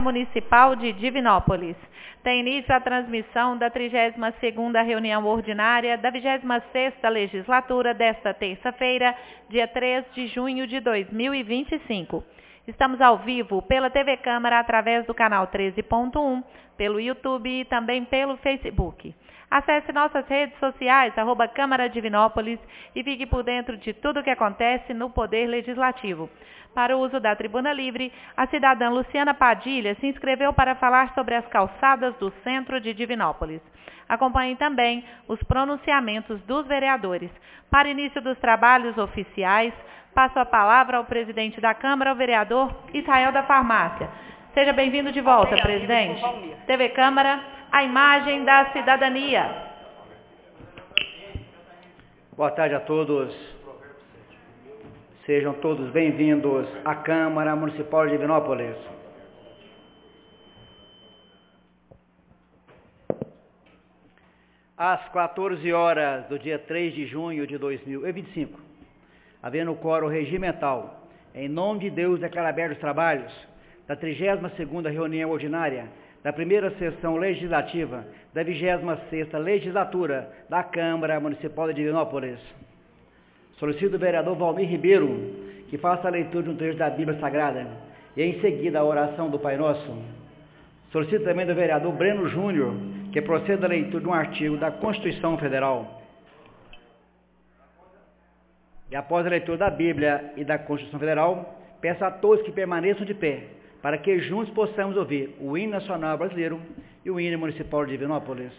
Municipal de Divinópolis. Tem início a transmissão da 32ª reunião ordinária da 26ª legislatura desta terça-feira, dia 3 de junho de 2025. Estamos ao vivo pela TV Câmara através do canal 13.1, pelo YouTube e também pelo Facebook. Acesse nossas redes sociais, @Câmara Divinópolis, e fique por dentro de tudo o que acontece no Poder Legislativo. Para o uso da tribuna livre, a cidadã Luciana Padilha se inscreveu para falar sobre as calçadas do centro de Divinópolis. Acompanhe também os pronunciamentos dos vereadores. Para início dos trabalhos oficiais, passo a palavra ao presidente da Câmara, o vereador Israel da Farmácia. Seja bem-vindo de volta, presidente. TV Câmara, a imagem da cidadania. Boa tarde a todos. Sejam todos bem-vindos à Câmara Municipal de Divinópolis. Às 14 horas do dia 3 de junho de 2025, havendo quórum regimental, em nome de Deus, declaro abertos os trabalhos da 32ª reunião ordinária da primeira sessão legislativa da 26ª legislatura da Câmara Municipal de Divinópolis. Solicito o vereador Valmir Ribeiro que faça a leitura de um trecho da Bíblia Sagrada e, em seguida, a oração do Pai Nosso. Solicito também do vereador Breno Júnior que proceda a leitura de um artigo da Constituição Federal. E, após a leitura da Bíblia e da Constituição Federal, peço a todos que permaneçam de pé, para que juntos possamos ouvir o hino nacional brasileiro e o hino municipal de Divinópolis.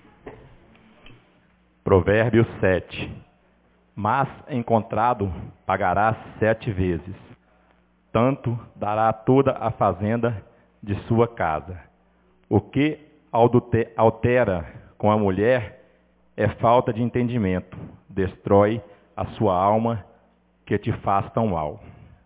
Provérbios 7. Mas encontrado pagarás 7 vezes, tanto dará toda a fazenda de sua casa. O que altera com a mulher é falta de entendimento, destrói a sua alma que te faz tão mal.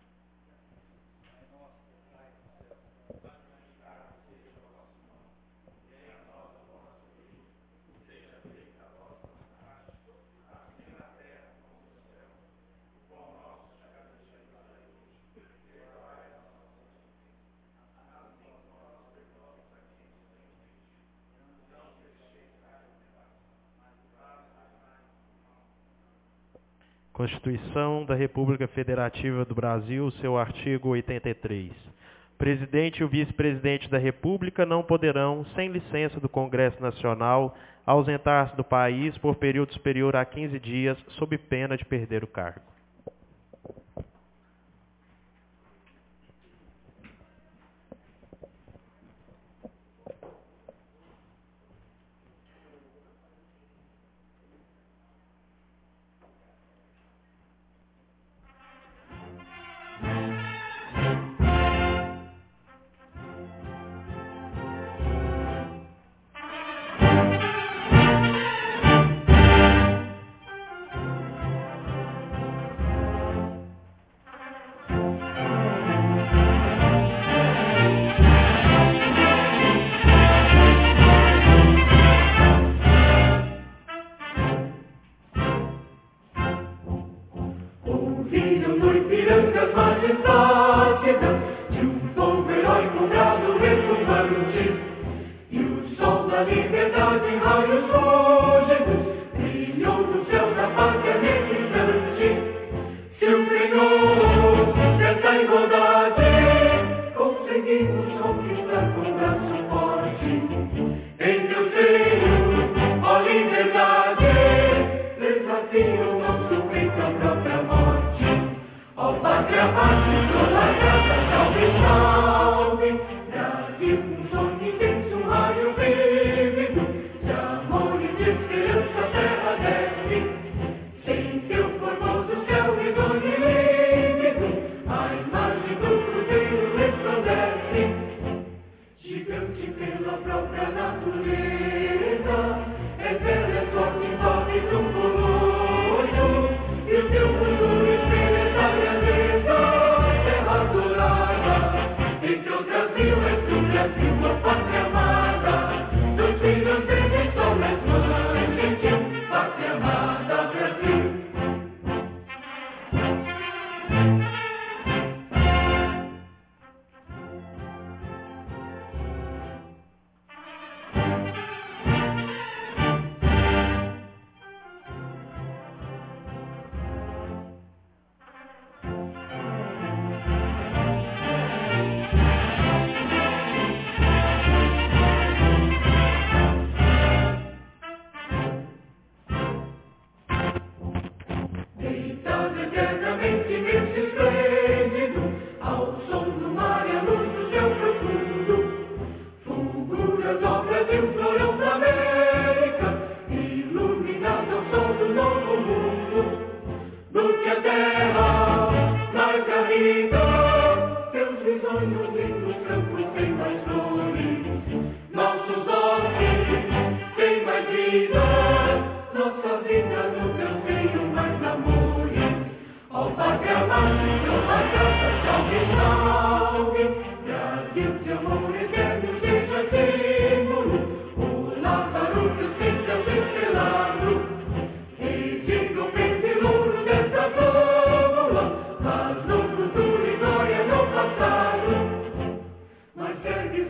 Constituição da República Federativa do Brasil, seu artigo 83. O presidente e o vice-presidente da República não poderão, sem licença do Congresso Nacional, ausentar-se do país por período superior a 15 dias, sob pena de perder o cargo.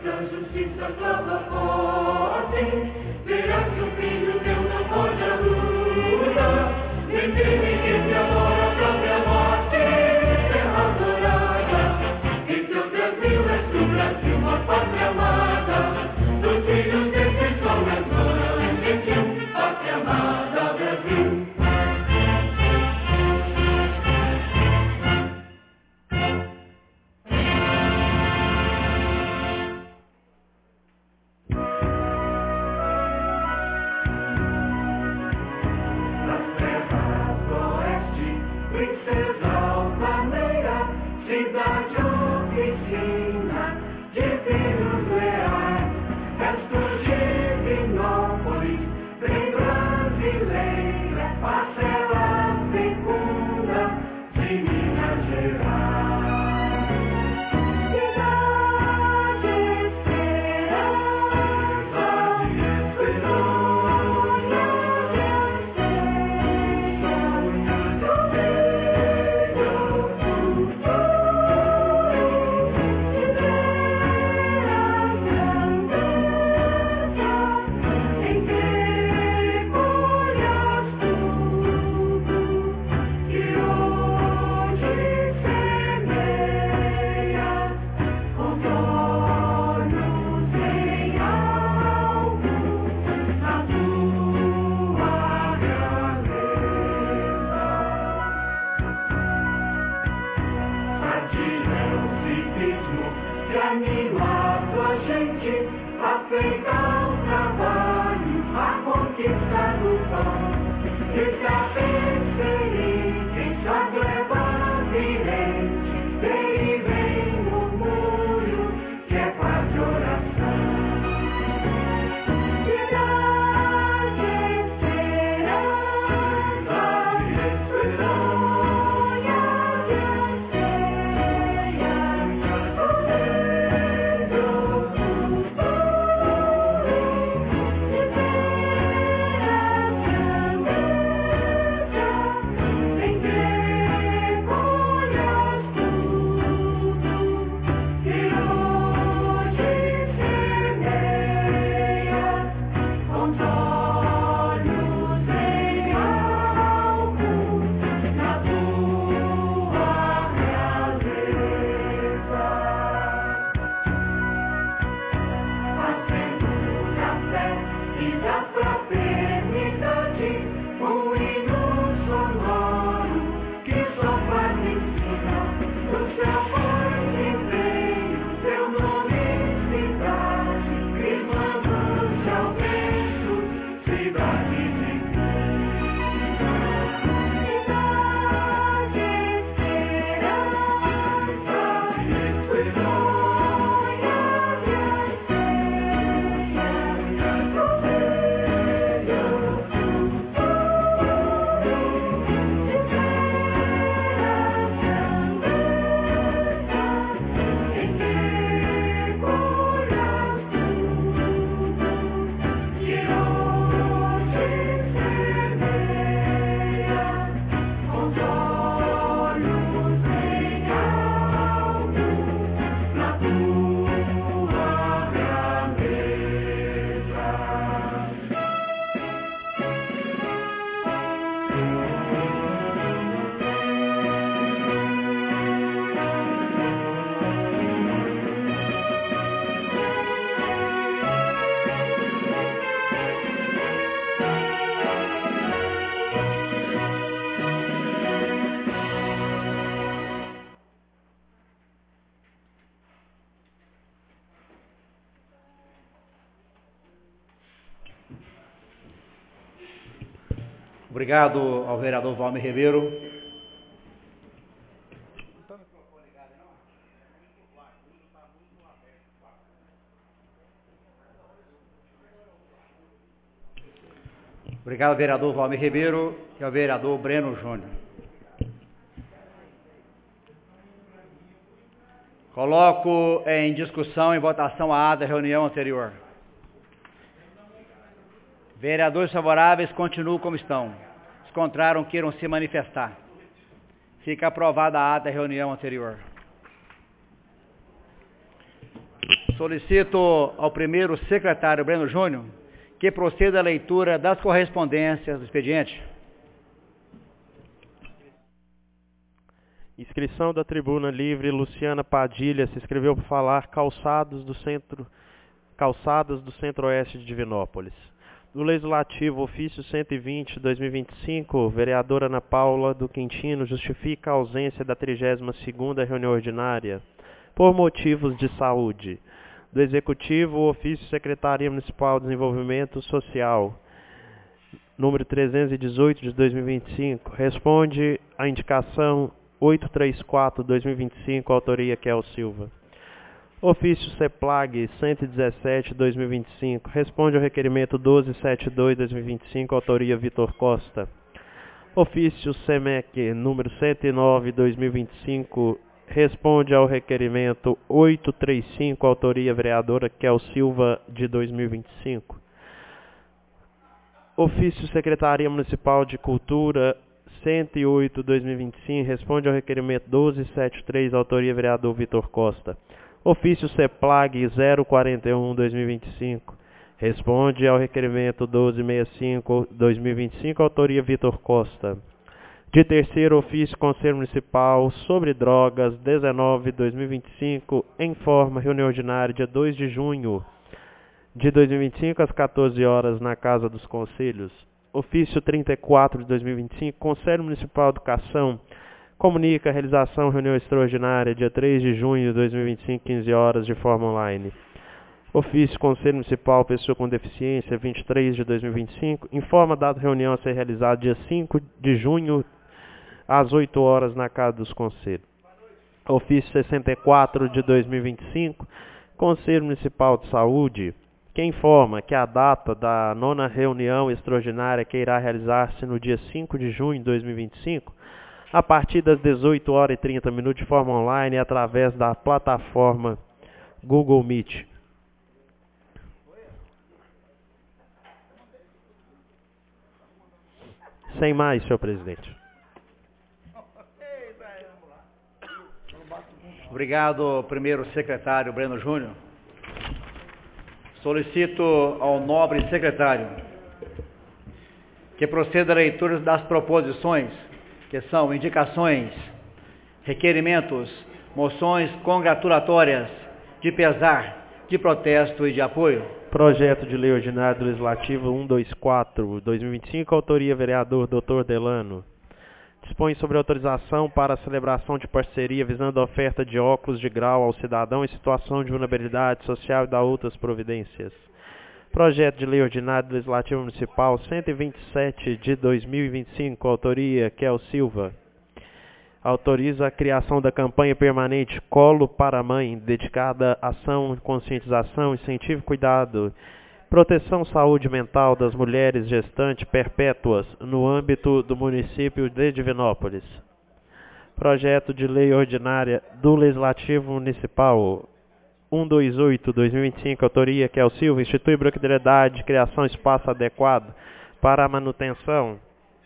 Obrigado ao vereador Valmir Ribeiro. Obrigado ao vereador Valmir Ribeiro e ao vereador Breno Júnior. Coloco em discussão e votação a ata da reunião anterior. Vereadores favoráveis continuam como estão. Os contrários queiram se manifestar. Fica aprovada a ata da reunião anterior. Solicito ao primeiro secretário Breno Júnior que proceda à leitura das correspondências do expediente. Inscrição da tribuna livre, Luciana Padilha se inscreveu para falar calçadas do Centro-Oeste de Divinópolis. Do Legislativo, ofício 120/2025, vereadora Ana Paula do Quintino justifica a ausência da 32ª reunião ordinária por motivos de saúde. Do Executivo, o ofício Secretaria Municipal de Desenvolvimento Social, número 318 de 2025, responde à indicação 834/2025, autoria Kel Silva. Ofício CEPLAG 117/2025, responde ao requerimento 1272/2025, autoria Vitor Costa. Ofício CEMEC número 109/2025, responde ao requerimento 835, autoria vereadora Kel Silva, de 2025. Ofício Secretaria Municipal de Cultura 108/2025, responde ao requerimento 1273, autoria vereador Vitor Costa. Ofício CEPLAG 041/2025, responde ao requerimento 1265/2025, autoria Vitor Costa. De terceiro ofício, Conselho Municipal sobre Drogas 19/2025, em forma, reunião ordinária, dia 2 de junho de 2025, às 14 horas, na Casa dos Conselhos. Ofício 34 de 2025, Conselho Municipal de Educação comunica a realização reunião extraordinária, dia 3 de junho de 2025, 15 horas, de forma online. Ofício Conselho Municipal Pessoa com Deficiência 23 de 2025, informa a data da reunião a ser realizada dia 5 de junho, às 8 horas, na Casa dos Conselhos. Ofício 64 de 2025, Conselho Municipal de Saúde, que informa que a data da 9ª reunião extraordinária, que irá realizar-se no dia 5 de junho de 2025, a partir das 18h30, de forma online, através da plataforma Google Meet. Sem mais, senhor presidente. Obrigado, primeiro secretário Breno Júnior. Solicito ao nobre secretário que proceda à leitura das proposições, que são indicações, requerimentos, moções congratulatórias, de pesar, de protesto e de apoio. Projeto de Lei Ordinária do Legislativo 124/2025, autoria vereador Dr. Delano. Dispõe sobre autorização para a celebração de parceria visando a oferta de óculos de grau ao cidadão em situação de vulnerabilidade social e da outras providências. Projeto de Lei Ordinária do Legislativo Municipal 127 de 2025, autoria Kel Silva. Autoriza a criação da campanha permanente Colo para a Mãe, dedicada à ação de conscientização, incentivo e cuidado, proteção saúde mental das mulheres gestantes perpétuas no âmbito do município de Divinópolis. Projeto de Lei Ordinária do Legislativo Municipal 128/2025, autoria Kel Silva, institui obrigatoriedade de criação de espaço adequado para a manutenção,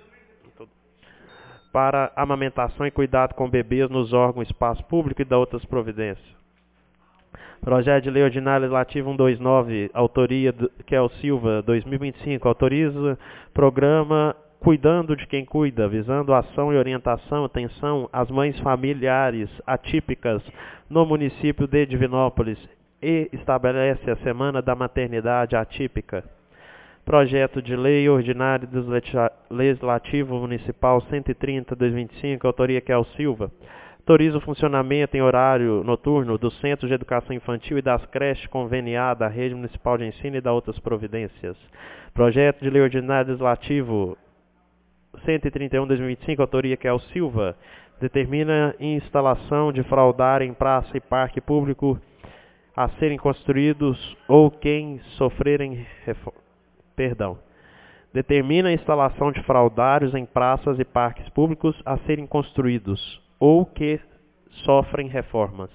para amamentação e cuidado com bebês nos órgãos espaço público e da outras providências. Projeto de Lei Ordinária Legislativa 129, autoria Kel Silva, 2025, autoriza programa Cuidando de Quem Cuida, visando ação e orientação, atenção às mães familiares atípicas no município de Divinópolis e estabelece a Semana da Maternidade Atípica. Projeto de Lei Ordinária do Legislativo Municipal 130/2025, autoria Kel Silva. Autoriza o funcionamento em horário noturno do Centro de Educação Infantil e das creches conveniada à Rede Municipal de Ensino e da outras providências. Projeto de Lei Ordinária Legislativo 131/2025, autoria Kel Silva. Determina instalação de fraldário em praça e parque público a serem construídos ou quem sofrerem Determina a instalação de fraldários em praças e parques públicos a serem construídos ou que sofrem reformas.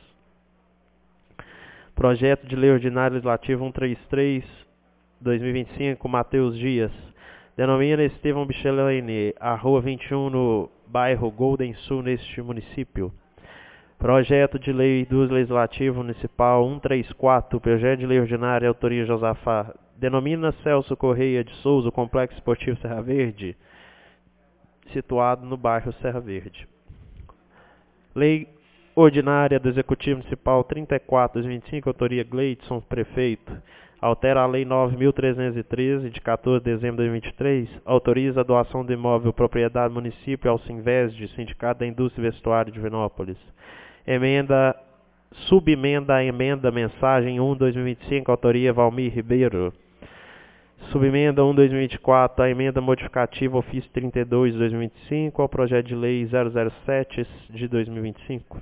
Projeto de Lei Ordinária Legislativa 133/2025, Matheus Dias. Denomina Estevão Bichelene a Rua 21 no bairro Golden Sul, neste município. Projeto de Lei do Legislativo Municipal 134, projeto de lei ordinária, autoria Josafá, denomina Celso Correia de Souza o Complexo Esportivo Serra Verde, situado no bairro Serra Verde. Lei ordinária do Executivo Municipal 34/2025, autoria Gleidson, prefeito, altera a Lei 9.313, de 14 de dezembro de 2023, autoriza a doação do imóvel propriedade do município ao Sinvesd, Sindicato da Indústria e Vestuário de Divinópolis. Subemenda a emenda mensagem 1/2025, autoria Valmir Ribeiro. Subemenda 1/2024, a emenda modificativa ofício 32 de 2025 ao projeto de lei 007 de 2025.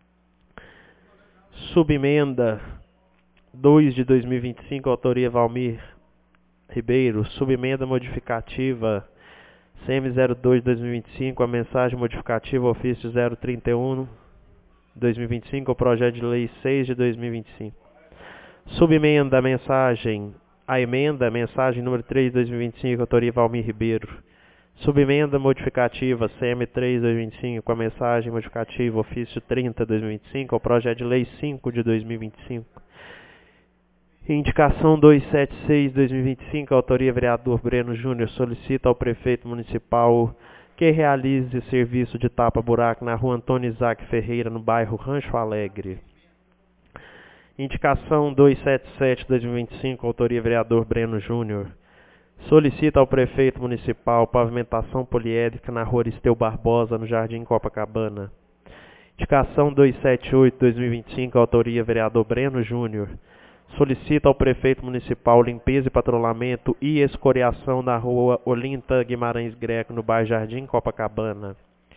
Subemenda 2 de 2025, autoria Valmir Ribeiro. Subemenda modificativa CM02 de 2025, a mensagem modificativa ofício 031 2025, o projeto de lei 6 de 2025. Subemenda a emenda mensagem número 3 de 2025, autoria Valmir Ribeiro. Subemenda modificativa CM3 de 2025, a mensagem modificativa ofício 30 de 2025, o projeto de lei 5 de 2025. Indicação 276 de 2025, autoria vereador Breno Júnior, solicita ao prefeito municipal que realize serviço de tapa-buraco na rua Antônio Isaac Ferreira, no bairro Rancho Alegre. Indicação 277 de 2025, autoria vereador Breno Júnior, solicita ao prefeito municipal pavimentação poliédrica na rua Aristeu Barbosa, no Jardim Copacabana. Indicação 278 de 2025, autoria vereador Breno Júnior, solicita ao prefeito municipal limpeza e patrulhamento e escoriação na rua Olinta Guimarães Greco, no bairro Jardim Copacabana.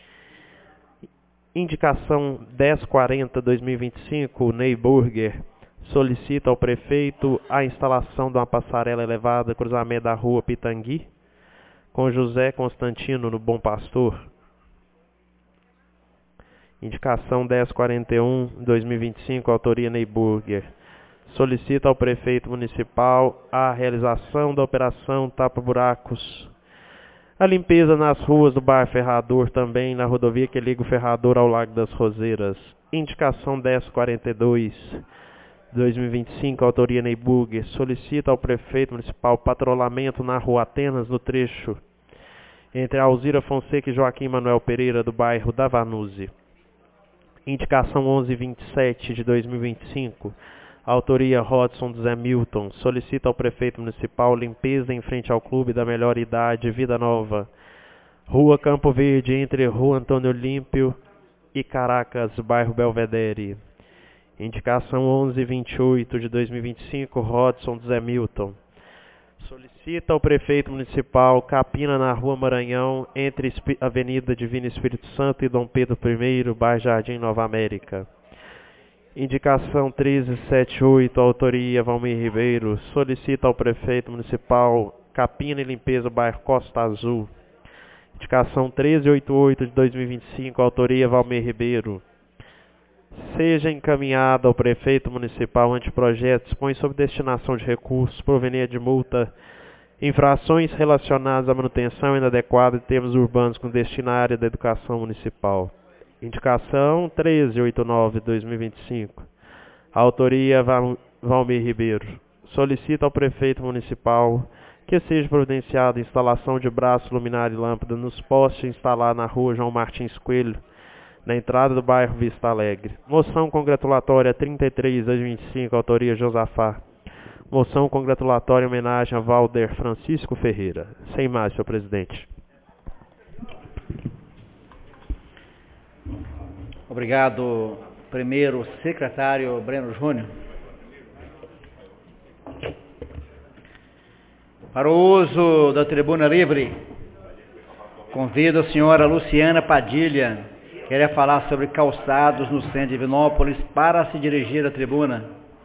Indicação 1040-2025, Ney Burger, solicita ao prefeito a instalação de uma passarela elevada cruzamento da rua Pitangui com José Constantino, no Bom Pastor. Indicação 1041-2025, autoria Ney Burger, solicita ao prefeito municipal a realização da operação tapa-buracos, a limpeza nas ruas do bairro Ferrador, também na rodovia que liga o Ferrador ao Lago das Roseiras. Indicação 1042/2025, autoria Ney Burger, solicita ao prefeito municipal patrulhamento na rua Atenas, no trecho entre Alzira Fonseca e Joaquim Manuel Pereira, do bairro Davanuse. Indicação 1127 de 2025, autoria Rodson Zé Milton, solicita ao prefeito municipal limpeza em frente ao Clube da Melhor Idade Vida Nova, Rua Campo Verde, entre Rua Antônio Olímpio e Caracas, bairro Belvedere. Indicação 1128 de 2025, Rodson Zé Milton, solicita ao prefeito municipal capina na Rua Maranhão, entre Avenida Divino Espírito Santo e Dom Pedro I, bairro Jardim Nova América. Indicação 1378, autoria Valmir Ribeiro, solicita ao prefeito municipal capina e limpeza bairro Costa Azul. Indicação 1388 de 2025, autoria Valmir Ribeiro, seja encaminhado ao prefeito municipal anteprojeto dispõe sobre destinação de recursos provenientes de multa, infrações relacionadas à manutenção inadequada de termos urbanos com destino à área da educação municipal. Indicação 1389/2025, autoria Valmir Ribeiro, solicita ao prefeito municipal que seja providenciada a instalação de braço, luminária e lâmpada nos postes instalados na rua João Martins Coelho, na entrada do bairro Vista Alegre. Moção congratulatória 33/2025, autoria Josafá. Moção congratulatória em homenagem a Valder Francisco Ferreira. Sem mais, senhor presidente. Obrigado, primeiro secretário Breno Júnior. Para o uso da tribuna livre, convido a senhora Luciana Padilha, que irá falar sobre calçados no centro de Divinópolis, para se dirigir à tribuna.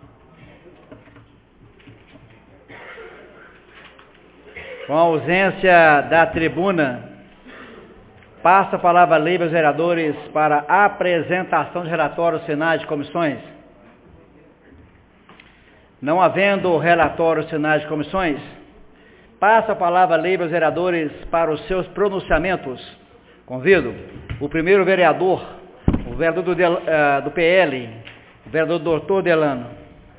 Com a ausência da tribuna, passa a palavra livre aos vereadores para a apresentação de relatórios finais de comissões. Não havendo relatórios finais de comissões, passa a palavra livre aos vereadores para os seus pronunciamentos. Convido o primeiro vereador O vereador do PL, o vereador doutor Delano.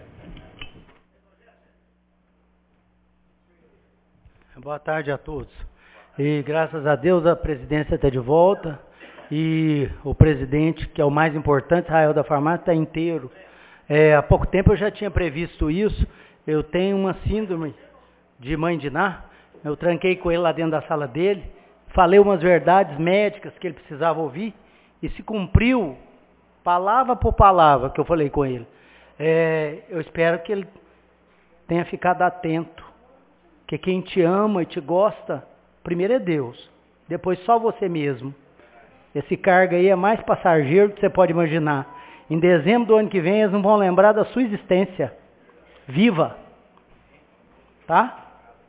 Boa tarde a todos. E graças a Deus a presidência está de volta e o presidente, que é o mais importante, Israel da Farmácia, está inteiro. Há pouco tempo eu já tinha previsto isso. Eu tenho uma síndrome de mãe de Ná. Eu tranquei com ele lá dentro da sala dele, falei umas verdades médicas que ele precisava ouvir e se cumpriu palavra por palavra que eu falei com ele. Eu espero que ele tenha ficado atento, que quem te ama e te gosta, primeiro é Deus, depois só você mesmo. Esse cargo aí é mais passageiro do que você pode imaginar. Em dezembro do ano que vem, eles não vão lembrar da sua existência. Viva! Tá?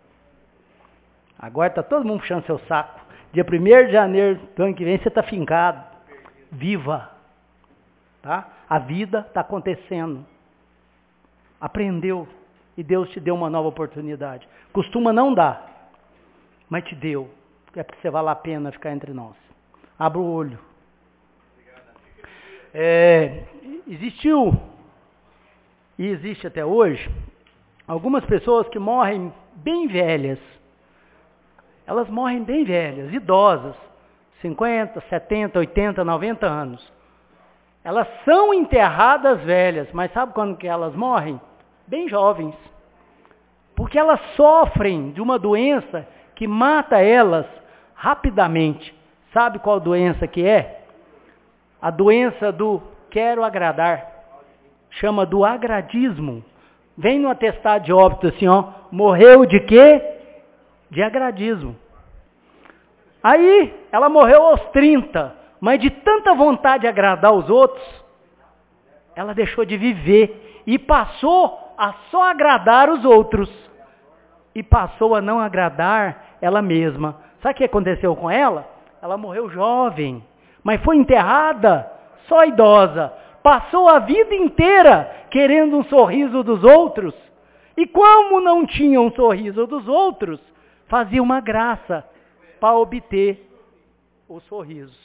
Agora está todo mundo puxando seu saco. Dia 1º de janeiro do ano que vem, você está fincado. Viva! Tá? A vida está acontecendo. Aprendeu. E Deus te deu uma nova oportunidade. Costuma não dar, mas te deu. É porque você vale a pena ficar entre nós. Abra o olho. Existiu, e existe até hoje, algumas pessoas que morrem bem velhas. Elas morrem bem velhas, idosas, 50, 70, 80, 90 anos. Elas são enterradas velhas, mas sabe quando que elas morrem? Bem jovens. Porque elas sofrem de uma doença que mata elas rapidamente. Sabe qual doença que é? A doença do quero agradar. Chama do agradismo. Vem no atestado de óbito assim, ó. Morreu de quê? De agradismo. Aí, ela morreu aos 30. Mas de tanta vontade de agradar os outros, ela deixou de viver. E passou a só agradar os outros. E passou a não agradar ela mesma. Sabe o que aconteceu com ela? Ela morreu jovem, mas foi enterrada só idosa. Passou a vida inteira querendo um sorriso dos outros. E como não tinha um sorriso dos outros, fazia uma graça para obter o sorriso.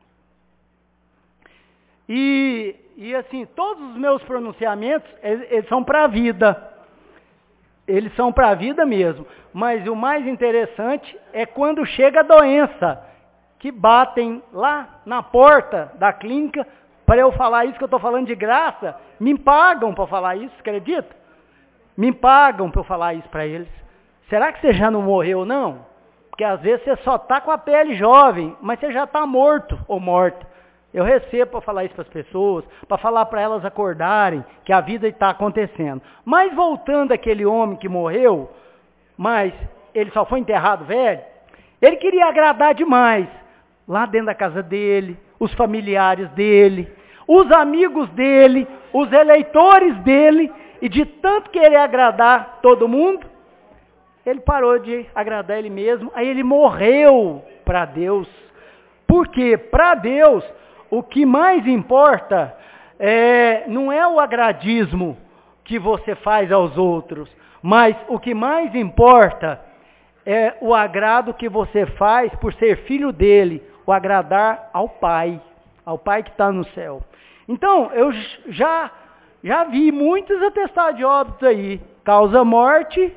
E assim, todos os meus pronunciamentos, eles são para a vida. Eles são para a vida mesmo. Mas o mais interessante é quando chega a doença, que batem lá na porta da clínica, para eu falar isso que eu estou falando de graça, me pagam para falar isso, acredita? Me pagam para eu falar isso para eles. Será que você já não morreu, não? Porque às vezes você só está com a pele jovem, mas você já está morto ou morta. Eu recebo para falar isso para as pessoas, para falar para elas acordarem que a vida está acontecendo. Mas voltando àquele homem que morreu, mas ele só foi enterrado velho, ele queria agradar demais. Lá dentro da casa dele, os familiares dele, os amigos dele, os eleitores dele, e de tanto querer agradar todo mundo, ele parou de agradar ele mesmo, aí ele morreu para Deus. Porque para Deus, o que mais importa não é o agradismo que você faz aos outros, mas o que mais importa é o agrado que você faz por ser filho dele, o agradar ao Pai que está no céu. Então, eu já vi muitos atestados de óbitos aí, causa morte,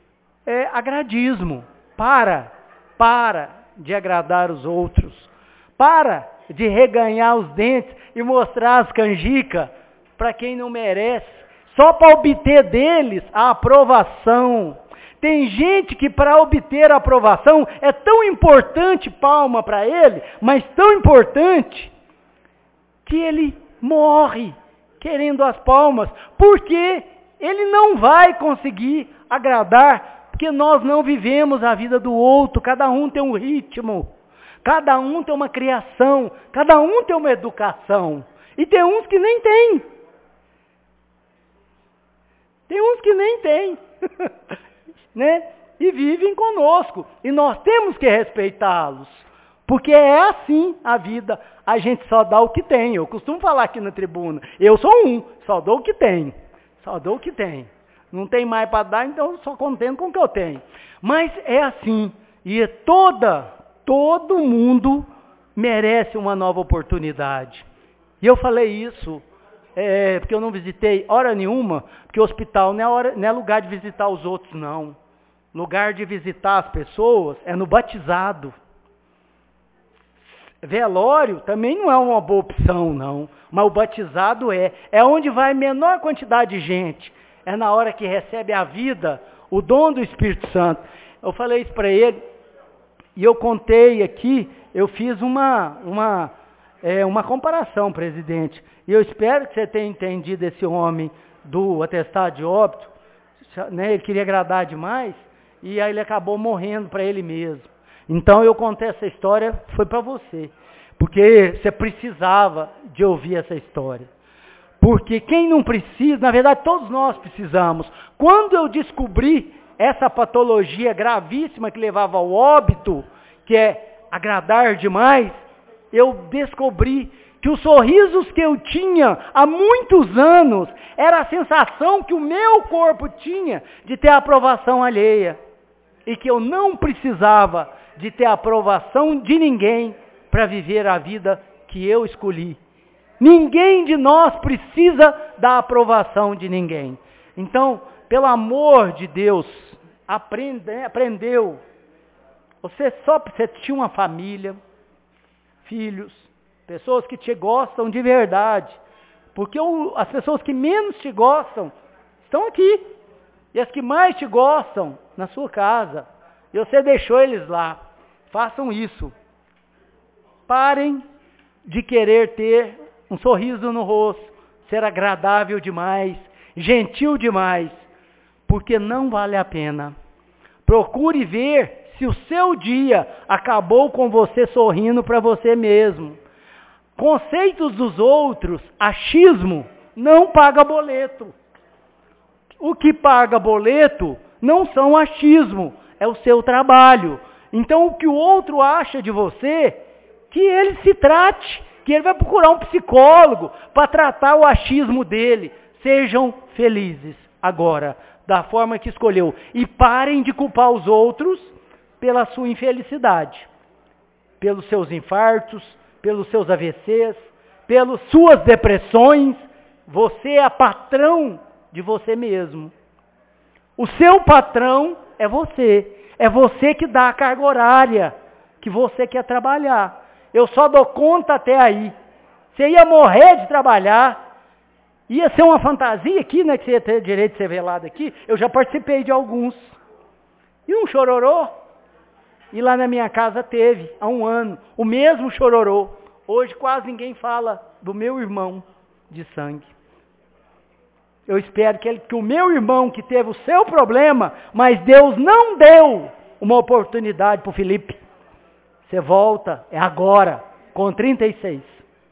agradismo. Para de agradar os outros, para de reganhar os dentes e mostrar as canjicas para quem não merece, só para obter deles a aprovação. Tem gente que para obter a aprovação é tão importante, palma para ele, mas tão importante, que ele morre querendo as palmas, porque ele não vai conseguir agradar, porque nós não vivemos a vida do outro, cada um tem um ritmo, cada um tem uma criação, cada um tem uma educação, e tem uns que nem tem. Tem uns que nem tem. Né? E vivem conosco, e nós temos que respeitá-los, porque é assim a vida, a gente só dá o que tem. Eu costumo falar aqui na tribuna, eu sou só dou o que tem, não tem mais para dar, então eu só contento com o que eu tenho. Mas é assim, e todo mundo merece uma nova oportunidade, E eu falei isso, porque eu não visitei hora nenhuma, porque o hospital não é lugar de visitar os outros, não. Lugar de visitar as pessoas é no batizado. Velório também não é uma boa opção, não. Mas o batizado é. É onde vai a menor quantidade de gente. É na hora que recebe a vida, o dom do Espírito Santo. Eu falei isso para ele, e eu contei aqui, eu fiz uma comparação, presidente. E eu espero que você tenha entendido esse homem do atestado de óbito, né? Ele queria agradar demais, e aí ele acabou morrendo para ele mesmo. Então eu contei essa história, foi para você, porque você precisava de ouvir essa história. Porque quem não precisa, na verdade todos nós precisamos. Quando eu descobri essa patologia gravíssima que levava ao óbito, que é agradar demais, eu descobri que os sorrisos que eu tinha há muitos anos era a sensação que o meu corpo tinha de ter aprovação alheia. E que eu não precisava de ter aprovação de ninguém para viver a vida que eu escolhi. Ninguém de nós precisa da aprovação de ninguém. Então, pelo amor de Deus, aprendeu. Você tinha uma família, filhos, pessoas que te gostam de verdade. Porque as pessoas que menos te gostam estão aqui. E as que mais te gostam, na sua casa. E você deixou eles lá. Façam isso. Parem de querer ter um sorriso no rosto, ser agradável demais, gentil demais, porque não vale a pena. Procure ver se o seu dia acabou com você sorrindo para você mesmo. Conceitos dos outros, achismo, não paga boleto. O que paga boleto não são achismo, é o seu trabalho. Então o que o outro acha de você, que ele se trate, que ele vai procurar um psicólogo para tratar o achismo dele. Sejam felizes agora, da forma que escolheu. E parem de culpar os outros pela sua infelicidade, pelos seus infartos, pelos seus AVCs, pelas suas depressões. Você é patrão de você mesmo. O seu patrão é você. É você que dá a carga horária que você quer trabalhar. Eu só dou conta até aí. Você ia morrer de trabalhar. Ia ser uma fantasia aqui, né? Que você ia ter direito de ser velado aqui. Eu já participei de alguns. E um chororô. E lá na minha casa teve, há 1 ano, o mesmo chororô. Hoje quase ninguém fala do meu irmão de sangue. Eu espero que o meu irmão que teve o seu problema, mas Deus não deu uma oportunidade para o Felipe. Você volta, é agora, com 36.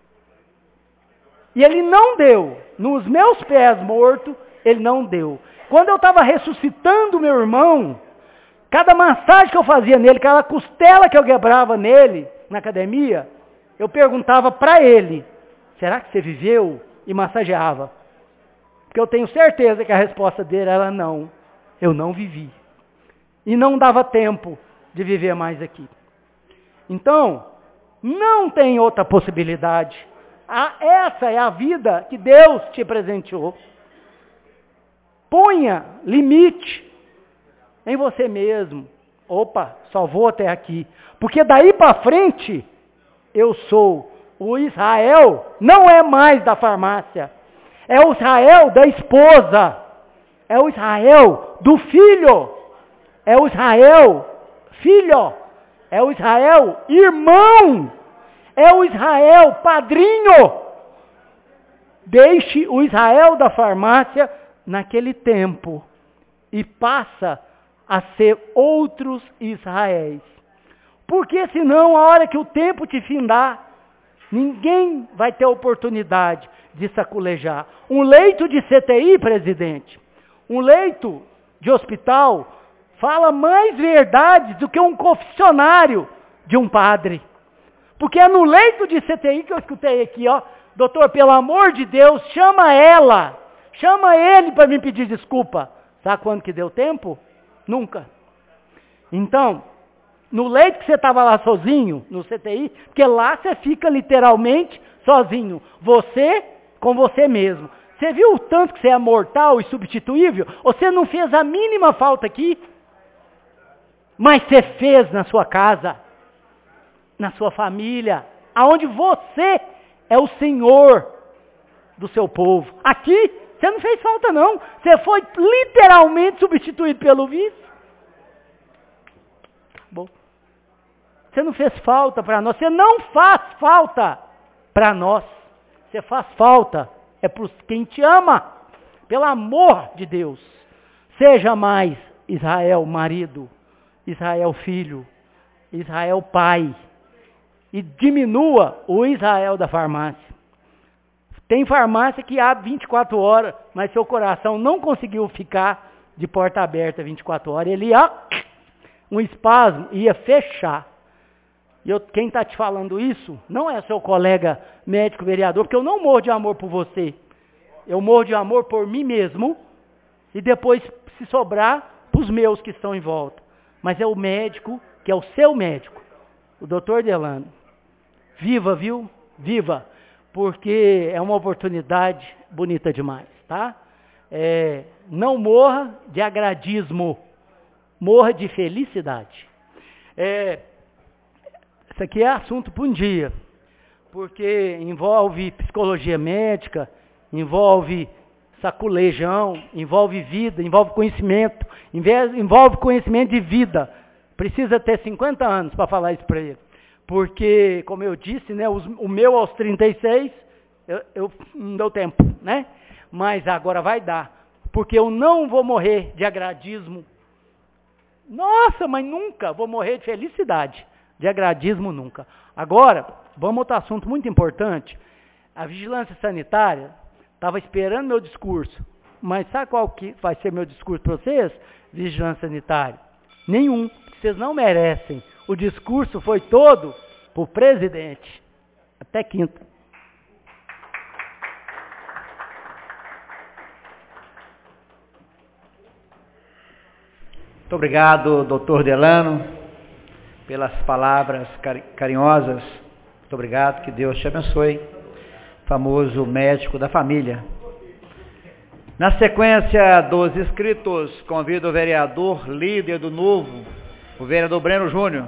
E ele não deu. Nos meus pés morto, ele não deu. Quando eu estava ressuscitando o meu irmão, cada massagem que eu fazia nele, cada costela que eu quebrava nele, na academia, eu perguntava para ele, será que você viveu? E massageava. Porque eu tenho certeza que a resposta dele era não. Eu não vivi. E não dava tempo de viver mais aqui. Então, não tem outra possibilidade. Essa é a vida que Deus te presenteou. Ponha limite em você mesmo. Opa, só vou até aqui. Porque daí para frente, eu sou o Israel, não é mais da farmácia. É o Israel da esposa. É o Israel do filho. É o Israel filho. É o Israel irmão. É o Israel padrinho. Deixe o Israel da farmácia naquele tempo e passa a ser outros Israéis. Porque senão, a hora que o tempo te findar, ninguém vai ter oportunidade de saculejar. Um leito de CTI, presidente, um leito de hospital, fala mais verdades do que um confessionário de um padre. Porque é no leito de CTI que eu escutei aqui, ó, doutor, pelo amor de Deus, chama ela, chama ele para me pedir desculpa. Sabe quando que deu tempo? Nunca. Então, No leito que você estava lá sozinho, no CTI, porque lá você fica literalmente sozinho. Você com você mesmo. Você viu o tanto que você é mortal e substituível? Você não fez a mínima falta aqui? Mas você fez na sua casa, na sua família, aonde você é o Senhor do seu povo. Aqui, você não fez falta não. Você foi literalmente substituído pelo vice. Bom. Você não fez falta para nós. Você não faz falta para nós. Você faz falta é por quem te ama. Pelo amor de Deus. Seja mais Israel marido, Israel filho, Israel pai. E diminua o Israel da farmácia. Tem farmácia que abre 24 horas, mas seu coração não conseguiu ficar de porta aberta 24 horas. Ele ia, um espasmo, ia fechar. E quem está te falando isso não é seu colega médico vereador, porque eu não morro de amor por você. Eu morro de amor por mim mesmo e depois, se sobrar, para os meus que estão em volta. Mas é o médico, que é o seu médico, o doutor Delano. Viva, viu? Viva! Porque é uma oportunidade bonita demais, tá? Não morra de agradismo, morra de felicidade. Isso aqui é assunto para um dia, porque envolve psicologia médica, envolve saculejão, envolve vida, envolve conhecimento, envolve conhecimento de vida. Precisa ter 50 anos para falar isso para ele. Porque, como eu disse, né, o meu aos 36, eu não deu tempo, né? Mas agora vai dar. Porque eu não vou morrer de agradismo. Nossa, mas nunca vou morrer de felicidade. De agradismo nunca. Agora, vamos a outro assunto muito importante. A vigilância sanitária estava esperando meu discurso. Mas sabe qual que vai ser meu discurso para vocês? Vigilância sanitária. Nenhum. Vocês não merecem. O discurso foi todo para o presidente. Até quinta. Muito obrigado, doutor Delano, pelas palavras carinhosas. Muito obrigado, que Deus te abençoe. Famoso médico da família. Na sequência dos inscritos, convido o vereador líder do Novo, o vereador Breno Júnior.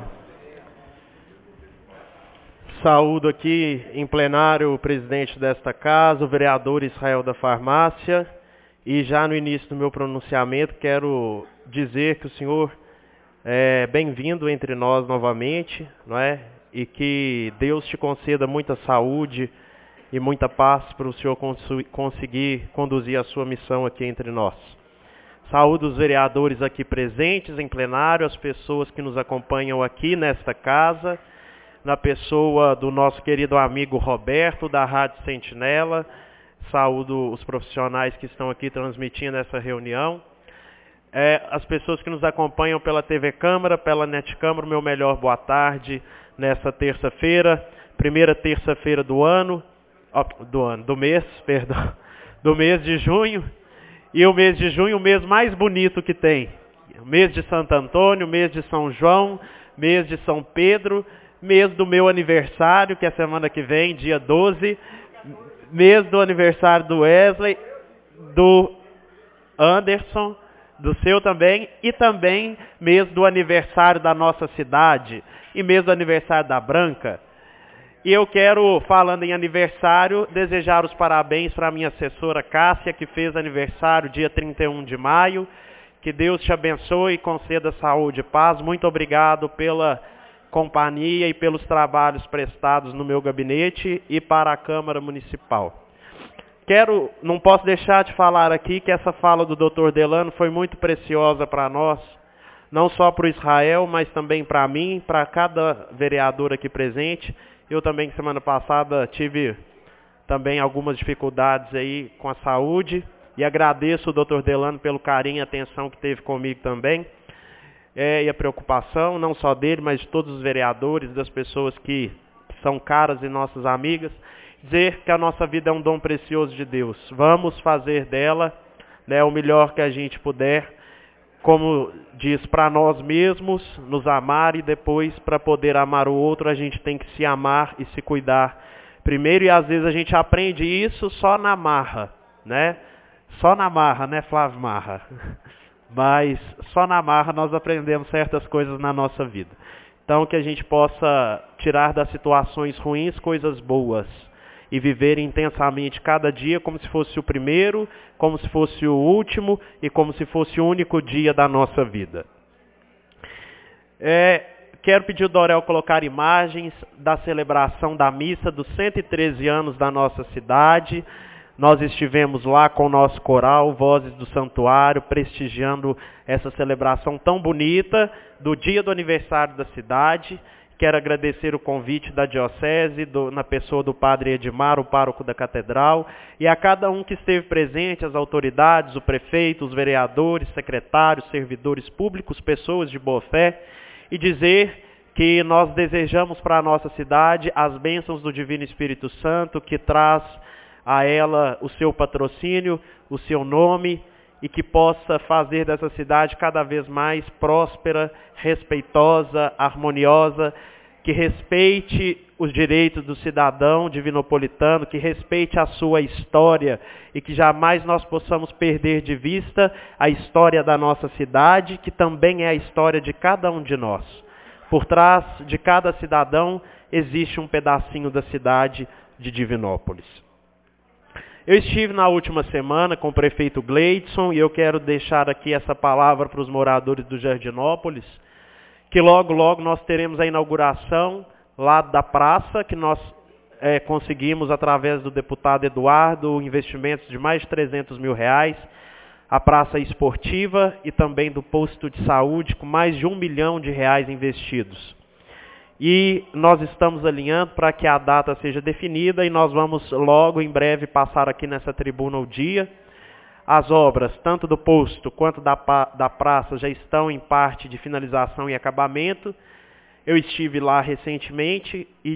Saúdo aqui em plenário o presidente desta casa, o vereador Israel da Farmácia, e já no início do meu pronunciamento quero dizer que o senhor é bem-vindo entre nós novamente, não é? E que Deus te conceda muita saúde e muita paz para o senhor conseguir conduzir a sua missão aqui entre nós. Saúdo os vereadores aqui presentes em plenário, as pessoas que nos acompanham aqui nesta casa, na pessoa do nosso querido amigo Roberto, da Rádio Sentinela. Saúdo os profissionais que estão aqui transmitindo essa reunião. As pessoas que nos acompanham pela TV Câmara, pela Net Câmara, meu melhor boa tarde nessa terça-feira, primeira terça-feira do mês de junho. E o mês de junho, o mês mais bonito que tem. O mês de Santo Antônio, mês de São João, mês de São Pedro, mês do meu aniversário, que é semana que vem, dia 12, mês do aniversário do Wesley, do Anderson, do seu também, e também mês do aniversário da nossa cidade, e mês do aniversário da Branca. E eu quero, falando em aniversário, desejar os parabéns para a minha assessora Cássia, que fez aniversário dia 31 de maio. Que Deus te abençoe e conceda saúde e paz. Muito obrigado pela companhia e pelos trabalhos prestados no meu gabinete e para a Câmara Municipal. Não posso deixar de falar aqui que essa fala do Dr. Delano foi muito preciosa para nós, não só para o Israel, mas também para mim, para cada vereador aqui presente. Eu também, semana passada, tive também algumas dificuldades aí com a saúde e agradeço o Dr. Delano pelo carinho e atenção que teve comigo também. E a preocupação, não só dele, mas de todos os vereadores, das pessoas que são caras e nossas amigas. Dizer que a nossa vida é um dom precioso de Deus. Vamos fazer dela, né, o melhor que a gente puder, como diz, para nós mesmos, nos amar, e depois, para poder amar o outro, a gente tem que se amar e se cuidar primeiro, e às vezes a gente aprende isso só na marra, né? Só na marra, né, Flávio Marra? Mas só na marra nós aprendemos certas coisas na nossa vida. Então, que a gente possa tirar das situações ruins coisas boas e viver intensamente cada dia como se fosse o primeiro, como se fosse o último e como se fosse o único dia da nossa vida. Quero pedir ao Dorel colocar imagens da celebração da missa dos 113 anos da nossa cidade. Nós estivemos lá com o nosso coral, Vozes do Santuário, prestigiando essa celebração tão bonita do dia do aniversário da cidade. Quero agradecer o convite da Diocese, na pessoa do Padre Edmar, o pároco da Catedral, e a cada um que esteve presente, as autoridades, o prefeito, os vereadores, secretários, servidores públicos, pessoas de boa fé, e dizer que nós desejamos para a nossa cidade as bênçãos do Divino Espírito Santo, que traz a ela o seu patrocínio, o seu nome, e que possa fazer dessa cidade cada vez mais próspera, respeitosa, harmoniosa, que respeite os direitos do cidadão divinopolitano, que respeite a sua história e que jamais nós possamos perder de vista a história da nossa cidade, que também é a história de cada um de nós. Por trás de cada cidadão existe um pedacinho da cidade de Divinópolis. Eu estive na última semana com o prefeito Gleidson e eu quero deixar aqui essa palavra para os moradores do Jardinópolis, que logo, logo nós teremos a inauguração lá da praça, que nós conseguimos, através do deputado Eduardo, investimentos de mais de 300 mil reais, a praça esportiva e também do posto de saúde, com mais de R$1 milhão investidos. E nós estamos alinhando para que a data seja definida e nós vamos logo, em breve, passar aqui nessa tribuna o dia. As obras, tanto do posto quanto da praça, já estão em parte de finalização e acabamento. Eu estive lá recentemente e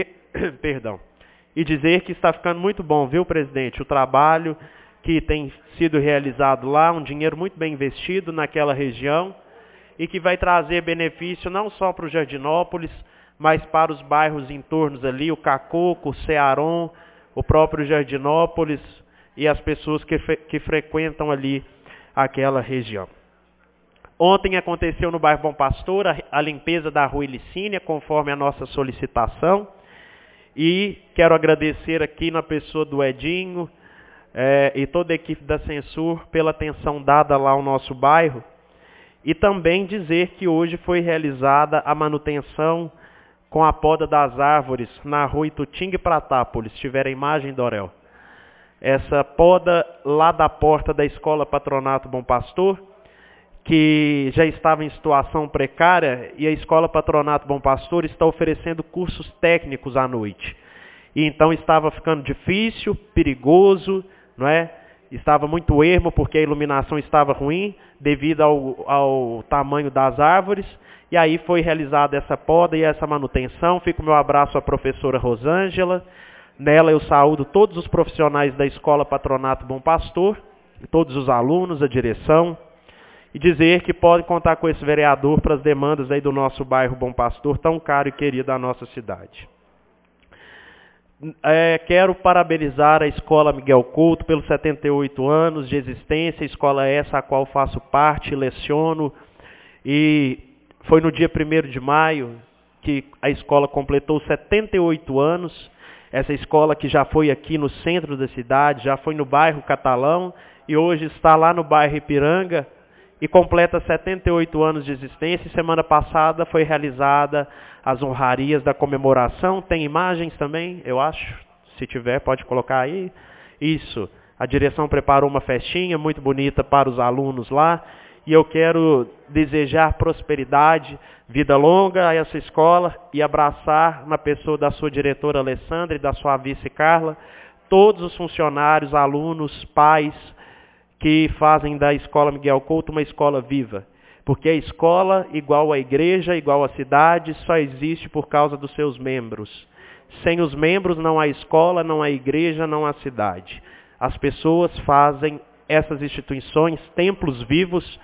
dizer que está ficando muito bom, viu, presidente? O trabalho que tem sido realizado lá, um dinheiro muito bem investido naquela região e que vai trazer benefício não só para o Jardinópolis, mas para os bairros em torno ali, o Cacoco, o Cearon, o próprio Jardinópolis e as pessoas que frequentam ali aquela região. Ontem aconteceu no bairro Bom Pastor a limpeza da rua Ilicínia, conforme a nossa solicitação. E quero agradecer aqui na pessoa do Edinho e toda a equipe da Censur pela atenção dada lá ao nosso bairro. E também dizer que hoje foi realizada a manutenção com a poda das árvores na rua Itutinga e Pratápolis. Se tiver a imagem, Dorel. Essa poda lá da porta da Escola Patronato Bom Pastor, que já estava em situação precária, e a Escola Patronato Bom Pastor está oferecendo cursos técnicos à noite. E então estava ficando difícil, perigoso, não é? Estava muito ermo porque a iluminação estava ruim devido ao tamanho das árvores. E aí foi realizada essa poda e essa manutenção. Fica o meu abraço à professora Rosângela. Nela eu saúdo todos os profissionais da Escola Patronato Bom Pastor, todos os alunos, a direção, e dizer que podem contar com esse vereador para as demandas aí do nosso bairro Bom Pastor, tão caro e querido da nossa cidade. Quero parabenizar a Escola Miguel Couto pelos 78 anos de existência, escola essa a qual faço parte, leciono, e foi no dia 1º de maio que a escola completou 78 anos, essa escola que já foi aqui no centro da cidade, já foi no bairro Catalão, e hoje está lá no bairro Ipiranga, e completa 78 anos de existência. Semana passada foi realizada as honrarias da comemoração. Tem imagens também, eu acho. Se tiver, pode colocar aí. Isso. A direção preparou uma festinha muito bonita para os alunos lá. E eu quero desejar prosperidade, vida longa a essa escola e abraçar na pessoa da sua diretora Alessandra e da sua vice Carla, todos os funcionários, alunos, pais, que fazem da Escola Miguel Couto uma escola viva. Porque a escola, igual a igreja, igual a cidade, só existe por causa dos seus membros. Sem os membros não há escola, não há igreja, não há cidade. As pessoas fazem essas instituições, templos vivos,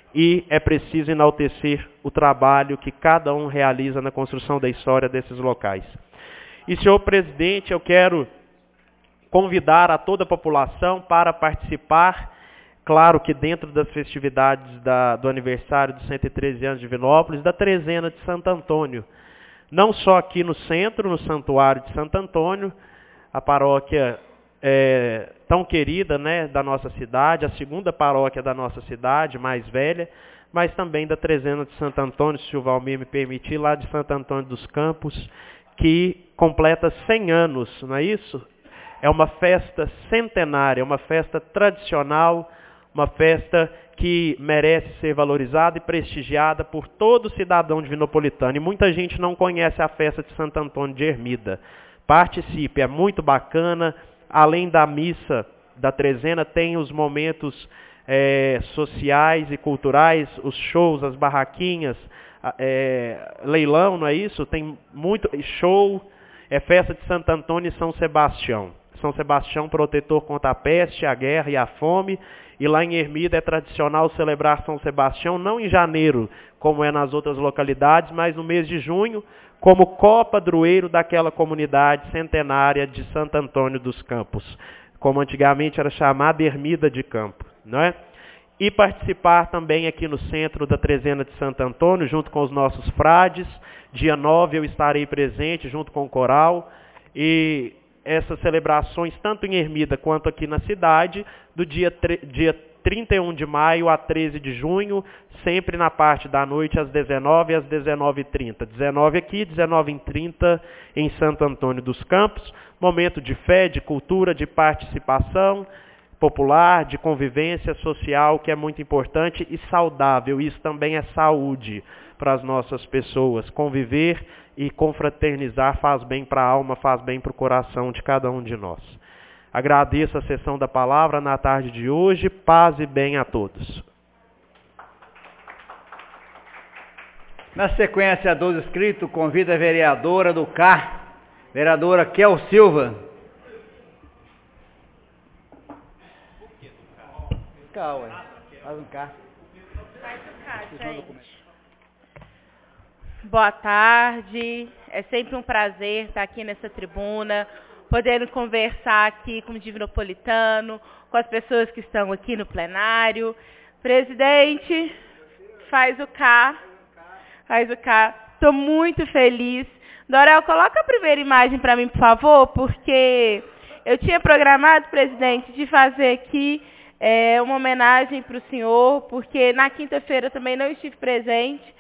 e é preciso enaltecer o trabalho que cada um realiza na construção da história desses locais. E, senhor presidente, eu quero convidar a toda a população para participar, claro que dentro das festividades do aniversário dos 113 anos de Divinópolis, da trezena de Santo Antônio. Não só aqui no centro, no Santuário de Santo Antônio, a paróquia tão querida, né, da nossa cidade, a segunda paróquia da nossa cidade, mais velha, mas também da trezena de Santo Antônio, se o Valmir me permitir, lá de Santo Antônio dos Campos, que completa 100 anos, não é isso? É uma festa centenária, uma festa tradicional, uma festa que merece ser valorizada e prestigiada por todo cidadão divinopolitano. E muita gente não conhece a festa de Santo Antônio de Ermida. Participe, é muito bacana. Além da missa da trezena, tem os momentos sociais e culturais, os shows, as barraquinhas, leilão, não é isso? Tem muito show, festa de Santo Antônio e São Sebastião. São Sebastião, protetor contra a peste, a guerra e a fome. E lá em Ermida é tradicional celebrar São Sebastião, não em janeiro, como é nas outras localidades, mas no mês de junho, como copadroeiro daquela comunidade centenária de Santo Antônio dos Campos, como antigamente era chamada Ermida de Campo, não é? E participar também aqui no centro da trezena de Santo Antônio, junto com os nossos frades. Dia 9 eu estarei presente, junto com o coral, e essas celebrações, tanto em Ermida quanto aqui na cidade, do dia 31 de maio a 13 de junho, sempre na parte da noite, às 19 e às 19h30. 19 aqui, 19h30 em Santo Antônio dos Campos. Momento de fé, de cultura, de participação popular, de convivência social, que é muito importante e saudável. Isso também é saúde para as nossas pessoas. Conviver e confraternizar faz bem para a alma, faz bem para o coração de cada um de nós. Agradeço a sessão da palavra na tarde de hoje. Paz e bem a todos. Na sequência dos inscritos, convido a vereadora do CAR, vereadora Kel Silva. Faz um CAR. Faz um CAR, gente. Boa tarde, é sempre um prazer estar aqui nessa tribuna, podendo conversar aqui com o Divinopolitano, com as pessoas que estão aqui no plenário. Presidente, faz o K. Estou muito feliz. Dorel, coloca a primeira imagem para mim, por favor, porque eu tinha programado, presidente, de fazer aqui uma homenagem para o senhor, porque na quinta-feira também não estive presente.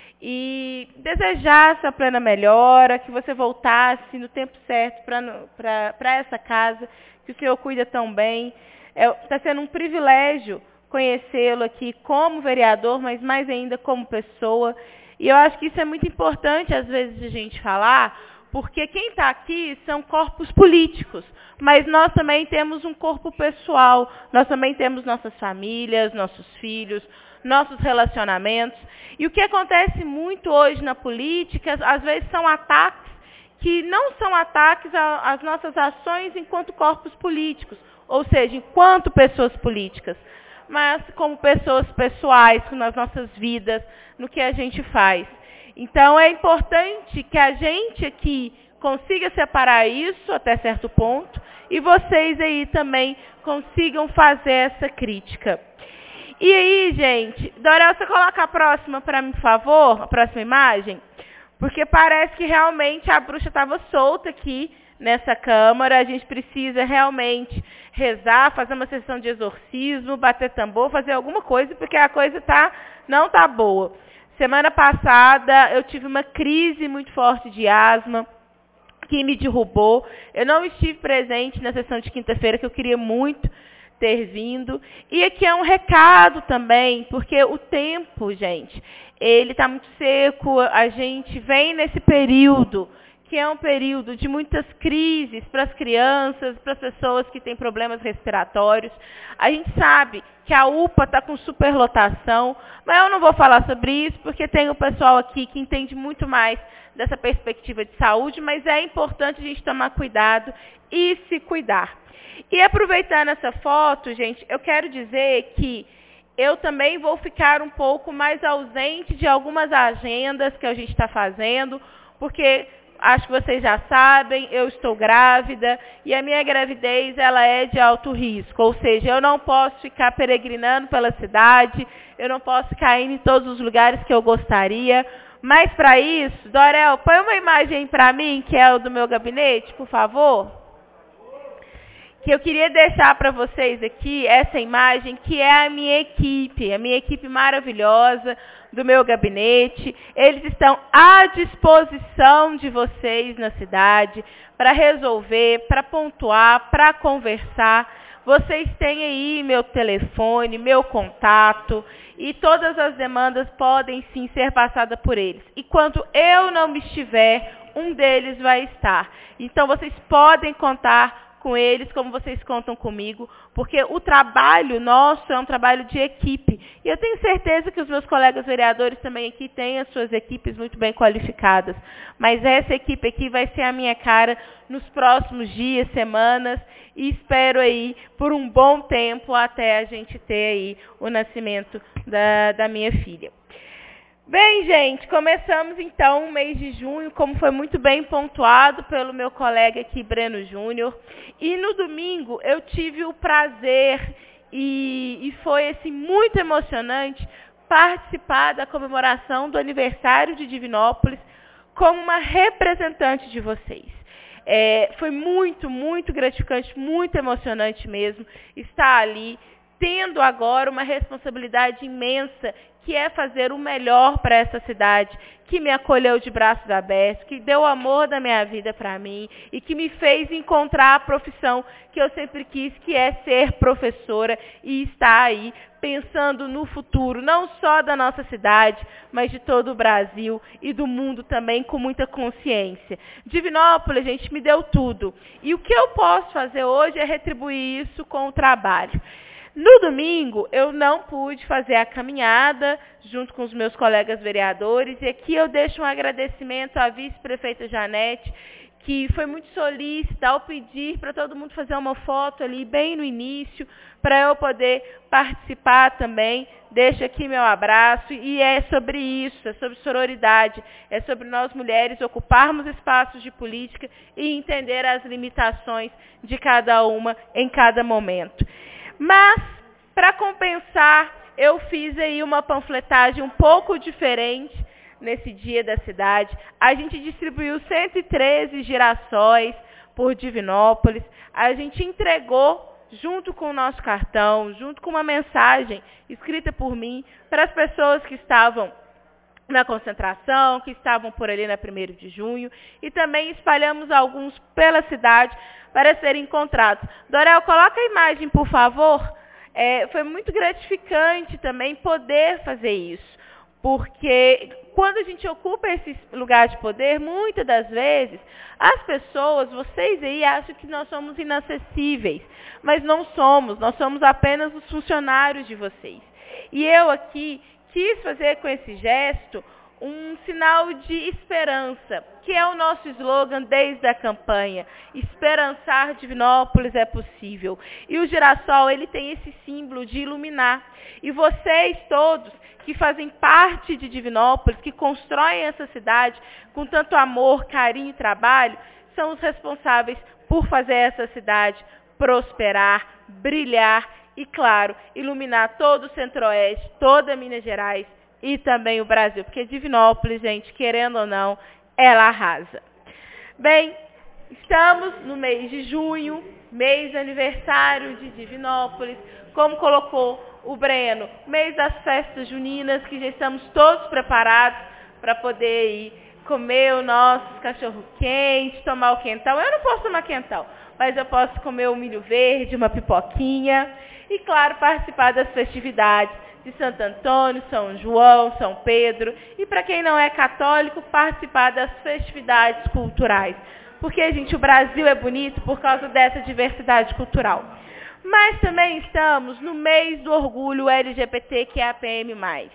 E desejar essa plena melhora, que você voltasse no tempo certo para essa casa, que o senhor cuida tão bem. Está sendo um privilégio conhecê-lo aqui como vereador, mas mais ainda como pessoa. E eu acho que isso é muito importante, às vezes, a gente falar, porque quem está aqui são corpos políticos, mas nós também temos um corpo pessoal, nós também temos nossas famílias, nossos filhos, nossos relacionamentos. E o que acontece muito hoje na política, às vezes são ataques que não são ataques às nossas ações enquanto corpos políticos, ou seja, enquanto pessoas políticas, mas como pessoas pessoais, nas nossas vidas, no que a gente faz. Então é importante que a gente aqui consiga separar isso até certo ponto, e vocês aí também consigam fazer essa crítica. E aí, gente, Dorel, você coloca a próxima para mim, por favor, a próxima imagem? Porque parece que realmente a bruxa estava solta aqui nessa Câmara. A gente precisa realmente rezar, fazer uma sessão de exorcismo, bater tambor, fazer alguma coisa, porque a coisa não tá boa. Semana passada eu tive uma crise muito forte de asma, que me derrubou. Eu não estive presente na sessão de quinta-feira, que eu queria muito ter vindo. E aqui é um recado também, porque o tempo, gente, ele está muito seco, a gente vem nesse período, que é um período de muitas crises para as crianças, para as pessoas que têm problemas respiratórios. A gente sabe que a UPA está com superlotação, mas eu não vou falar sobre isso, porque tem o pessoal aqui que entende muito mais dessa perspectiva de saúde, mas é importante a gente tomar cuidado e se cuidar. E aproveitando essa foto, gente, eu quero dizer que eu também vou ficar um pouco mais ausente de algumas agendas que a gente está fazendo, porque acho que vocês já sabem, eu estou grávida e a minha gravidez ela é de alto risco, ou seja, eu não posso ficar peregrinando pela cidade, eu não posso ficar indo em todos os lugares que eu gostaria, mas para isso, Dorel, põe uma imagem para mim, que é o do meu gabinete, por favor. Que eu queria deixar para vocês aqui, essa imagem, que é a minha equipe maravilhosa do meu gabinete. Eles estão à disposição de vocês na cidade para resolver, para pontuar, para conversar. Vocês têm aí meu telefone, meu contato, e todas as demandas podem sim ser passadas por eles. E quando eu não estiver, um deles vai estar. Então vocês podem contar com eles, como vocês contam comigo, porque o trabalho nosso é um trabalho de equipe. E eu tenho certeza que os meus colegas vereadores também aqui têm as suas equipes muito bem qualificadas. Mas essa equipe aqui vai ser a minha cara nos próximos dias, semanas, e espero aí por um bom tempo até a gente ter aí o nascimento da minha filha. Bem, gente, começamos então o mês de junho, como foi muito bem pontuado pelo meu colega aqui, Breno Júnior. E no domingo eu tive o prazer e foi assim, muito emocionante participar da comemoração do aniversário de Divinópolis como uma representante de vocês. Foi muito, muito gratificante, muito emocionante mesmo estar ali, tendo agora uma responsabilidade imensa, que é fazer o melhor para essa cidade, que me acolheu de braços abertos, que deu o amor da minha vida para mim e que me fez encontrar a profissão que eu sempre quis, que é ser professora e estar aí pensando no futuro, não só da nossa cidade, mas de todo o Brasil e do mundo também, com muita consciência. Divinópolis, gente, me deu tudo. E o que eu posso fazer hoje é retribuir isso com o trabalho. No domingo, eu não pude fazer a caminhada junto com os meus colegas vereadores, e aqui eu deixo um agradecimento à vice-prefeita Janete, que foi muito solícita ao pedir para todo mundo fazer uma foto ali bem no início, para eu poder participar também. Deixo aqui meu abraço, e é sobre isso, é sobre sororidade, é sobre nós mulheres ocuparmos espaços de política e entender as limitações de cada uma em cada momento. Mas, para compensar, eu fiz aí uma panfletagem um pouco diferente nesse dia da cidade. A gente distribuiu 113 girassóis por Divinópolis. A gente entregou, junto com o nosso cartão, junto com uma mensagem escrita por mim, para as pessoas que estavam na concentração, que estavam por ali na 1º de junho, e também espalhamos alguns pela cidade para serem encontrados. Dorel, coloca a imagem, por favor. Foi muito gratificante também poder fazer isso, porque quando a gente ocupa esse lugar de poder, muitas das vezes, as pessoas, vocês aí, acham que nós somos inacessíveis, mas não somos, nós somos apenas os funcionários de vocês. E eu aqui quis fazer com esse gesto um sinal de esperança, que é o nosso slogan desde a campanha. Esperançar Divinópolis é possível. E o girassol, ele tem esse símbolo de iluminar. E vocês todos que fazem parte de Divinópolis, que constroem essa cidade com tanto amor, carinho e trabalho, são os responsáveis por fazer essa cidade prosperar, brilhar e, claro, iluminar todo o Centro-Oeste, toda Minas Gerais, e também o Brasil, porque Divinópolis, gente, querendo ou não, ela arrasa. Bem, estamos no mês de junho, mês de aniversário de Divinópolis, como colocou o Breno, mês das festas juninas, que já estamos todos preparados para poder ir comer o nosso cachorro-quente, tomar o quentão. Eu não posso tomar quentão, mas eu posso comer o milho verde, uma pipoquinha e, claro, participar das festividades de Santo Antônio, São João, São Pedro, e para quem não é católico, participar das festividades culturais. Porque, gente, o Brasil é bonito por causa dessa diversidade cultural. Mas também estamos no mês do orgulho LGBTQIAPN+.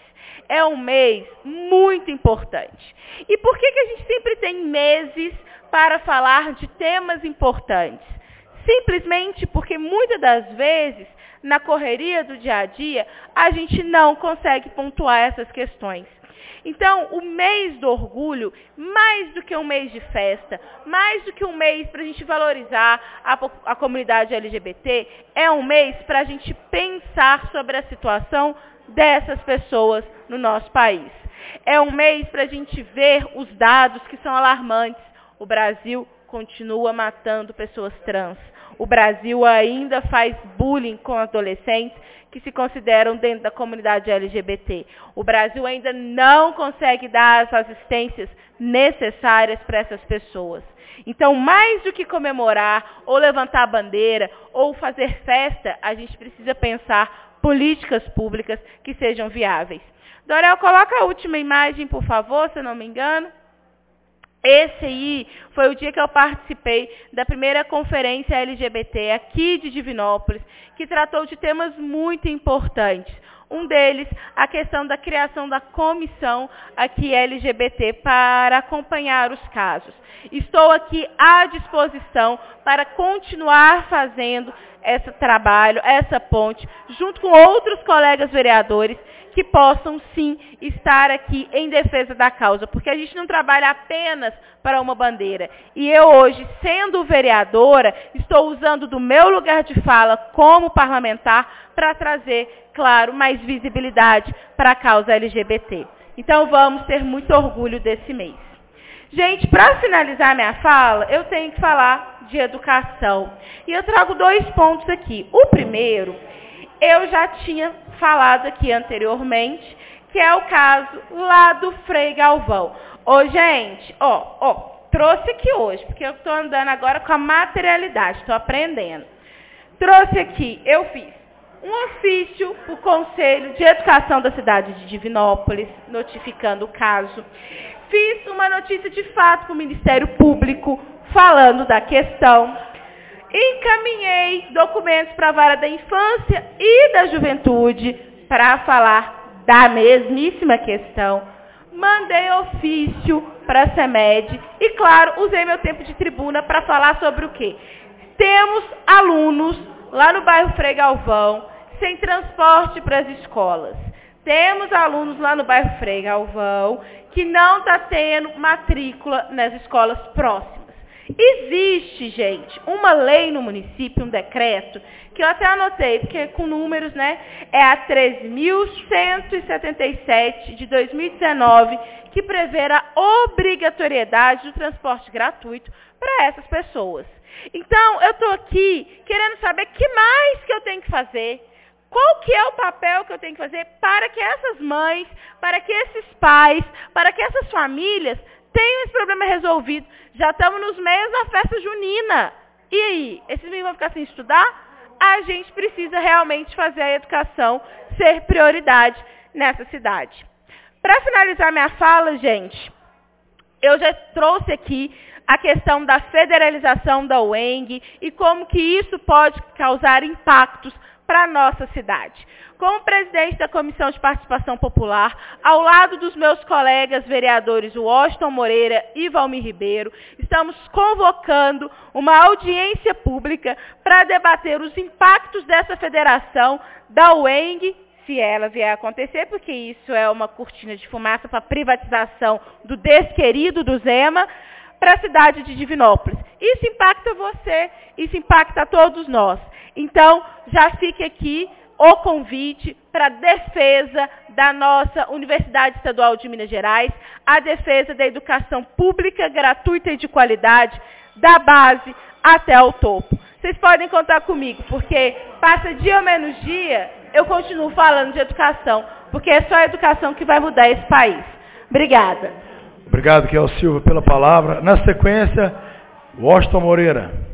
É um mês muito importante. E por que a gente sempre tem meses para falar de temas importantes? simplesmente porque muitas das vezes, na correria do dia a dia, a gente não consegue pontuar essas questões. Então, o mês do orgulho, mais do que um mês de festa, mais do que um mês para a gente valorizar a comunidade LGBT, é um mês para a gente pensar sobre a situação dessas pessoas no nosso país. É um mês para a gente ver os dados que são alarmantes. O Brasil continua matando pessoas trans. O Brasil ainda faz bullying com adolescentes que se consideram dentro da comunidade LGBT. O Brasil ainda não consegue dar as assistências necessárias para essas pessoas. Então, mais do que comemorar, ou levantar a bandeira, ou fazer festa, a gente precisa pensar políticas públicas que sejam viáveis. Dorel, coloca a última imagem, por favor, se eu não me engano. Esse aí foi o dia que eu participei da primeira conferência LGBT aqui de Divinópolis, que tratou de temas muito importantes. Um deles, a questão da criação da comissão aqui LGBT para acompanhar os casos. Estou aqui à disposição para continuar fazendo esse trabalho, essa ponte, junto com outros colegas vereadores que possam, sim, estar aqui em defesa da causa, porque a gente não trabalha apenas para uma bandeira. E eu hoje, sendo vereadora, estou usando do meu lugar de fala como parlamentar para trazer, claro, mais visibilidade para a causa LGBT. Então, vamos ter muito orgulho desse mês. Gente, para finalizar minha fala, eu tenho que falar de educação. E eu trago 2 pontos aqui. O primeiro, eu já tinha falado aqui anteriormente, que é o caso lá do Frei Galvão. Ô, gente, trouxe aqui hoje, porque eu estou andando agora com a materialidade, estou aprendendo. Trouxe aqui, eu fiz um ofício para o Conselho de Educação da cidade de Divinópolis, notificando o caso. Fiz uma notícia de fato para o Ministério Público, falando da questão. Encaminhei documentos para a Vara da Infância e da Juventude para falar da mesmíssima questão. Mandei ofício para a CEMED e, claro, usei meu tempo de tribuna para falar sobre o quê? Temos alunos lá no bairro Frei Galvão sem transporte para as escolas. Temos alunos lá no bairro Frei Galvão que não está tendo matrícula nas escolas próximas. Existe, gente, uma lei no município, um decreto, que eu até anotei, porque com números, né, é a 13.177 de 2019, que prevê a obrigatoriedade do transporte gratuito para essas pessoas. Então, eu estou aqui querendo saber o que mais que eu tenho que fazer, qual que é o papel que eu tenho que fazer para que essas mães, para que esses pais, para que essas famílias tenham esse problema resolvido. Já estamos nos meios da festa junina. E aí? Esses meninos vão ficar sem estudar? A gente precisa realmente fazer a educação ser prioridade nessa cidade. Para finalizar minha fala, gente, eu já trouxe aqui a questão da federalização da UENG e como que isso pode causar impactos para a nossa cidade. Como presidente da Comissão de Participação Popular, ao lado dos meus colegas vereadores Washington Moreira e Valmir Ribeiro, estamos convocando uma audiência pública para debater os impactos dessa federação da UENG, se ela vier a acontecer, porque isso é uma cortina de fumaça para a privatização do desquerido do Zema, para a cidade de Divinópolis. Isso impacta você, isso impacta todos nós. Então, já fique aqui o convite para a defesa da nossa Universidade Estadual de Minas Gerais, a defesa da educação pública, gratuita e de qualidade, da base até o topo. Vocês podem contar comigo, porque passa dia ou menos dia, eu continuo falando de educação, porque é só a educação que vai mudar esse país. Obrigada. Obrigado, Kel Silva, pela palavra. Na sequência, Washington Moreira.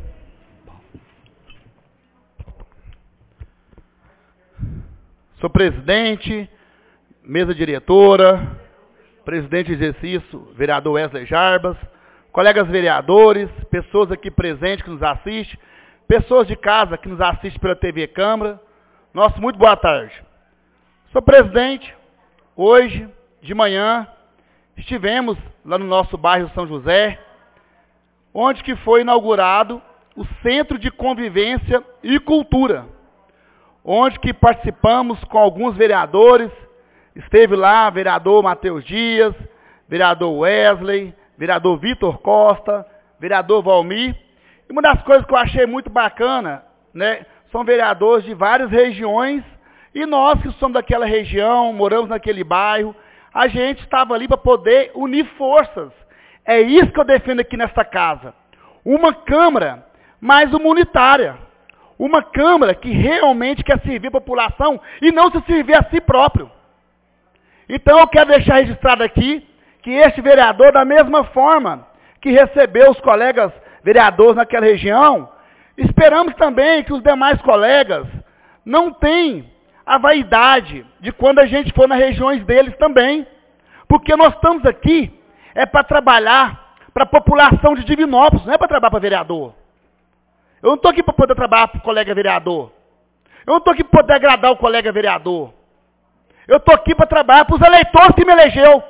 Sou presidente, mesa diretora, presidente de exercício, vereador Wesley Jarbas, colegas vereadores, pessoas aqui presentes que nos assistem, pessoas de casa que nos assistem pela TV Câmara. Nossa, muito boa tarde. Sou presidente, hoje, de manhã, estivemos lá no nosso bairro São José, onde que foi inaugurado o Centro de Convivência e Cultura, onde que participamos com alguns vereadores. Esteve lá vereador Matheus Dias, vereador Wesley, vereador Vitor Costa, vereador Valmir. E uma das coisas que eu achei muito bacana, né, são vereadores de várias regiões, e nós que somos daquela região, moramos naquele bairro, a gente estava ali para poder unir forças. É isso que eu defendo aqui nesta casa. Uma Câmara mais humanitária. Uma Câmara que realmente quer servir a população e não se servir a si próprio. Então eu quero deixar registrado aqui que este vereador, da mesma forma que recebeu os colegas vereadores naquela região, esperamos também que os demais colegas não tenham a vaidade de quando a gente for nas regiões deles também. Porque nós estamos aqui para trabalhar para a população de Divinópolis, não é para trabalhar para vereador. Eu não estou aqui para poder trabalhar para o colega vereador. Eu não estou aqui para poder agradar o colega vereador. Eu estou aqui para trabalhar para os eleitores que me elegeu.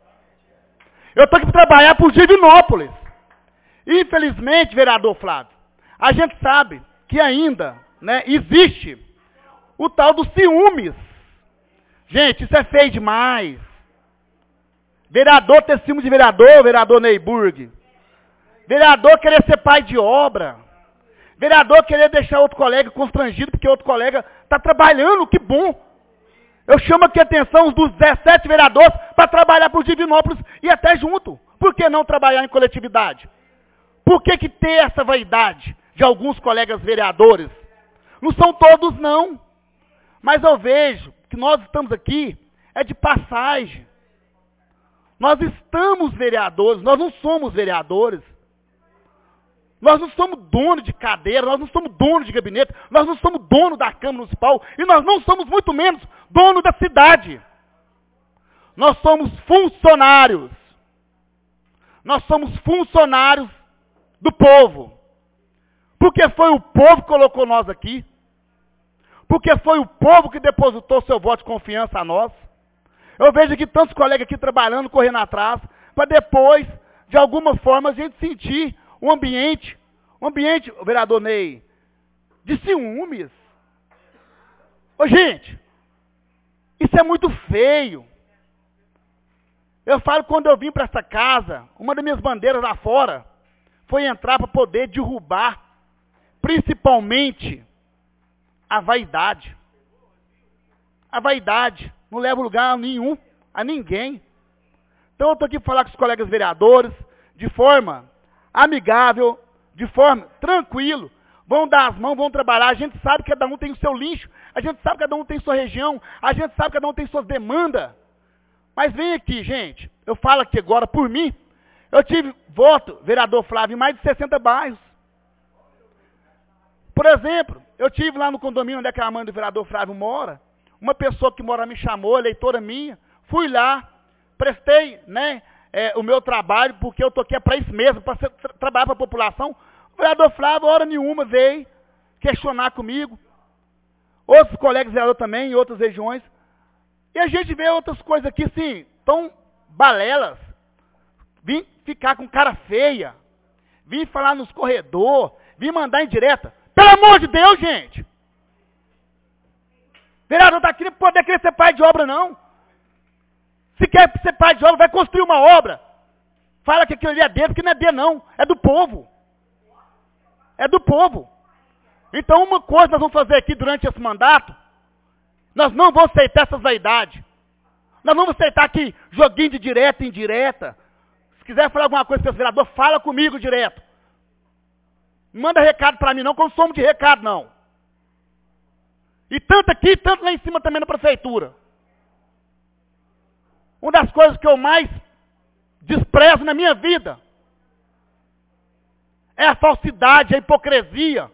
Eu estou aqui para trabalhar para os Divinópolis. Infelizmente, vereador Flávio, a gente sabe que ainda, né, existe o tal dos ciúmes. Gente, isso é feio demais. Vereador ter ciúme de vereador Neyburg. Vereador querer ser pai de obra. Vereador querer deixar outro colega constrangido porque outro colega está trabalhando, que bom. Eu chamo aqui a atenção dos 17 vereadores para trabalhar para os Divinópolis e até junto. Por que não trabalhar em coletividade? Por que ter essa vaidade de alguns colegas vereadores? Não são todos, não. Mas eu vejo que nós estamos aqui, é de passagem. Nós estamos vereadores, nós não somos vereadores. Nós não somos dono de cadeira, nós não somos dono de gabinete, nós não somos dono da Câmara Municipal e nós não somos muito menos dono da cidade. Nós somos funcionários. Nós somos funcionários do povo. Porque foi o povo que colocou nós aqui. Porque foi o povo que depositou seu voto de confiança a nós. Eu vejo aqui tantos colegas aqui trabalhando, correndo atrás, para depois, de alguma forma, a gente sentir um ambiente, o vereador Ney, de ciúmes. Ô gente, isso é muito feio. Eu falo, quando eu vim para essa casa, uma das minhas bandeiras lá fora foi entrar para poder derrubar, principalmente, a vaidade. A vaidade não leva lugar nenhum, a ninguém. Então eu estou aqui para falar com os colegas vereadores, de forma amigável, de forma tranquilo. Vão dar as mãos, vão trabalhar. A gente sabe que cada um tem o seu lixo. A gente sabe que cada um tem sua região. A gente sabe que cada um tem suas demandas. Mas vem aqui, gente. Eu falo aqui agora por mim. Eu tive voto, vereador Flávio, em mais de 60 bairros. Por exemplo, eu tive lá no condomínio onde é que a mãe do vereador Flávio mora. Uma pessoa que mora me chamou, eleitora minha. Fui lá, prestei, né, o meu trabalho, porque eu estou aqui para isso mesmo, para trabalhar para a população. O vereador Flávio, hora nenhuma, veio questionar comigo. Outros colegas vereadores também, em outras regiões. E a gente vê outras coisas aqui, assim, tão balelas. Vim ficar com cara feia. Vim falar nos corredores. Vim mandar em direta. Pelo amor de Deus, gente! Vereador está aqui não poder querer ser pai de obra, não. Se quer ser pai de obra, vai construir uma obra. Fala que aquilo ali é dele, porque não é dele, não. É do povo. É do povo. Então, uma coisa nós vamos fazer aqui durante esse mandato, nós não vamos aceitar essas vaidades. Nós não vamos aceitar aqui joguinho de direta e indireta. Se quiser falar alguma coisa para esse vereador, fala comigo direto. Não manda recado para mim, não, que eu não somos de recado, não. E tanto aqui, tanto lá em cima também na prefeitura. Uma das coisas que eu mais desprezo na minha vida é a falsidade, a hipocrisia.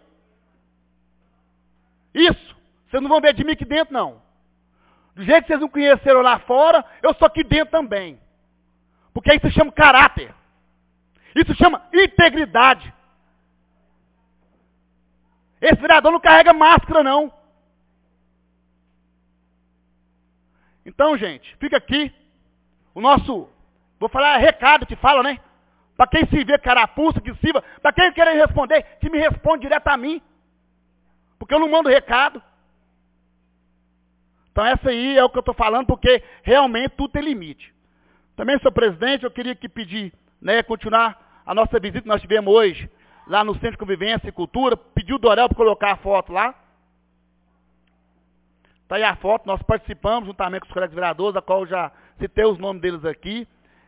Isso, vocês não vão ver de mim aqui dentro, não. Do jeito que vocês não conheceram lá fora, eu sou aqui dentro também. Porque isso se chama caráter. Isso se chama integridade. Esse vereador não carrega máscara, não. Então, gente, fica aqui o nosso, vou falar recado que fala, né? Para quem se vê carapuça, que sirva. Para quem querer responder, que me responde direto a mim. Porque eu não mando recado. Então essa aí é o que eu estou falando, porque realmente tudo tem limite. Também, senhor presidente, eu queria aqui pedir, né, continuar a nossa visita que nós tivemos hoje, lá no Centro de Convivência e Cultura, pediu o Dorel para colocar a foto lá. Está aí a foto, nós participamos juntamente com os colegas vereadores, a qual eu já citei os nomes deles aqui.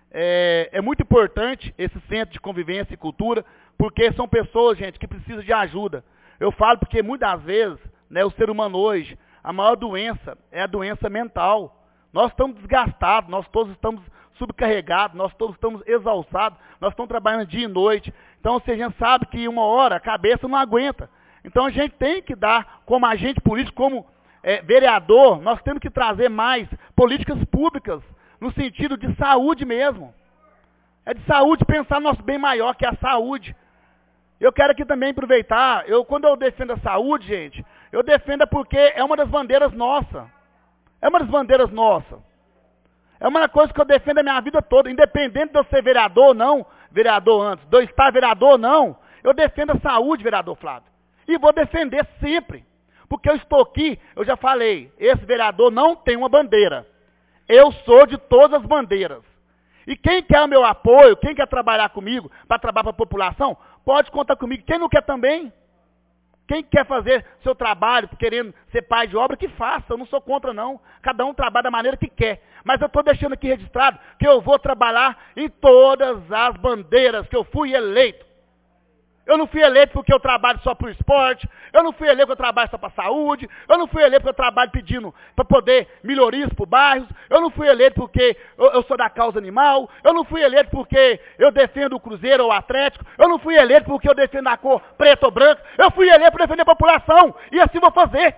É muito importante esse Centro de Convivência e Cultura, porque são pessoas, gente, que precisam de ajuda. Eu falo porque muitas vezes, né, o ser humano hoje, a maior doença é a doença mental. Nós estamos desgastados, nós todos estamos subcarregados, nós todos estamos exaustos, nós estamos trabalhando dia e noite. Então, a gente sabe que uma hora a cabeça não aguenta. Então, a gente tem que dar, como agente político, como vereador, nós temos que trazer mais políticas públicas, no sentido de saúde mesmo. É de saúde, pensar no nosso bem maior, que é a saúde. Eu quero aqui também aproveitar, quando eu defendo a saúde, gente, eu defendo porque é uma das bandeiras nossas. É uma das bandeiras nossas. É uma coisa que eu defendo a minha vida toda, independente de eu ser vereador ou não, vereador antes, de eu estar vereador ou não, eu defendo a saúde, vereador Flávio. E vou defender sempre. Porque eu estou aqui, eu já falei, esse vereador não tem uma bandeira. Eu sou de todas as bandeiras. E quem quer o meu apoio, quem quer trabalhar comigo, para trabalhar para a população, pode contar comigo. Quem não quer também, quem quer fazer seu trabalho, querendo ser pai de obra, que faça, eu não sou contra não. Cada um trabalha da maneira que quer. Mas eu estou deixando aqui registrado que eu vou trabalhar em todas as bandeiras que eu fui eleito. Eu não fui eleito porque eu trabalho só para o esporte, eu não fui eleito porque eu trabalho só para a saúde, eu não fui eleito porque eu trabalho pedindo para poder melhorias para os bairros, eu não fui eleito porque eu sou da causa animal, eu não fui eleito porque eu defendo o Cruzeiro ou o Atlético, eu não fui eleito porque eu defendo a cor preta ou branca, eu fui eleito para defender a população, e assim vou fazer.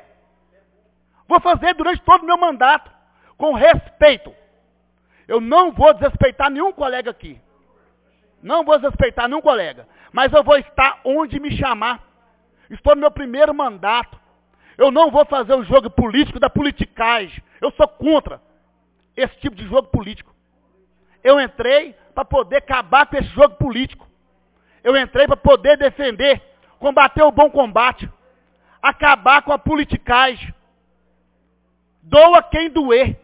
Vou fazer durante todo o meu mandato, com respeito. Eu não vou desrespeitar nenhum colega aqui. Não vou desrespeitar nenhum colega. Mas eu vou estar onde me chamar. Estou no meu primeiro mandato. Eu não vou fazer o jogo político da politicagem. Eu sou contra esse tipo de jogo político. Eu entrei para poder acabar com esse jogo político. Eu entrei para poder defender, combater o bom combate, acabar com a politicagem. Doa quem doer.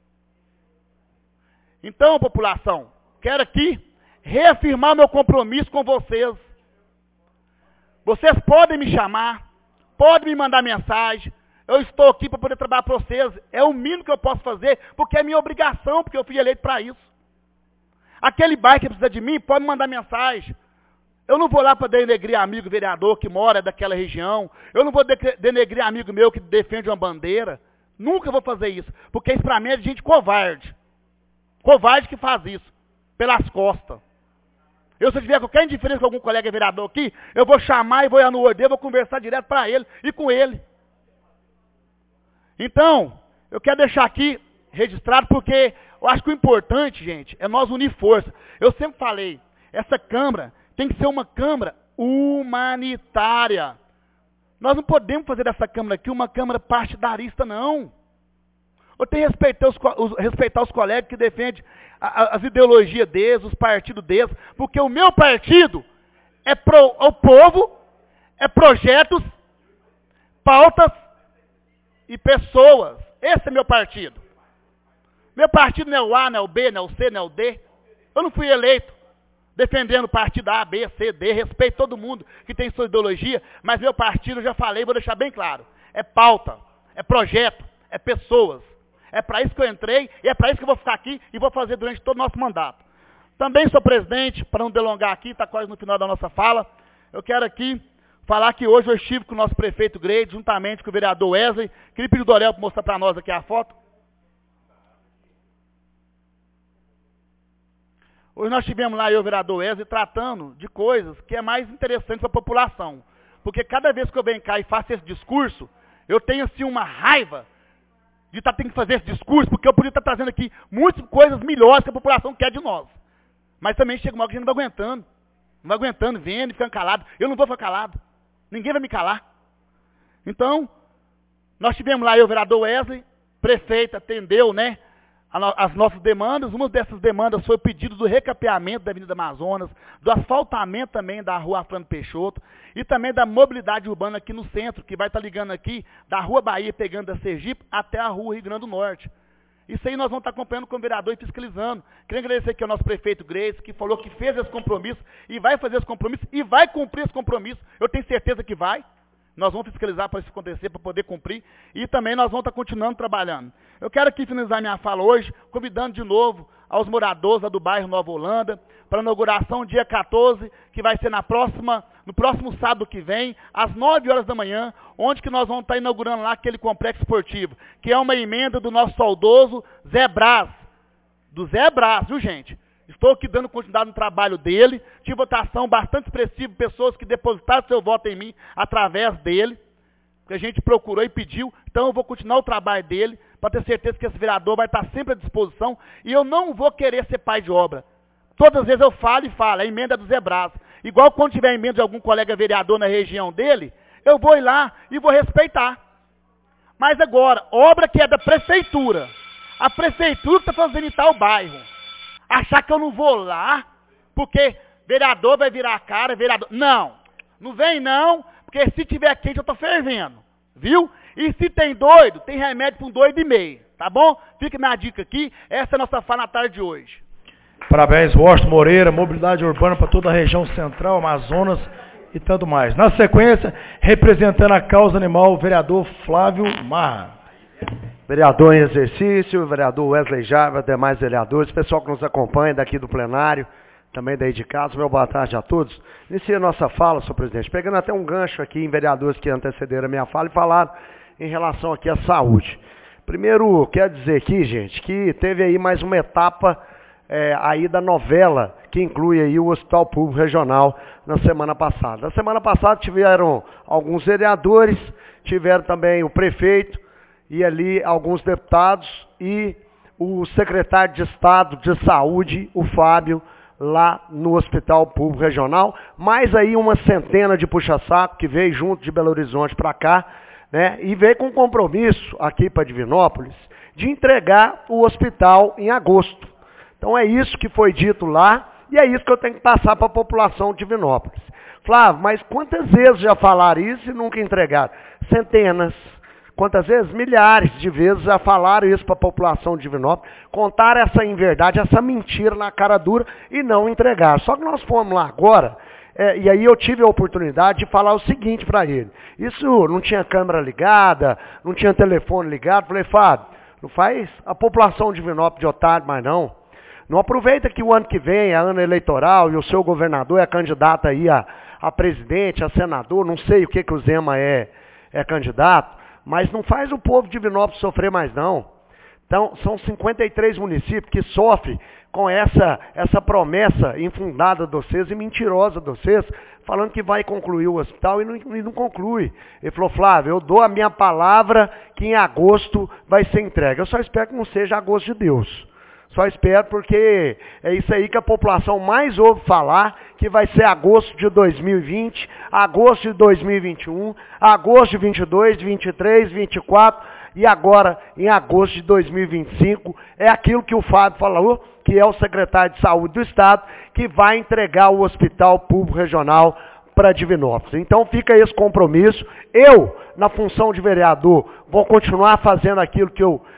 Então, população, quero aqui reafirmar meu compromisso com vocês. Vocês podem me chamar, podem me mandar mensagem. Eu estou aqui para poder trabalhar para vocês. É o mínimo que eu posso fazer, porque é minha obrigação, porque eu fui eleito para isso. Aquele bairro que precisa de mim, pode me mandar mensagem. Eu não vou lá para denegrir amigo vereador que mora daquela região. Eu não vou denegrir amigo meu que defende uma bandeira. Nunca vou fazer isso, porque isso para mim é de gente covarde. Covarde que faz isso, pelas costas. Se eu tiver qualquer indiferença com algum colega vereador aqui, eu vou chamar e vou ir no ordeiro, vou conversar direto para ele e com ele. Então, eu quero deixar aqui registrado, porque eu acho que o importante, gente, é nós unir força. Eu sempre falei, essa Câmara tem que ser uma Câmara humanitária. Nós não podemos fazer dessa Câmara aqui uma Câmara partidarista, não. Eu tenho que respeitar os colegas que defendem as ideologias deles, os partidos deles, porque o meu partido é o povo, é projetos, pautas e pessoas. Esse é meu partido. Meu partido não é o A, não é o B, não é o C, não é o D. Eu não fui eleito defendendo o partido A, B, C, D, respeito todo mundo que tem sua ideologia, mas meu partido, eu já falei, vou deixar bem claro, é pauta, é projeto, é pessoas. É para isso que eu entrei e é para isso que eu vou ficar aqui e vou fazer durante todo o nosso mandato. Também, senhor presidente, para não delongar aqui, está quase no final da nossa fala, eu quero aqui falar que hoje eu estive com o nosso prefeito Greide, juntamente com o vereador Wesley. Queria pedir o Dorel para mostrar para nós aqui a foto. Hoje nós estivemos lá, eu e o vereador Wesley, tratando de coisas que é mais interessante para a população. Porque cada vez que eu venho cá e faço esse discurso, eu tenho assim uma raiva de estar tendo que fazer esse discurso, porque eu podia estar trazendo aqui muitas coisas melhores que a população quer de nós. Mas também chega uma hora que a gente não vai aguentando. Não vai aguentando, vendo e ficando calado. Eu não vou ficar calado. Ninguém vai me calar. Então, nós tivemos lá, eu, o vereador Wesley, prefeito, atendeu, né, as nossas demandas. Uma dessas demandas foi o pedido do recapeamento da Avenida Amazonas, do asfaltamento também da Rua Afrânio Peixoto e também da mobilidade urbana aqui no centro, que vai estar ligando aqui da Rua Bahia, pegando da Sergipe, até a Rua Rio Grande do Norte. Isso aí nós vamos estar acompanhando com o vereador e fiscalizando. Queria agradecer aqui ao nosso prefeito Grace, que falou que fez esse compromisso e vai fazer esse compromisso e vai cumprir esse compromisso. Eu tenho certeza que vai. Nós vamos fiscalizar para isso acontecer, para poder cumprir. E também nós vamos estar continuando trabalhando. Eu quero aqui finalizar minha fala hoje, convidando de novo aos moradores lá do bairro Nova Holanda, para a inauguração dia 14, que vai ser no próximo sábado que vem, às 9 horas da manhã, onde que nós vamos estar inaugurando lá aquele complexo esportivo, que é uma emenda do nosso saudoso Zé Braz. Do Zé Braz, viu, gente? Estou aqui dando continuidade no trabalho dele, tive votação bastante expressiva, pessoas que depositaram seu voto em mim através dele, que a gente procurou e pediu, então eu vou continuar o trabalho dele, para ter certeza que esse vereador vai estar sempre à disposição, e eu não vou querer ser pai de obra. Todas as vezes eu falo e falo, a emenda é do Zé Braz. Igual quando tiver emenda de algum colega vereador na região dele, eu vou ir lá e vou respeitar. Mas agora, obra que é da prefeitura, a prefeitura que está fazendo em tal bairro, achar que eu não vou lá, porque vereador vai virar a cara, vereador... Não, não vem não, porque se tiver quente eu estou fervendo, viu? E se tem doido, tem remédio para um doido e meio, tá bom? Fica minha dica aqui, essa é a nossa fala na tarde de hoje. Parabéns, Washington Moreira, mobilidade urbana para toda a região central, Amazonas e tanto mais. Na sequência, representando a causa animal, o vereador Flávio Marra. Vereador em exercício, vereador Wesley Jarbas, demais vereadores, pessoal que nos acompanha daqui do plenário, também daí de casa, meu boa tarde a todos. Inicia a nossa fala, senhor presidente, pegando até um gancho aqui em vereadores que antecederam a minha fala e falaram em relação aqui à saúde. Primeiro, quero dizer aqui, gente, que teve aí mais uma etapa aí da novela, que inclui aí o Hospital Público Regional na semana passada. Na semana passada tiveram alguns vereadores, tiveram também o prefeito, e ali alguns deputados e o secretário de Estado de Saúde, o Fábio, lá no Hospital Público Regional, mais aí uma centena de puxa-saco que veio junto de Belo Horizonte para cá, né, e veio com compromisso aqui para Divinópolis de entregar o hospital em agosto. Então é isso que foi dito lá e é isso que eu tenho que passar para a população de Divinópolis. Flávio, mas quantas vezes já falaram isso e nunca entregaram? Centenas. Quantas vezes? Milhares de vezes já falaram isso para a população de Divinópolis, contaram essa inverdade, essa mentira na cara dura e não entregaram. Só que nós fomos lá agora, e aí eu tive a oportunidade de falar o seguinte para ele. Isso não tinha câmera ligada, não tinha telefone ligado. Falei, Fábio, não faz a população de Divinópolis de otário mais não. Não aproveita que o ano que vem é ano eleitoral e o seu governador é candidato aí a presidente, a senador, não sei o que o Zema é candidato. Mas não faz o povo de Divinópolis sofrer mais não. Então, são 53 municípios que sofrem com essa promessa infundada de vocês e mentirosa de vocês, falando que vai concluir o hospital e não conclui. Ele falou, Flávio, eu dou a minha palavra que em agosto vai ser entregue. Eu só espero que não seja agosto de Deus. Só espero porque é isso aí que a população mais ouve falar, que vai ser agosto de 2020, agosto de 2021, agosto de 22, 23, 24 e agora em agosto de 2025. É aquilo que o Fábio falou, que é o secretário de Saúde do Estado, que vai entregar o Hospital Público Regional para Divinópolis. Então fica esse compromisso. Eu, na função de vereador, vou continuar fazendo aquilo que eu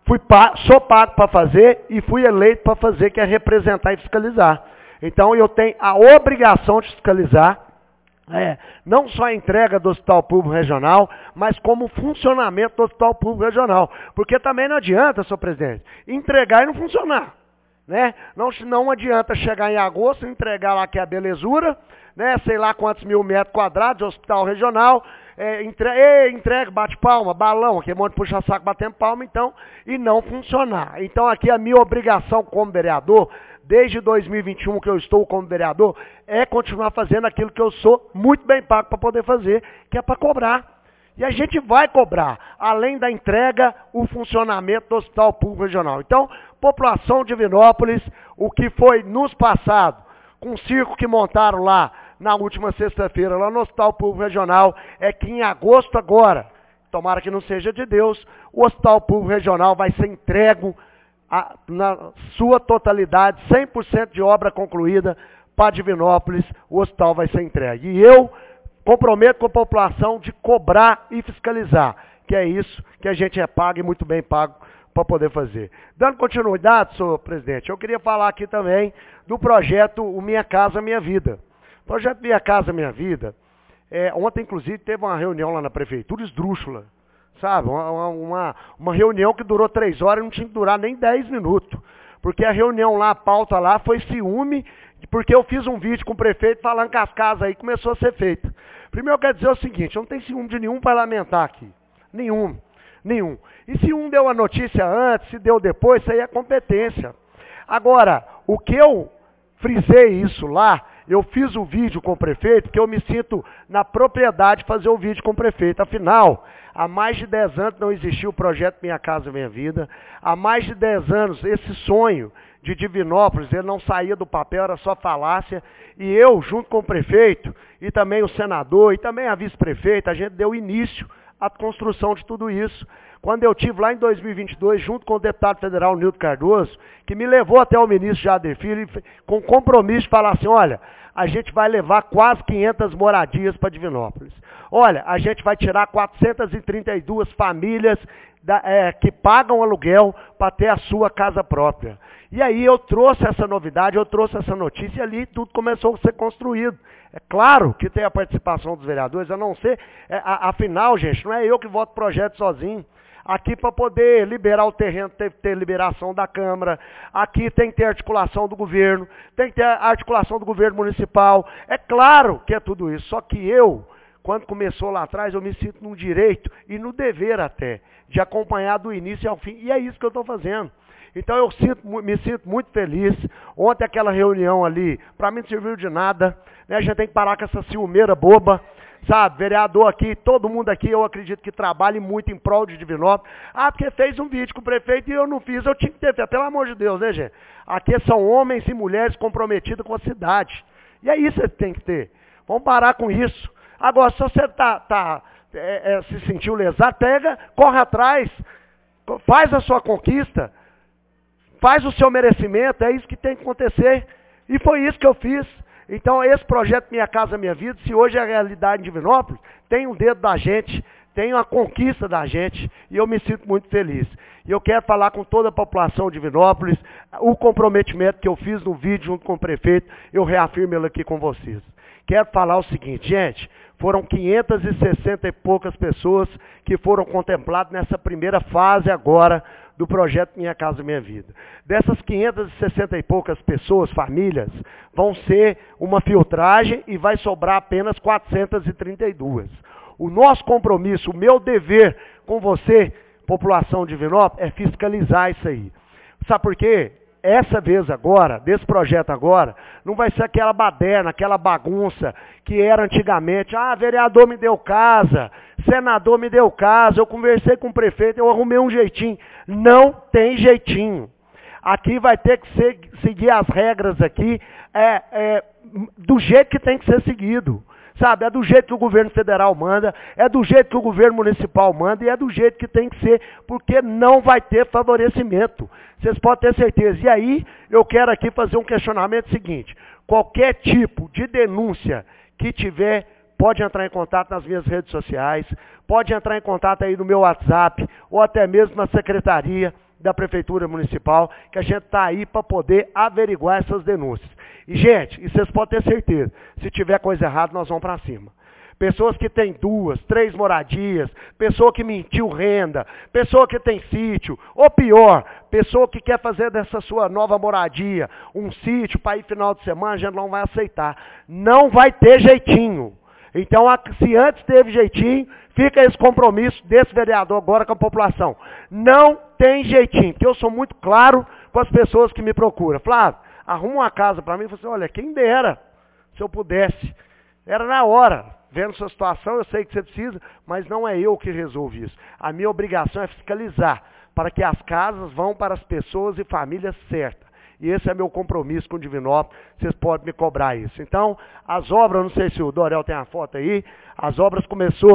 sou pago para fazer e fui eleito para fazer, que é representar e fiscalizar. Então eu tenho a obrigação de fiscalizar, não só a entrega do Hospital Público Regional, mas como o funcionamento do Hospital Público Regional. Porque também não adianta, senhor presidente, entregar e não funcionar. Né? Não adianta chegar em agosto e entregar lá que é a belezura, né? Sei lá quantos mil metros quadrados de hospital regional, entrega, bate palma, balão, aquele monte de puxa-saco batendo palma, então, e não funcionar. Então aqui a minha obrigação como vereador, desde 2021 que eu estou como vereador, é continuar fazendo aquilo que eu sou muito bem pago para poder fazer, que é para cobrar. E a gente vai cobrar, além da entrega, o funcionamento do Hospital Público Regional. Então, população de Divinópolis, o que foi nos passado, com o circo que montaram lá na última sexta-feira, lá no Hospital Público Regional, é que em agosto agora, tomara que não seja de Deus, o Hospital Público Regional vai ser entregue na sua totalidade, 100% de obra concluída para Divinópolis, o hospital vai ser entregue. E eu comprometo com a população de cobrar e fiscalizar, que é isso que a gente é pago e muito bem pago para poder fazer. Dando continuidade, senhor presidente, eu queria falar aqui também do projeto O Minha Casa Minha Vida. O projeto Minha Casa Minha Vida, ontem inclusive teve uma reunião lá na prefeitura esdrúxula, sabe? Uma reunião que durou 3 horas e não tinha que durar nem 10 minutos. Porque a reunião lá, a pauta lá, foi ciúme, porque eu fiz um vídeo com o prefeito falando que as casas aí começou a ser feitas. Primeiro eu quero dizer o seguinte, eu não tenho ciúme de nenhum parlamentar aqui. Nenhum. E se um deu a notícia antes, se deu depois, isso aí é competência. Agora, o que eu frisei isso lá, eu fiz o vídeo com o prefeito, porque eu me sinto na propriedade de fazer o vídeo com o prefeito. Afinal, há mais de 10 anos não existiu o projeto Minha Casa Minha Vida. Há mais de 10 anos esse sonho de Divinópolis, ele não saía do papel, era só falácia. E eu, junto com o prefeito, e também o senador, e também a vice-prefeita, a gente deu início à construção de tudo isso. Quando eu estive lá em 2022, junto com o deputado federal Nilton Cardoso, que me levou até o ministro Jader Filho, com compromisso de falar assim, olha, a gente vai levar quase 500 moradias para Divinópolis. Olha, a gente vai tirar 432 famílias que pagam aluguel para ter a sua casa própria. E aí eu trouxe essa novidade, eu trouxe essa notícia e ali tudo começou a ser construído. É claro que tem a participação dos vereadores, a não ser, afinal, gente, não é eu que voto projeto sozinho. Aqui para poder liberar o terreno tem que ter liberação da Câmara, aqui tem que ter articulação do governo, tem que ter articulação do governo municipal. É claro que é tudo isso, só que eu, quando começou lá atrás, eu me sinto no direito e no dever até, de acompanhar do início ao fim, e é isso que eu estou fazendo. Então eu me sinto muito feliz. Ontem aquela reunião ali, para mim não serviu de nada, né? A gente tem que parar com essa ciumeira boba, sabe? Vereador aqui, todo mundo aqui, eu acredito que trabalhe muito em prol de Divinópolis. Porque fez um vídeo com o prefeito e eu não fiz, eu tinha que ter feito, pelo amor de Deus, né, gente? Aqui são homens e mulheres comprometidos com a cidade. E é isso que tem que ter. Vamos parar com isso. Agora, se você se sentiu lesado, pega, corre atrás, faz a sua conquista, faz o seu merecimento, é isso que tem que acontecer. E foi isso que eu fiz. Então, esse projeto Minha Casa Minha Vida, se hoje é a realidade em Divinópolis, tem um dedo da gente, tem uma conquista da gente, e eu me sinto muito feliz. E eu quero falar com toda a população de Divinópolis, o comprometimento que eu fiz no vídeo junto com o prefeito, eu reafirmo ele aqui com vocês. Quero falar o seguinte, gente, foram 560 e poucas pessoas que foram contempladas nessa primeira fase agora do projeto Minha Casa Minha Vida. Dessas 560 e poucas pessoas, famílias, vão ser uma filtragem e vai sobrar apenas 432. O nosso compromisso, o meu dever com você, população de Divinópolis, é fiscalizar isso aí. Sabe por quê? Essa vez agora, desse projeto agora, não vai ser aquela baderna, aquela bagunça que era antigamente. Vereador me deu casa, senador me deu casa, eu conversei com o prefeito, eu arrumei um jeitinho. Não tem jeitinho. Aqui vai ter que seguir as regras aqui do jeito que tem que ser seguido. Sabe, é do jeito que o governo federal manda, é do jeito que o governo municipal manda e é do jeito que tem que ser, porque não vai ter favorecimento. Vocês podem ter certeza. E aí, eu quero aqui fazer um questionamento seguinte. Qualquer tipo de denúncia que tiver, pode entrar em contato nas minhas redes sociais, pode entrar em contato aí no meu WhatsApp, ou até mesmo na secretaria da Prefeitura Municipal, que a gente está aí para poder averiguar essas denúncias. E, gente, e vocês podem ter certeza, se tiver coisa errada, nós vamos para cima. Pessoas que têm 2, 3 moradias, pessoa que mentiu renda, pessoa que tem sítio, ou pior, pessoa que quer fazer dessa sua nova moradia um sítio para ir final de semana, a gente não vai aceitar. Não vai ter jeitinho. Então, se antes teve jeitinho, fica esse compromisso desse vereador agora com a população. Não tem jeitinho, porque eu sou muito claro com as pessoas que me procuram. Flávio, arruma uma casa para mim. Eu falei assim, olha, quem dera, se eu pudesse. Era na hora, vendo sua situação, eu sei que você precisa, mas não é eu que resolvo isso. A minha obrigação é fiscalizar, para que as casas vão para as pessoas e famílias certas. E esse é meu compromisso com o Divinópolis, vocês podem me cobrar isso. Então, as obras, não sei se o Dorel tem a foto aí, as obras começou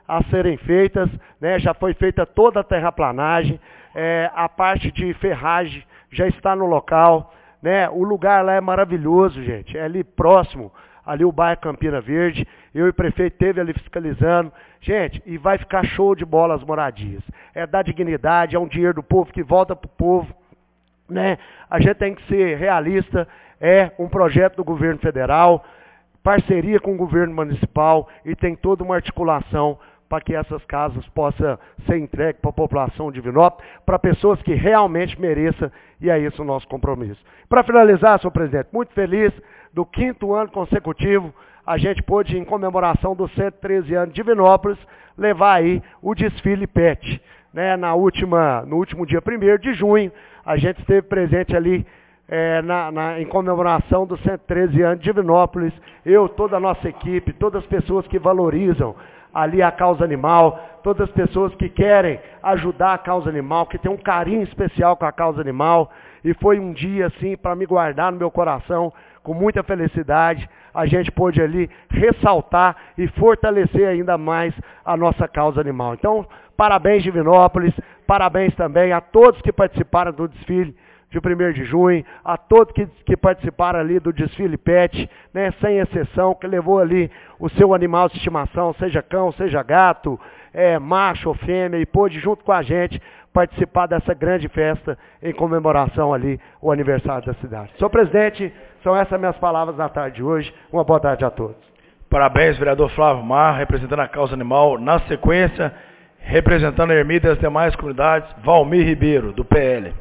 a serem feitas, né? Já foi feita toda a terraplanagem, a parte de ferragem já está no local, né? O lugar lá é maravilhoso, gente, é ali próximo, ali o bairro Campina Verde, eu e o prefeito esteve ali fiscalizando, gente, e vai ficar show de bola as moradias, é da dignidade, é um dinheiro do povo que volta para o povo, né? A gente tem que ser realista, é um projeto do governo federal, parceria com o governo municipal e tem toda uma articulação para que essas casas possam ser entregues para a população de Divinópolis, para pessoas que realmente mereçam, e é esse o nosso compromisso. Para finalizar, senhor presidente, muito feliz do 5º ano consecutivo, a gente pôde, em comemoração dos 113 anos de Divinópolis, levar aí o desfile PET. Né? No último dia 1º de junho, a gente esteve presente ali em comemoração dos 113 anos de Divinópolis, eu, toda a nossa equipe, todas as pessoas que valorizam ali a causa animal, todas as pessoas que querem ajudar a causa animal, que tem um carinho especial com a causa animal, e foi um dia assim para me guardar no meu coração, com muita felicidade, a gente pôde ali ressaltar e fortalecer ainda mais a nossa causa animal. Então, parabéns Divinópolis, parabéns também a todos que participaram do desfile de 1º de junho, a todos que participaram ali do desfile PET, né, sem exceção, que levou ali o seu animal de estimação, seja cão, seja gato, macho ou fêmea, e pôde junto com a gente participar dessa grande festa em comemoração ali o aniversário da cidade. Senhor presidente, são essas minhas palavras na tarde de hoje. Uma boa tarde a todos. Parabéns, vereador Flávio Mar, representando a causa animal. Na sequência, representando a Ermida e as demais comunidades, Valmir Ribeiro, do PL.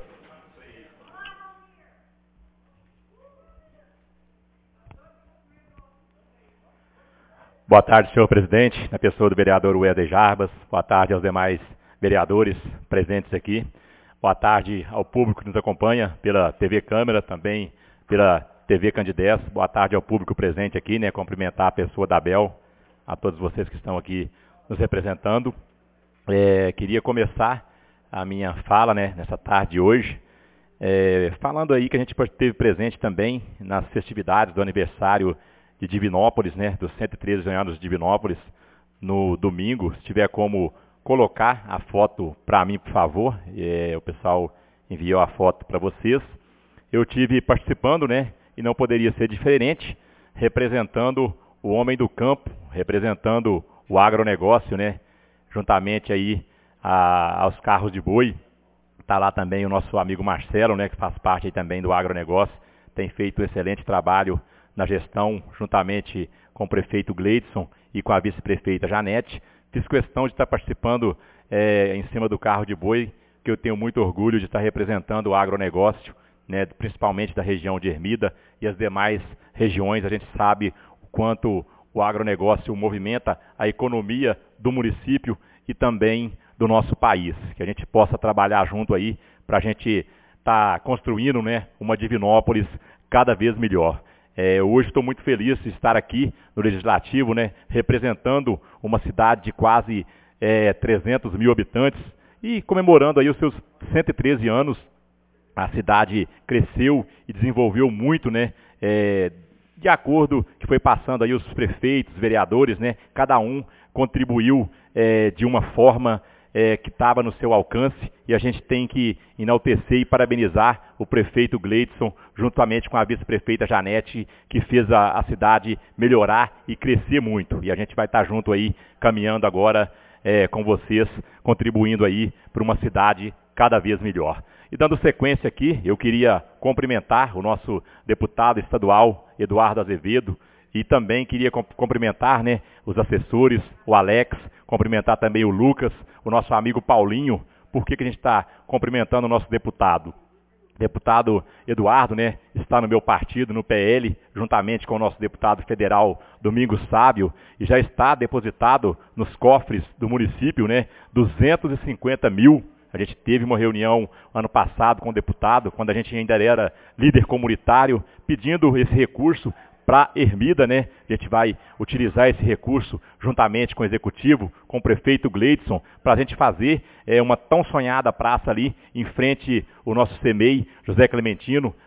Boa tarde, senhor presidente, na pessoa do vereador Wesley Jarbas. Boa tarde aos demais vereadores presentes aqui. Boa tarde ao público que nos acompanha pela TV Câmara, também pela TV Candidez. Boa tarde ao público presente aqui, né? Cumprimentar a pessoa da Bel, a todos vocês que estão aqui nos representando. Queria começar a minha fala, né, nessa tarde de hoje, falando aí que a gente esteve presente também nas festividades do aniversário de Divinópolis, né, dos 113 anos de Divinópolis, no domingo. Se tiver como colocar a foto para mim, por favor, o pessoal enviou a foto para vocês. Eu tive participando, né, e não poderia ser diferente, representando o homem do campo, representando o agronegócio, né, juntamente aí aos carros de boi. Está lá também o nosso amigo Marcelo, né, que faz parte aí também do agronegócio, tem feito um excelente trabalho na gestão, juntamente com o prefeito Gleidson e com a vice-prefeita Janete. Fiz questão de estar participando em cima do carro de boi, que eu tenho muito orgulho de estar representando o agronegócio, né, principalmente da região de Ermida e as demais regiões. A gente sabe o quanto o agronegócio movimenta a economia do município e também do nosso país. Que a gente possa trabalhar junto aí para a gente estar construindo, né, uma Divinópolis cada vez melhor. Hoje estou muito feliz de estar aqui no Legislativo, né, representando uma cidade de quase 300 mil habitantes e comemorando aí os seus 113 anos. A cidade cresceu e desenvolveu muito, né, de acordo que foi passando aí os prefeitos, vereadores, né, cada um contribuiu de uma forma que estava no seu alcance, e a gente tem que enaltecer e parabenizar o prefeito Gleidson, juntamente com a vice-prefeita Janete, que fez a cidade melhorar e crescer muito. E a gente vai estar junto aí, caminhando agora com vocês, contribuindo aí para uma cidade cada vez melhor. E dando sequência aqui, eu queria cumprimentar o nosso deputado estadual, Eduardo Azevedo, e também queria cumprimentar, né, os assessores, o Alex, cumprimentar também o Lucas, o nosso amigo Paulinho. Por que a gente está cumprimentando o nosso deputado? Deputado Eduardo, né, está no meu partido, no PL, juntamente com o nosso deputado federal Domingos Sábio, e já está depositado nos cofres do município, né, 250 mil. A gente teve uma reunião ano passado com o deputado, quando a gente ainda era líder comunitário, pedindo esse recurso para Ermida, né? A gente vai utilizar esse recurso juntamente com o executivo, com o prefeito Gleidson, para a gente fazer uma tão sonhada praça ali em frente ao nosso CEMEI, José Clementino,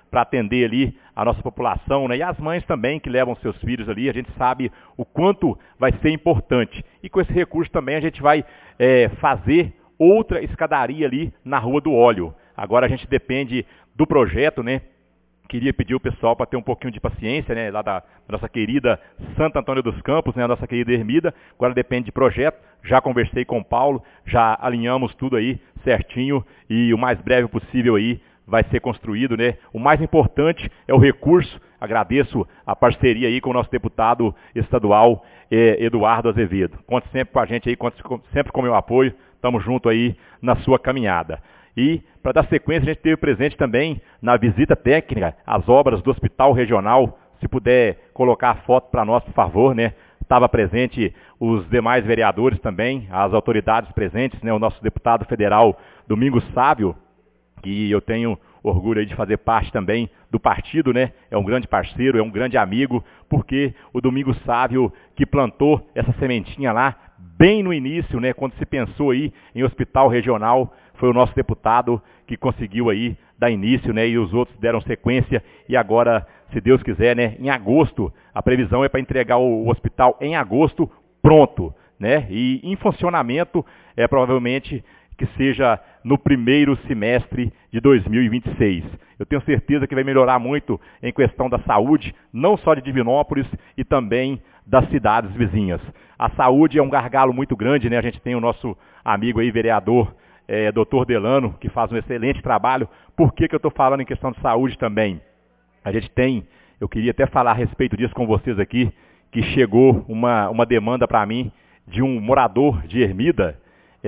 para atender ali a nossa população, né? E as mães também que levam seus filhos ali, a gente sabe o quanto vai ser importante. E com esse recurso também a gente vai fazer outra escadaria ali na Rua do Óleo. Agora a gente depende do projeto, né? Queria pedir o pessoal para ter um pouquinho de paciência, né? Lá da nossa querida Santo Antônio dos Campos, né? A nossa querida Ermida. Agora depende de projeto. Já conversei com o Paulo, já alinhamos tudo aí certinho e o mais breve possível aí vai ser construído, né? O mais importante é o recurso. Agradeço a parceria aí com o nosso deputado estadual, Eduardo Azevedo. Conte sempre com a gente aí, conte sempre com o meu apoio. Estamos juntos aí na sua caminhada. E, para dar sequência, a gente teve presente também na visita técnica às obras do Hospital Regional. Se puder colocar a foto para nós, por favor, né? Estava presente os demais vereadores também, as autoridades presentes, né? O nosso deputado federal, Domingos Sávio, que eu tenho orgulho aí de fazer parte também do partido, né? É um grande parceiro, é um grande amigo, porque o Domingos Sávio que plantou essa sementinha lá, bem no início, né? Quando se pensou aí em hospital regional, foi o nosso deputado que conseguiu aí dar início, né? E os outros deram sequência e agora, se Deus quiser, né? Em agosto, a previsão é para entregar o hospital em agosto pronto, né? E em funcionamento provavelmente que seja no primeiro semestre de 2026. Eu tenho certeza que vai melhorar muito em questão da saúde, não só de Divinópolis e também das cidades vizinhas. A saúde é um gargalo muito grande, né? A gente tem o nosso amigo aí, vereador, Dr. Delano, que faz um excelente trabalho. Por que eu estou falando em questão de saúde também? A gente tem, eu queria até falar a respeito disso com vocês aqui, que chegou uma demanda para mim de um morador de Ermida.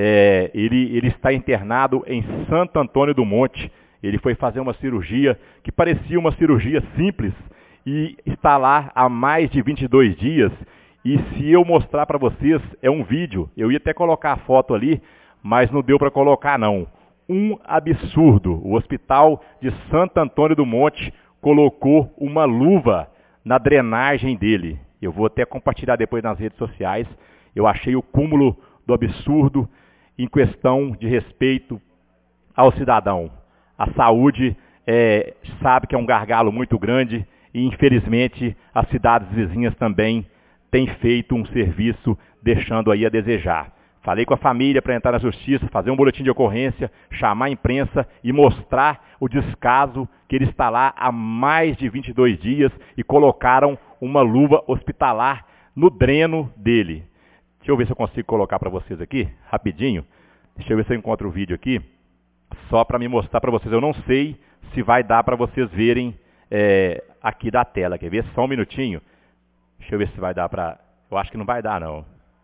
Ele está internado em Santo Antônio do Monte. Ele foi fazer uma cirurgia que parecia uma cirurgia simples e está lá há mais de 22 dias. E se eu mostrar para vocês, é um vídeo. Eu ia até colocar a foto ali, mas não deu para colocar não. Um absurdo. O Hospital de Santo Antônio do Monte colocou uma luva na drenagem dele. Eu vou até compartilhar depois nas redes sociais. Eu achei o cúmulo do absurdo em questão de respeito ao cidadão. A saúde sabe que é um gargalo muito grande e, infelizmente, as cidades vizinhas também têm feito um serviço deixando aí a desejar. Falei com a família para entrar na justiça, fazer um boletim de ocorrência, chamar a imprensa e mostrar o descaso que ele está lá há mais de 22 dias e colocaram uma luva hospitalar no dreno dele. Deixa eu ver se eu consigo colocar para vocês aqui, rapidinho. Deixa eu ver se eu encontro o vídeo aqui, só para me mostrar para vocês. Eu não sei se vai dar para vocês verem aqui da tela. Quer ver? Só um minutinho. Deixa eu ver se vai dar para... Eu acho que não vai dar, não.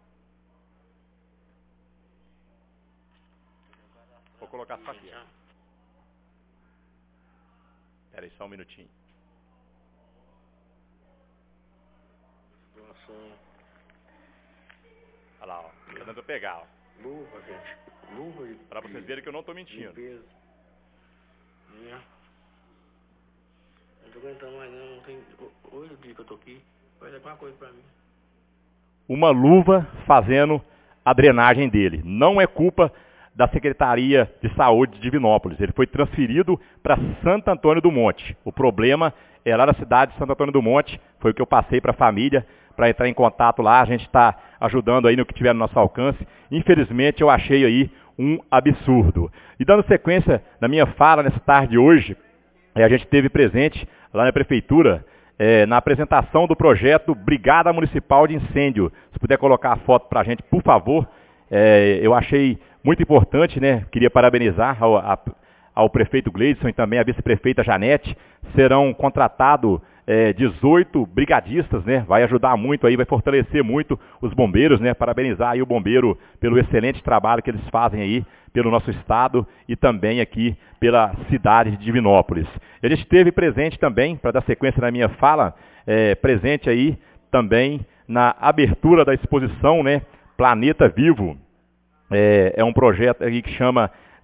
Vou colocar só aqui. Espera aí, só um minutinho. Olha lá, ó. Tá dando pra pegar, ó. Luva, gente. Luva e... Pra vocês verem que eu não tô mentindo. Limpeza. Não tô aguentando mais não tem... Hoje o dia que eu tô aqui, vai dar alguma coisa pra mim. Uma luva fazendo a drenagem dele. Não é culpa da Secretaria de Saúde de Divinópolis. Ele foi transferido para Santo Antônio do Monte. O problema é lá na cidade de Santo Antônio do Monte. Foi o que eu passei para a família, para entrar em contato lá. A gente está ajudando aí no que tiver no nosso alcance. Infelizmente, eu achei aí um absurdo. E dando sequência na minha fala nessa tarde de hoje, a gente teve presente lá na Prefeitura, na apresentação do projeto Brigada Municipal de Incêndio. Se puder colocar a foto para a gente, por favor. Eu achei muito importante, né? Queria parabenizar ao prefeito Gleidson e também a vice-prefeita Janete. Serão contratados 18 brigadistas, né? Vai ajudar muito aí, vai fortalecer muito os bombeiros, né? Parabenizar aí o bombeiro pelo excelente trabalho que eles fazem aí pelo nosso estado e também aqui pela cidade de Divinópolis. A gente esteve presente também, para dar sequência na minha fala, presente aí também na abertura da exposição, né? Planeta Vivo. É um projeto aí que chama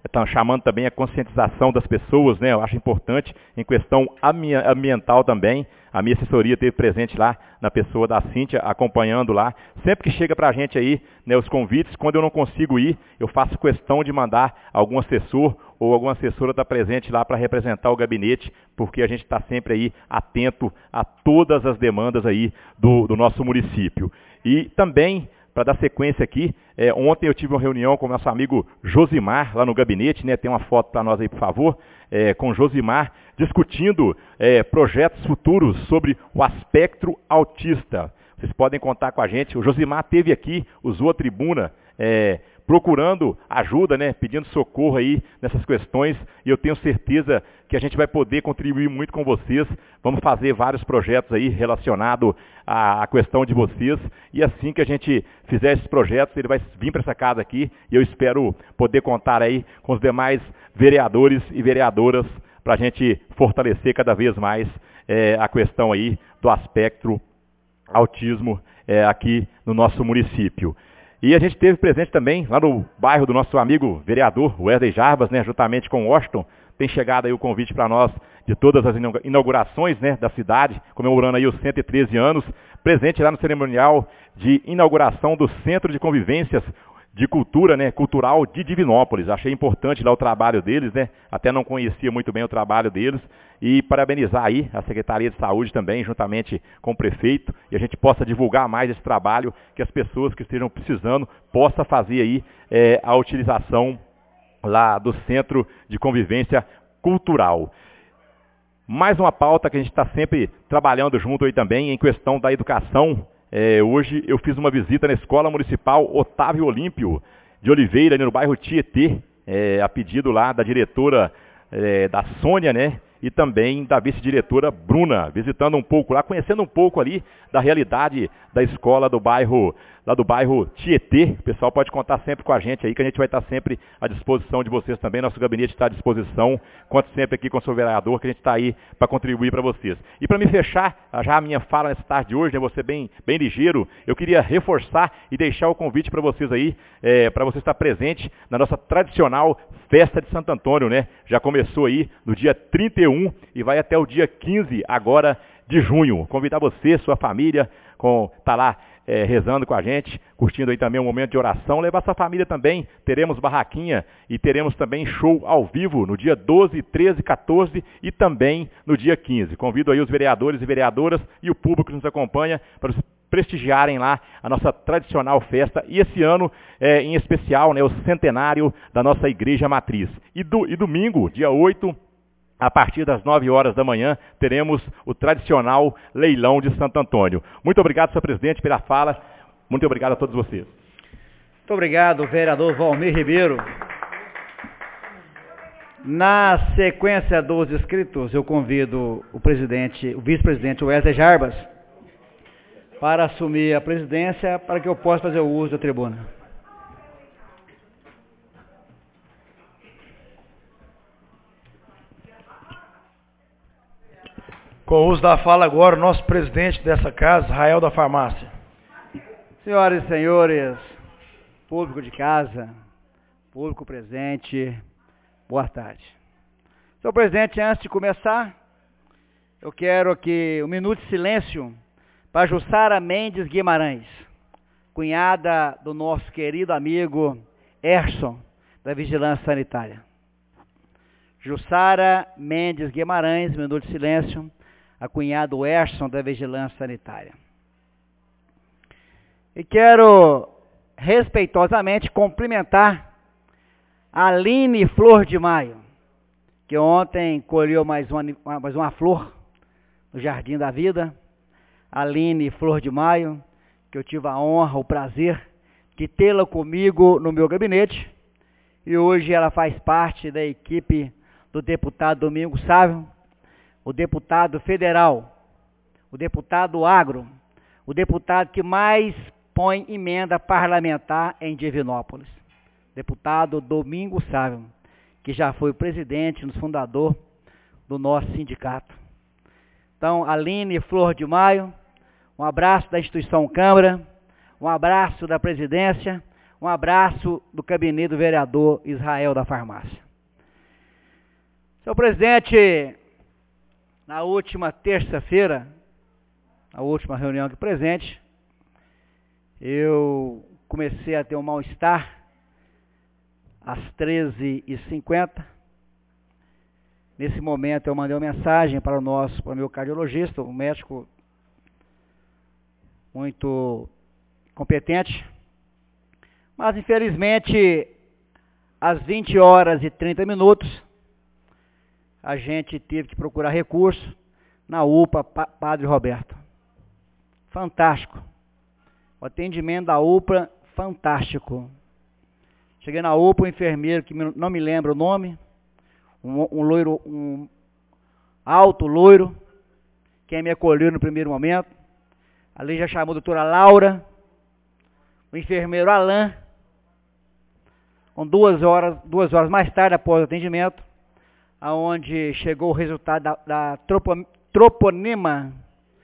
estão chamando também a conscientização das pessoas, né? Eu acho importante em questão ambiental também. A minha assessoria esteve presente lá na pessoa da Cíntia, acompanhando lá. Sempre que chega para a gente aí, né, os convites, quando eu não consigo ir, eu faço questão de mandar algum assessor ou alguma assessora estar presente lá para representar o gabinete, porque a gente está sempre aí atento a todas as demandas aí do nosso município. E também, para dar sequência aqui, ontem eu tive uma reunião com o nosso amigo Josimar, lá no gabinete, né? Tem uma foto para nós aí, por favor, com o Josimar, discutindo projetos futuros sobre o aspecto autista. Vocês podem contar com a gente. O Josimar esteve aqui, usou a tribuna, procurando ajuda, né? Pedindo socorro aí nessas questões, e eu tenho certeza que a gente vai poder contribuir muito com vocês. Vamos fazer vários projetos aí relacionados à questão de vocês, e assim que a gente fizer esses projetos, ele vai vir para essa casa aqui, e eu espero poder contar aí com os demais vereadores e vereadoras para a gente fortalecer cada vez mais a questão aí do aspecto autismo aqui no nosso município. E a gente teve presente também, lá no bairro do nosso amigo vereador, Wesley Jarbas, né, juntamente com o Washington, tem chegado aí o convite para nós de todas as inaugurações, né, da cidade, comemorando aí os 113 anos, presente lá no cerimonial de inauguração do Centro de Convivências de Cultura, né, Cultural de Divinópolis. Achei importante lá o trabalho deles, né, até não conhecia muito bem o trabalho deles, e parabenizar aí a Secretaria de Saúde também, juntamente com o prefeito, e a gente possa divulgar mais esse trabalho, que as pessoas que estejam precisando possam fazer aí a utilização lá do Centro de Convivência Cultural. Mais uma pauta que a gente está sempre trabalhando junto aí também, em questão da educação. Hoje eu fiz uma visita na Escola Municipal Otávio Olímpio de Oliveira, ali no bairro Tietê, a pedido lá da diretora da Sônia, né? E também da vice-diretora Bruna, visitando um pouco lá, conhecendo um pouco ali da realidade da escola do bairro, lá do bairro Tietê. O pessoal pode contar sempre com a gente aí, que a gente vai estar sempre à disposição de vocês também. Nosso gabinete está à disposição. Conte sempre aqui com o seu vereador, que a gente está aí para contribuir para vocês. E para me fechar já a minha fala nessa tarde de hoje, né, vou ser bem ligeiro, eu queria reforçar e deixar o convite para vocês aí, para você estar presente na nossa tradicional Festa de Santo Antônio, né? Já começou aí no dia 31 e vai até o dia 15 agora de junho. Convidar você, sua família, tá lá rezando com a gente, curtindo aí também um momento de oração, levar sua família também. Teremos barraquinha e teremos também show ao vivo no dia 12, 13, 14 e também no dia 15. Convido aí os vereadores e vereadoras e o público que nos acompanha para prestigiarem lá a nossa tradicional festa, e esse ano, em especial, né, o centenário da nossa Igreja Matriz. E domingo, dia 8, a partir das 9 horas da manhã, teremos o tradicional leilão de Santo Antônio. Muito obrigado, senhor presidente, pela fala. Muito obrigado a todos vocês. Muito obrigado, vereador Valmir Ribeiro. Na sequência dos inscritos, eu convido o vice-presidente Wesley Jarbas para assumir a presidência, para que eu possa fazer o uso da tribuna. Com o uso da fala agora, o nosso presidente dessa casa, Rael da Farmácia. Senhoras e senhores, público de casa, público presente, boa tarde. Senhor presidente, antes de começar, eu quero aqui um minuto de silêncio para Jussara Mendes Guimarães, cunhada do nosso querido amigo Erson, da Vigilância Sanitária. Jussara Mendes Guimarães, minuto de silêncio, a cunhada do Erson, da Vigilância Sanitária. E quero respeitosamente cumprimentar a Aline Flor de Maio, que ontem colheu mais uma flor no Jardim da Vida. Aline Flor de Maio, que eu tive a honra, o prazer de tê-la comigo no meu gabinete, e hoje ela faz parte da equipe do deputado Domingos Sávio, o deputado federal, o deputado agro, o deputado que mais põe emenda parlamentar em Divinópolis, deputado Domingos Sávio, que já foi o presidente, fundador do nosso sindicato. Então, Aline Flor de Maio, um abraço da instituição Câmara, um abraço da presidência, Um abraço do gabinete do vereador Israel da Farmácia. Senhor presidente, na última terça-feira, na última reunião aqui presente, eu comecei a ter um mal-estar às 13h50. Nesse momento eu mandei uma mensagem para o meu cardiologista, um médico muito competente, mas infelizmente às 20h30 a gente teve que procurar recurso na UPA Padre Roberto. Fantástico. O atendimento da UPA, fantástico. Cheguei na UPA, o enfermeiro, que não me lembra o nome, um loiro, um alto loiro, quem me acolheu no primeiro momento. Ali já chamou a doutora Laura, o enfermeiro Alain, com 2 horas mais tarde, após o atendimento, aonde chegou o resultado da troponina.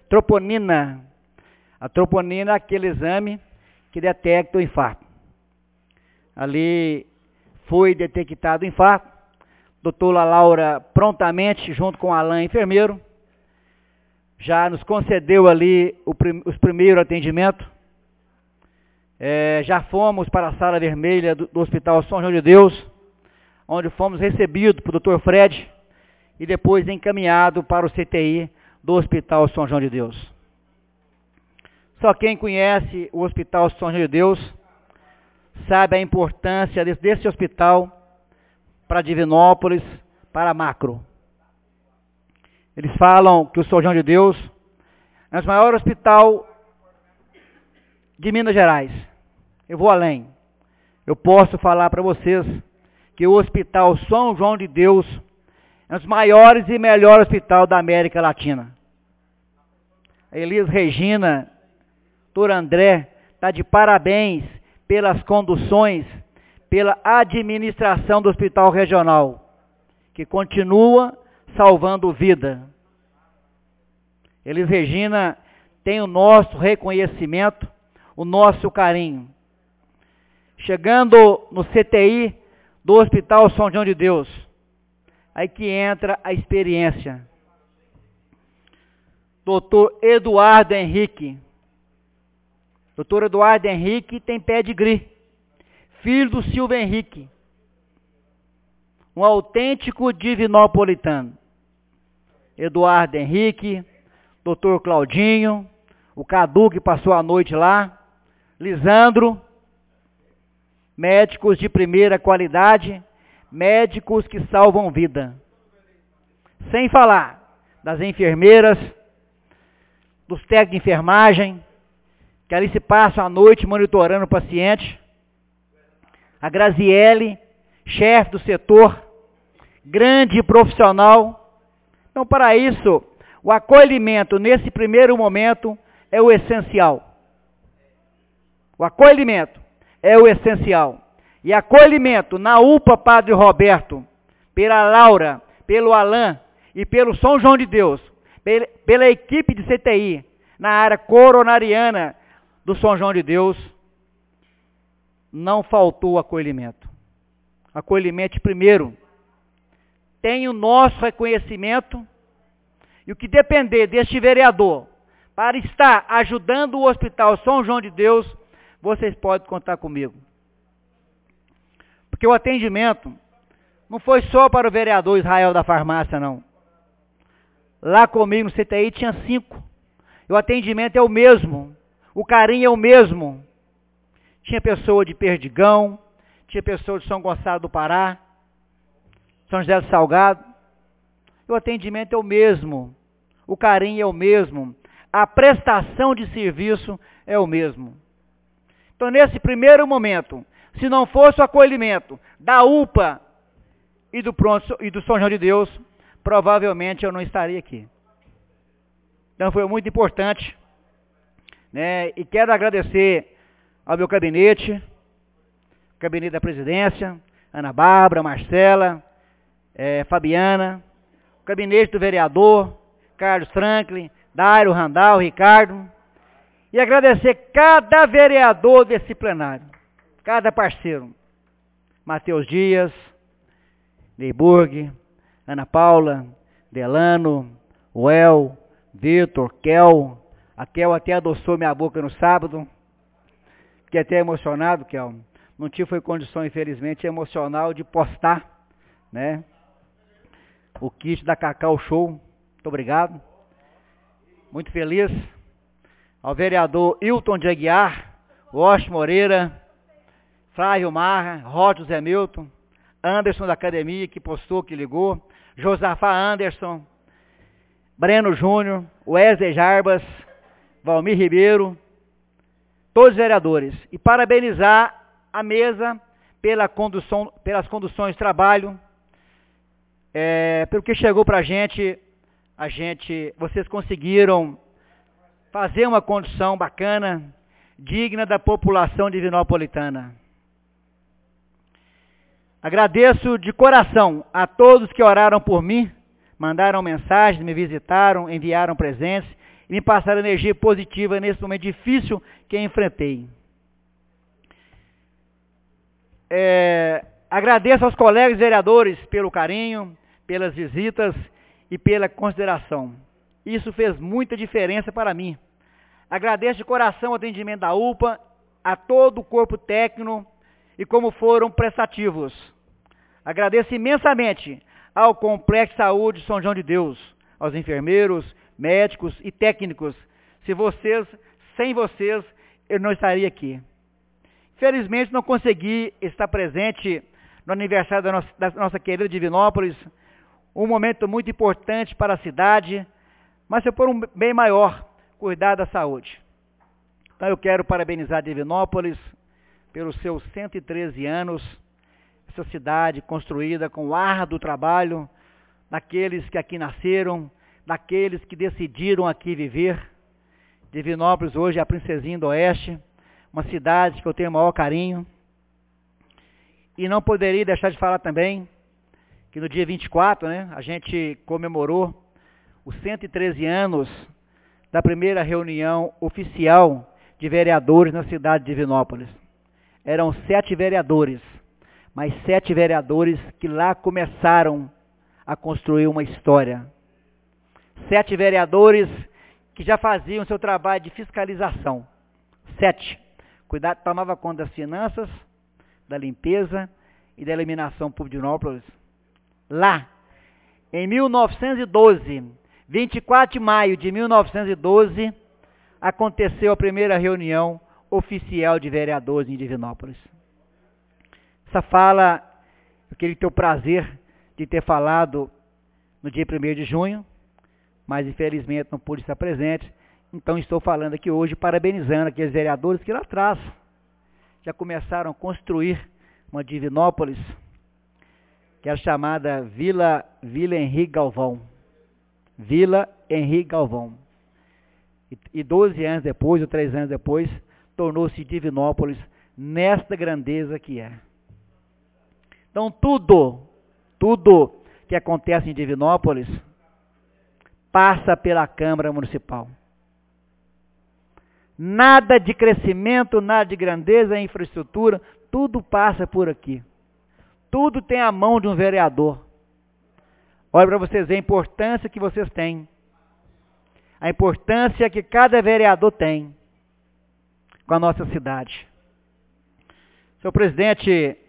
A troponina é aquele exame que detecta o infarto. Ali foi detectado o infarto. Doutora Laura, prontamente, junto com o Alain, enfermeiro, já nos concedeu ali os primeiros atendimentos. Já fomos para a sala vermelha do Hospital São João de Deus, onde fomos recebidos por Dr. Fred e depois encaminhado para o CTI do Hospital São João de Deus. Só quem conhece o Hospital São João de Deus sabe a importância desse hospital para Divinópolis, para Macro. Eles falam que o São João de Deus é o maior hospital de Minas Gerais. Eu vou além. Eu posso falar para vocês que o Hospital São João de Deus é um dos maiores e melhores hospitais da América Latina. A Elis Regina, doutor André, está de parabéns pelas conduções, pela administração do Hospital Regional, que continua salvando vida. Elis Regina tem o nosso reconhecimento, o nosso carinho. Chegando no CTI do Hospital São João de Deus, aí que entra a experiência. Doutor Eduardo Henrique. Doutor Eduardo Henrique tem pedigree, filho do Silvio Henrique, um autêntico divinopolitano. Eduardo Henrique, doutor Claudinho, o Cadu que passou a noite lá, Lisandro, médicos de primeira qualidade, médicos que salvam vida. Sem falar das enfermeiras, dos técnicos de enfermagem, que ali se passam a noite monitorando o paciente. A Graziele, chefe do setor, grande profissional. Então, para isso, o acolhimento nesse primeiro momento é o essencial. O acolhimento é o essencial. E acolhimento na UPA Padre Roberto, pela Laura, pelo Alain e pelo São João de Deus, pela equipe de CTI, na área coronariana do São João de Deus, não faltou acolhimento. Acolhimento primeiro. Tem o nosso reconhecimento e o que depender deste vereador para estar ajudando o Hospital São João de Deus, vocês podem contar comigo. Porque o atendimento não foi só para o vereador Israel da Farmácia, não. Lá comigo no CTI tinha 5. E o atendimento é o mesmo. O carinho é o mesmo. Tinha pessoa de Perdigão, tinha pessoa de São Gonçalo do Pará, São José do Salgado. E o atendimento é o mesmo. O carinho é o mesmo. A prestação de serviço é o mesmo. Então, nesse primeiro momento, se não fosse o acolhimento da UPA e do São João de Deus, provavelmente eu não estaria aqui. Então, foi muito importante, né? E quero agradecer ao meu gabinete da presidência, Ana Bárbara, Marcela, Fabiana, o gabinete do vereador, Carlos Franklin, Dário, Randal, Ricardo, e agradecer cada vereador desse plenário. cada parceiro. Matheus Dias, Neyburg, Ana Paula, Delano, Well, Vitor, Kel. A Kel até adoçou minha boca no sábado. Fiquei até emocionado, Kel. Não tive condição, infelizmente, emocional de postar, né? O kit da Cacau Show. Muito obrigado. Muito feliz. Ao vereador Hilton de Aguiar, Washington Moreira, Flávio Marra, Ródio Zé Milton, Anderson da Academia, que postou, que ligou, Josafá Anderson, Breno Júnior, Wesley Jarbas, Valmir Ribeiro, todos os vereadores. E parabenizar a mesa pelas conduções de trabalho, pelo que chegou para a gente, vocês conseguiram fazer uma condução bacana, digna da população divinopolitana. Agradeço de coração a todos que oraram por mim, mandaram mensagens, me visitaram, enviaram presentes e me passaram energia positiva nesse momento difícil que enfrentei. Agradeço aos colegas vereadores pelo carinho, pelas visitas e pela consideração. Isso fez muita diferença para mim. Agradeço de coração o atendimento da UPA, a todo o corpo técnico e como foram prestativos. Agradeço imensamente ao Complexo de Saúde São João de Deus, aos enfermeiros, médicos e técnicos. Sem vocês, eu não estaria aqui. Infelizmente, não consegui estar presente no aniversário da nossa querida Divinópolis, um momento muito importante para a cidade, mas foi por um bem maior, cuidar da saúde. Então eu quero parabenizar Divinópolis pelos seus 113 anos, essa cidade construída com árduo trabalho daqueles que aqui nasceram, daqueles que decidiram aqui viver. Divinópolis hoje é a princesinha do Oeste, uma cidade que eu tenho o maior carinho. E não poderia deixar de falar também que no dia 24, né, a gente comemorou os 113 anos da primeira reunião oficial de vereadores na cidade de Divinópolis. Eram 7 vereadores, mas 7 vereadores que lá começaram a construir uma história. 7 vereadores que já faziam seu trabalho de fiscalização. 7. Tomava conta das finanças, da limpeza e da iluminação pública de Divinópolis. Lá, em 1912, 24 de maio de 1912, aconteceu a primeira reunião oficial de vereadores em Divinópolis. Essa fala, eu queria ter o prazer de ter falado no dia 1º de junho, mas infelizmente não pude estar presente, então estou falando aqui hoje parabenizando aqueles vereadores que lá atrás já começaram a construir uma Divinópolis, que era chamada Vila Henrique Galvão. Vila Henrique Galvão. E 12 anos depois, ou 3 anos depois, tornou-se Divinópolis nesta grandeza que é. Então tudo que acontece em Divinópolis passa pela Câmara Municipal. Nada de crescimento, nada de grandeza, infraestrutura, tudo passa por aqui. Tudo tem a mão de um vereador. Olha para vocês verem a importância que vocês têm. A importância que cada vereador tem com a nossa cidade. Senhor presidente,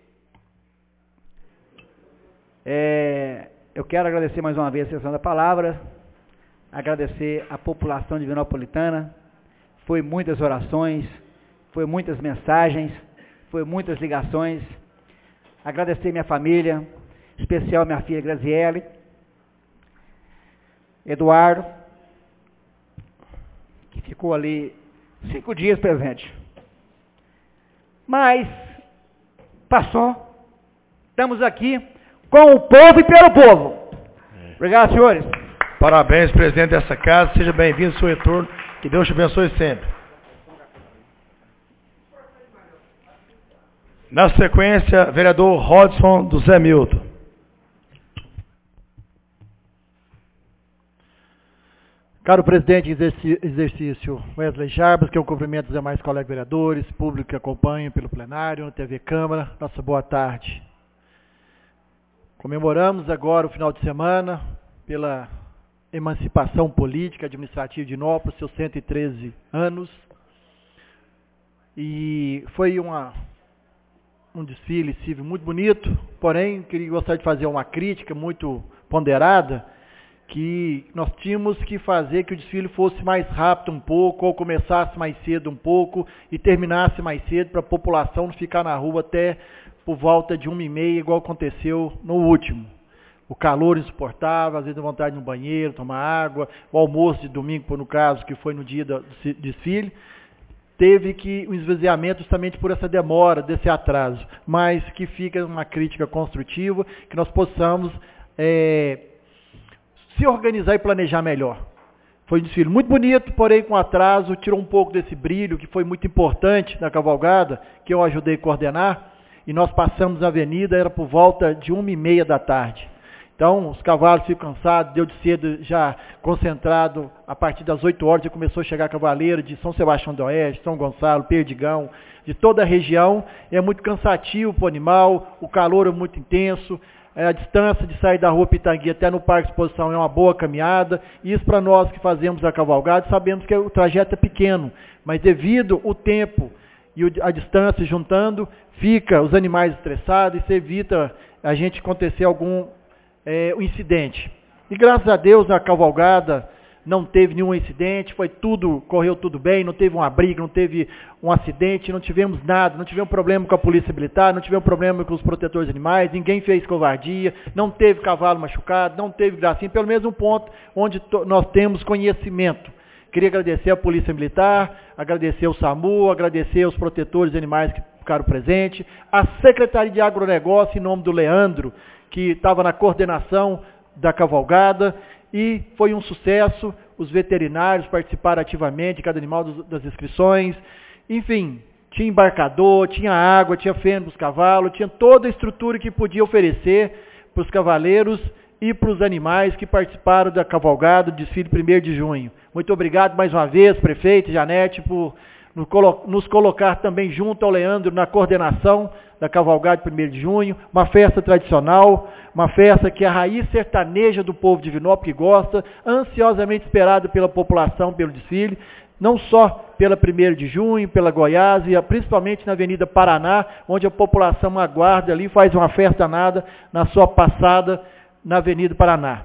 eu quero agradecer mais uma vez a sessão da palavra, agradecer a população divinopolitana. Foi muitas orações, foi muitas mensagens, foi muitas ligações. Agradecer minha família, em especial minha filha Graziele, Eduardo, que ficou ali 5 dias presente. Mas passou. Estamos aqui com o povo e pelo povo. Obrigado, senhores. Parabéns, presidente dessa casa. Seja bem-vindo ao seu retorno. Que Deus te abençoe sempre. Na sequência, vereador Rodson do Zé Milton. Caro presidente em exercício Wesley Jarbas, que eu cumprimento os demais colegas vereadores, público que acompanha pelo plenário, TV Câmara, nossa boa tarde. Comemoramos agora o final de semana pela emancipação política e administrativa de Divinópolis, seus 113 anos. E foi um desfile civil muito bonito, porém, gostaria de fazer uma crítica muito ponderada, que nós tínhamos que fazer que o desfile fosse mais rápido um pouco, ou começasse mais cedo um pouco e terminasse mais cedo, para a população não ficar na rua até por volta de 1h30, igual aconteceu no último. O calor insuportável, às vezes dá vontade de ir no banheiro, tomar água, o almoço de domingo, no caso, que foi no dia do desfile, teve um esvaziamento justamente por essa demora, desse atraso, mas que fica uma crítica construtiva, que nós possamos se organizar e planejar melhor. Foi um desfile muito bonito, porém com atraso, tirou um pouco desse brilho, que foi muito importante na cavalgada, que eu ajudei a coordenar, e nós passamos a avenida, era por volta de 1h30 da tarde. Então, os cavalos ficam cansados, deu de cedo já concentrado, a partir das 8 horas já começou a chegar cavaleiro de São Sebastião do Oeste, São Gonçalo, Perdigão, de toda a região. É muito cansativo para o animal, o calor é muito intenso, a distância de sair da rua Pitangui até no Parque de Exposição é uma boa caminhada. Isso para nós que fazemos a cavalgada, sabemos que o trajeto é pequeno, mas devido ao tempo e a distância juntando, fica os animais estressados e se evita a gente acontecer algum incidente. E graças a Deus na cavalgada não teve nenhum incidente, correu tudo bem, não teve uma briga, não teve um acidente, não tivemos nada, não tivemos problema com a polícia militar, não tivemos problema com os protetores de animais, ninguém fez covardia, não teve cavalo machucado, não teve gracinha, pelo menos um ponto onde nós temos conhecimento. Queria agradecer a polícia militar, agradecer o SAMU, agradecer os protetores de animais que ficaram presentes, a Secretaria de Agronegócio, em nome do Leandro, que estava na coordenação da cavalgada, e foi um sucesso. Os veterinários participaram ativamente de cada animal das inscrições. Enfim, tinha embarcador, tinha água, tinha feno para os cavalos, tinha toda a estrutura que podia oferecer para os cavaleiros e para os animais que participaram da cavalgada do desfile 1º de junho. Muito obrigado mais uma vez, prefeito Janete, por nos colocar também junto ao Leandro na coordenação da cavalgada de 1º de junho, uma festa tradicional, uma festa que é a raiz sertaneja do povo de Divinópolis, que gosta, ansiosamente esperada pela população pelo desfile, não só pela 1º de junho, pela Goiás, e principalmente na Avenida Paraná, onde a população aguarda ali, faz uma festa danada na sua passada na Avenida Paraná.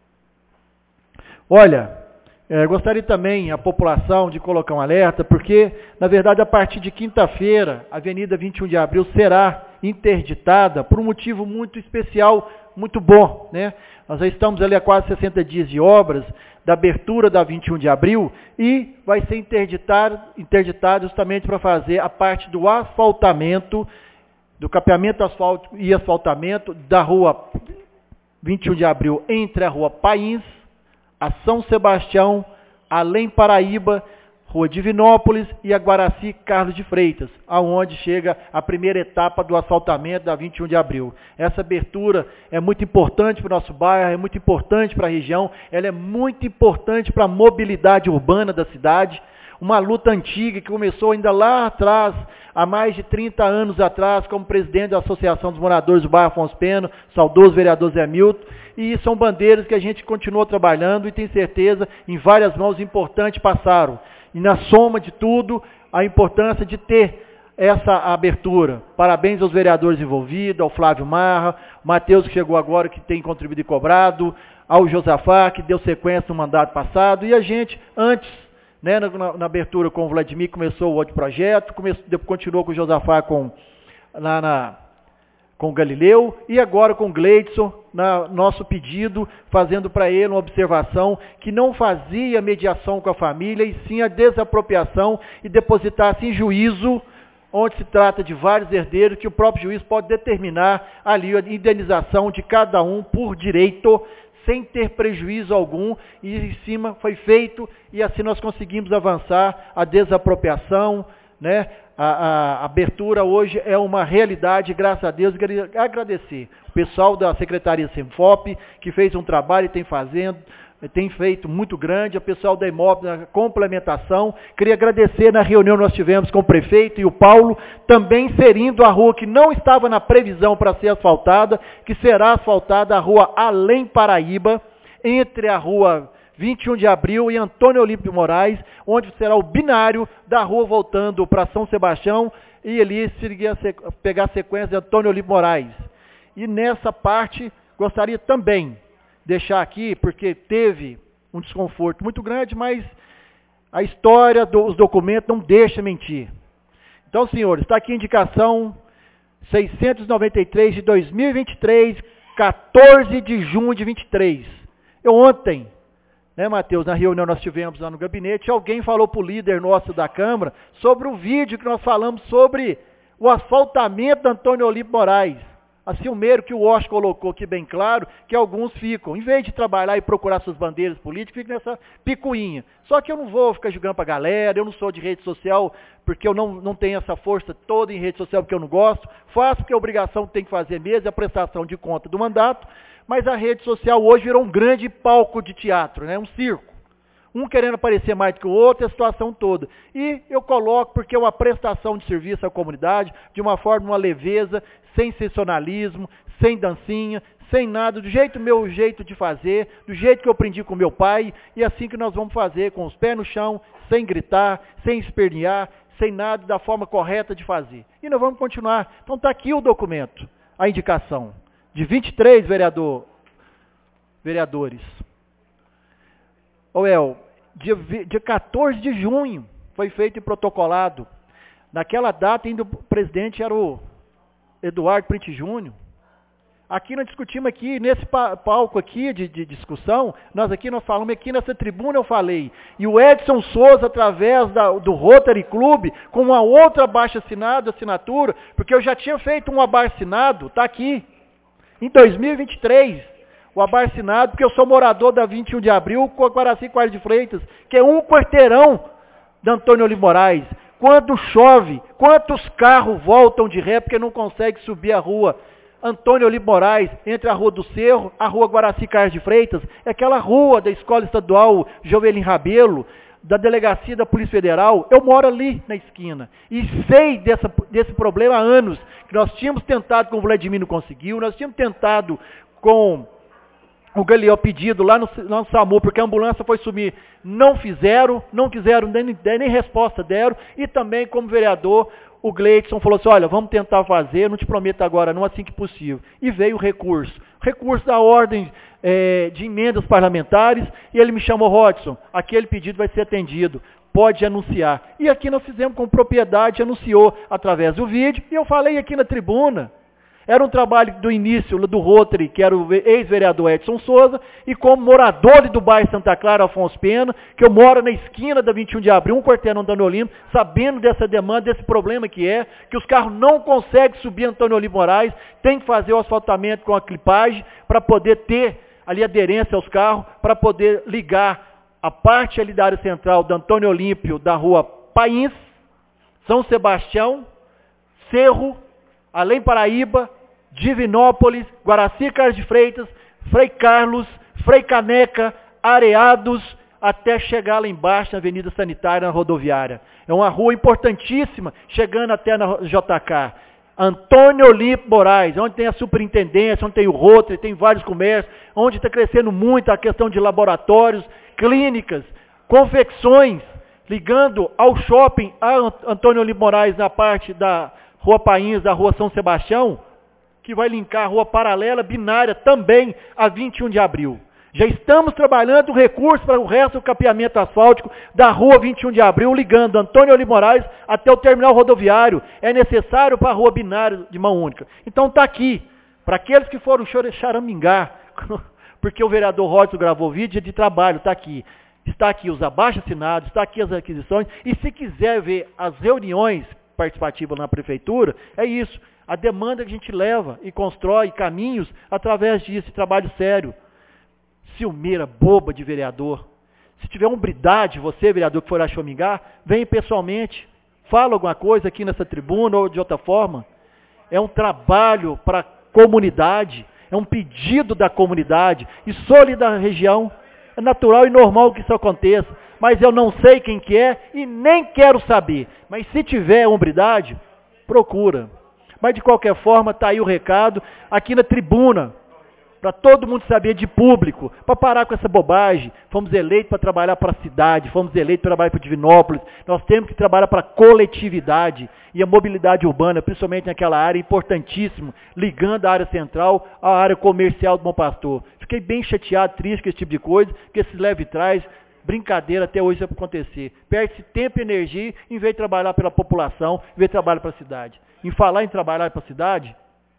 Olha, gostaria também a população de colocar um alerta, porque, na verdade, a partir de quinta-feira, a Avenida 21 de Abril será interditada por um motivo muito especial, muito bom, né? Nós já estamos ali há quase 60 dias de obras da abertura da 21 de Abril e vai ser interditado justamente para fazer a parte do asfaltamento, do capeamento asfalto e asfaltamento da rua 21 de Abril entre a rua Pains, a São Sebastião, Além Paraíba, Rua Divinópolis e a Guaraci Carlos de Freitas, aonde chega a primeira etapa do asfaltamento da 21 de Abril. Essa abertura é muito importante para o nosso bairro, é muito importante para a região, ela é muito importante para a mobilidade urbana da cidade, uma luta antiga que começou ainda lá atrás, há mais de 30 anos atrás, como presidente da Associação dos Moradores do Bairro Afonso Pena, saudoso vereador Zé Milton, e são bandeiras que a gente continuou trabalhando e tem certeza, em várias mãos importantes passaram. E na soma de tudo, a importância de ter essa abertura. Parabéns aos vereadores envolvidos, ao Flávio Marra, o Matheus que chegou agora, que tem contribuído e cobrado, ao Josafá, que deu sequência no mandato passado, e a gente, antes, né, na abertura com o Vladimir, começou o outro projeto, continuou com o Josafá com o Galileu, e agora com o Gleidson, nosso pedido, fazendo para ele uma observação que não fazia mediação com a família, e sim a desapropriação e depositasse em juízo, onde se trata de vários herdeiros, que o próprio juiz pode determinar ali a indenização de cada um por direito, sem ter prejuízo algum, e em cima foi feito, e assim nós conseguimos avançar a desapropriação, né? A abertura hoje é uma realidade, graças a Deus, agradecer o pessoal da Secretaria Semfop, que fez um trabalho e tem tem feito muito grande, o pessoal da Imóvel na complementação. Queria agradecer na reunião que nós tivemos com o prefeito e o Paulo, também inserindo a rua que não estava na previsão para ser asfaltada, que será asfaltada a rua Além Paraíba, entre a rua 21 de abril e Antônio Olímpio Moraes, onde será o binário da rua voltando para São Sebastião e ali pegar a sequência de Antônio Olímpio Moraes. E nessa parte, gostaria também deixar aqui, porque teve um desconforto muito grande, mas a história dos documentos não deixa mentir. Então, senhores, está aqui a indicação 693 de 2023, 14 de junho de 23. Eu ontem, né, Matheus, na reunião nós tivemos lá no gabinete, alguém falou para o líder nosso da Câmara sobre o vídeo que nós falamos sobre o asfaltamento do Antônio Olímpio Moraes. Assim, o mero que o Osh colocou aqui bem claro, que alguns ficam, em vez de trabalhar e procurar suas bandeiras políticas, ficam nessa picuinha. Só que eu não vou ficar jogando para a galera, eu não sou de rede social, porque eu não tenho essa força toda em rede social, porque eu não gosto. Faço porque a obrigação tem que fazer mesmo, é a prestação de conta do mandato. Mas a rede social hoje virou um grande palco de teatro, né? Um circo. Um querendo aparecer mais do que o outro, a situação toda. E eu coloco porque é uma prestação de serviço à comunidade, de uma forma, uma leveza, sem sensacionalismo, sem dancinha, sem nada, meu jeito de fazer, do jeito que eu aprendi com meu pai, e assim que nós vamos fazer, com os pés no chão, sem gritar, sem espernear, sem nada, da forma correta de fazer. E nós vamos continuar. Então está aqui o documento, a indicação de 23 vereadores. Dia 14 de junho foi feito e protocolado. Naquela data ainda o presidente era o Eduardo Priti Júnior. Aqui nós discutimos aqui, nesse palco aqui de discussão, nós falamos aqui nessa tribuna, eu falei, e o Edson Souza, através do Rotary Club, com uma outra assinatura, porque eu já tinha feito um abaixo-assinado, está aqui, em 2023, o abaixo-assinado, porque eu sou morador da 21 de abril, com a Guaraci Quares de Freitas, que é um quarteirão da Antônio Olímpio Moraes. Quando chove, quantos carros voltam de ré porque não conseguem subir a rua Antônio Olímpio Moraes, entre a Rua do Cerro, a Rua Guaraci Quares de Freitas, é aquela rua da Escola Estadual Jovelin Rabelo, da Delegacia da Polícia Federal. Eu moro ali na esquina e sei desse problema há anos, que nós tínhamos tentado com o Vladimir, não conseguiu, nós tínhamos tentado com o Galeão pedido lá no SAMU, porque a ambulância foi sumir, não quiseram, nem resposta deram, e também como vereador, o Gleidson falou assim, olha, vamos tentar fazer, não te prometo agora não, assim que possível. E veio o recurso da ordem de emendas parlamentares, e ele me chamou, Rodson, aquele pedido vai ser atendido, pode anunciar. E aqui nós fizemos com propriedade, anunciou através do vídeo, e eu falei aqui na tribuna. Era um trabalho do início do Rotary, que era o ex-vereador Edson Souza, e como morador do bairro Santa Clara, Afonso Pena, que eu moro na esquina da 21 de abril, um quarteirão Antônio Olímpio, sabendo dessa demanda, desse problema que os carros não conseguem subir Antônio Olímpio Moraes, tem que fazer o asfaltamento com a clipagem, para poder ter ali aderência aos carros, para poder ligar a parte ali da área central do Antônio Olímpio, da rua Pains, São Sebastião, Cerro, Além Paraíba, Divinópolis, Guaraci Quares de Freitas, Frei Carlos, Frei Caneca, Areados, até chegar lá embaixo na Avenida Sanitária, na rodoviária. É uma rua importantíssima, chegando até na JK. Antônio Olímpio Moraes, onde tem a superintendência, onde tem o Rotary, tem vários comércios, onde está crescendo muito a questão de laboratórios, clínicas, confecções, ligando ao shopping a Antônio Olímpio Moraes na parte da Rua Pains, da Rua São Sebastião, que vai linkar a rua paralela, binária, também a 21 de abril. Já estamos trabalhando um recurso para o resto do capeamento asfáltico da Rua 21 de abril, ligando Antônio Olímpio Moraes até o terminal rodoviário. É necessário para a Rua binária de mão única. Então está aqui, para aqueles que foram charamingar, porque o vereador Rodson gravou vídeo de trabalho, está aqui. Está aqui os abaixo-assinados, está aqui as aquisições, e se quiser ver as reuniões participativa na prefeitura, é isso, a demanda que a gente leva e constrói caminhos através disso, trabalho sério. Ciumeira boba de vereador. Se tiver hombridade, você, vereador, que for a chomingar, vem pessoalmente, fala alguma coisa aqui nessa tribuna ou de outra forma. É um trabalho para a comunidade, é um pedido da comunidade, e sou ali da região, É natural e normal que isso aconteça. Mas eu não sei quem que é e nem quero saber. Mas se tiver hombridade, procura. Mas de qualquer forma, está aí o recado, aqui na tribuna, para todo mundo saber de público, para parar com essa bobagem. Fomos eleitos para trabalhar para a cidade, fomos eleitos para trabalhar para Divinópolis. Nós temos que trabalhar para a coletividade e a mobilidade urbana, principalmente naquela área importantíssima, ligando a área central à área comercial do Bom Pastor. Fiquei bem chateado, triste com esse tipo de coisa, porque esse leve trás, brincadeira até hoje isso vai acontecer. Perde-se tempo e energia em vez de trabalhar pela população, em vez de trabalhar para a cidade. Em falar em trabalhar para a cidade,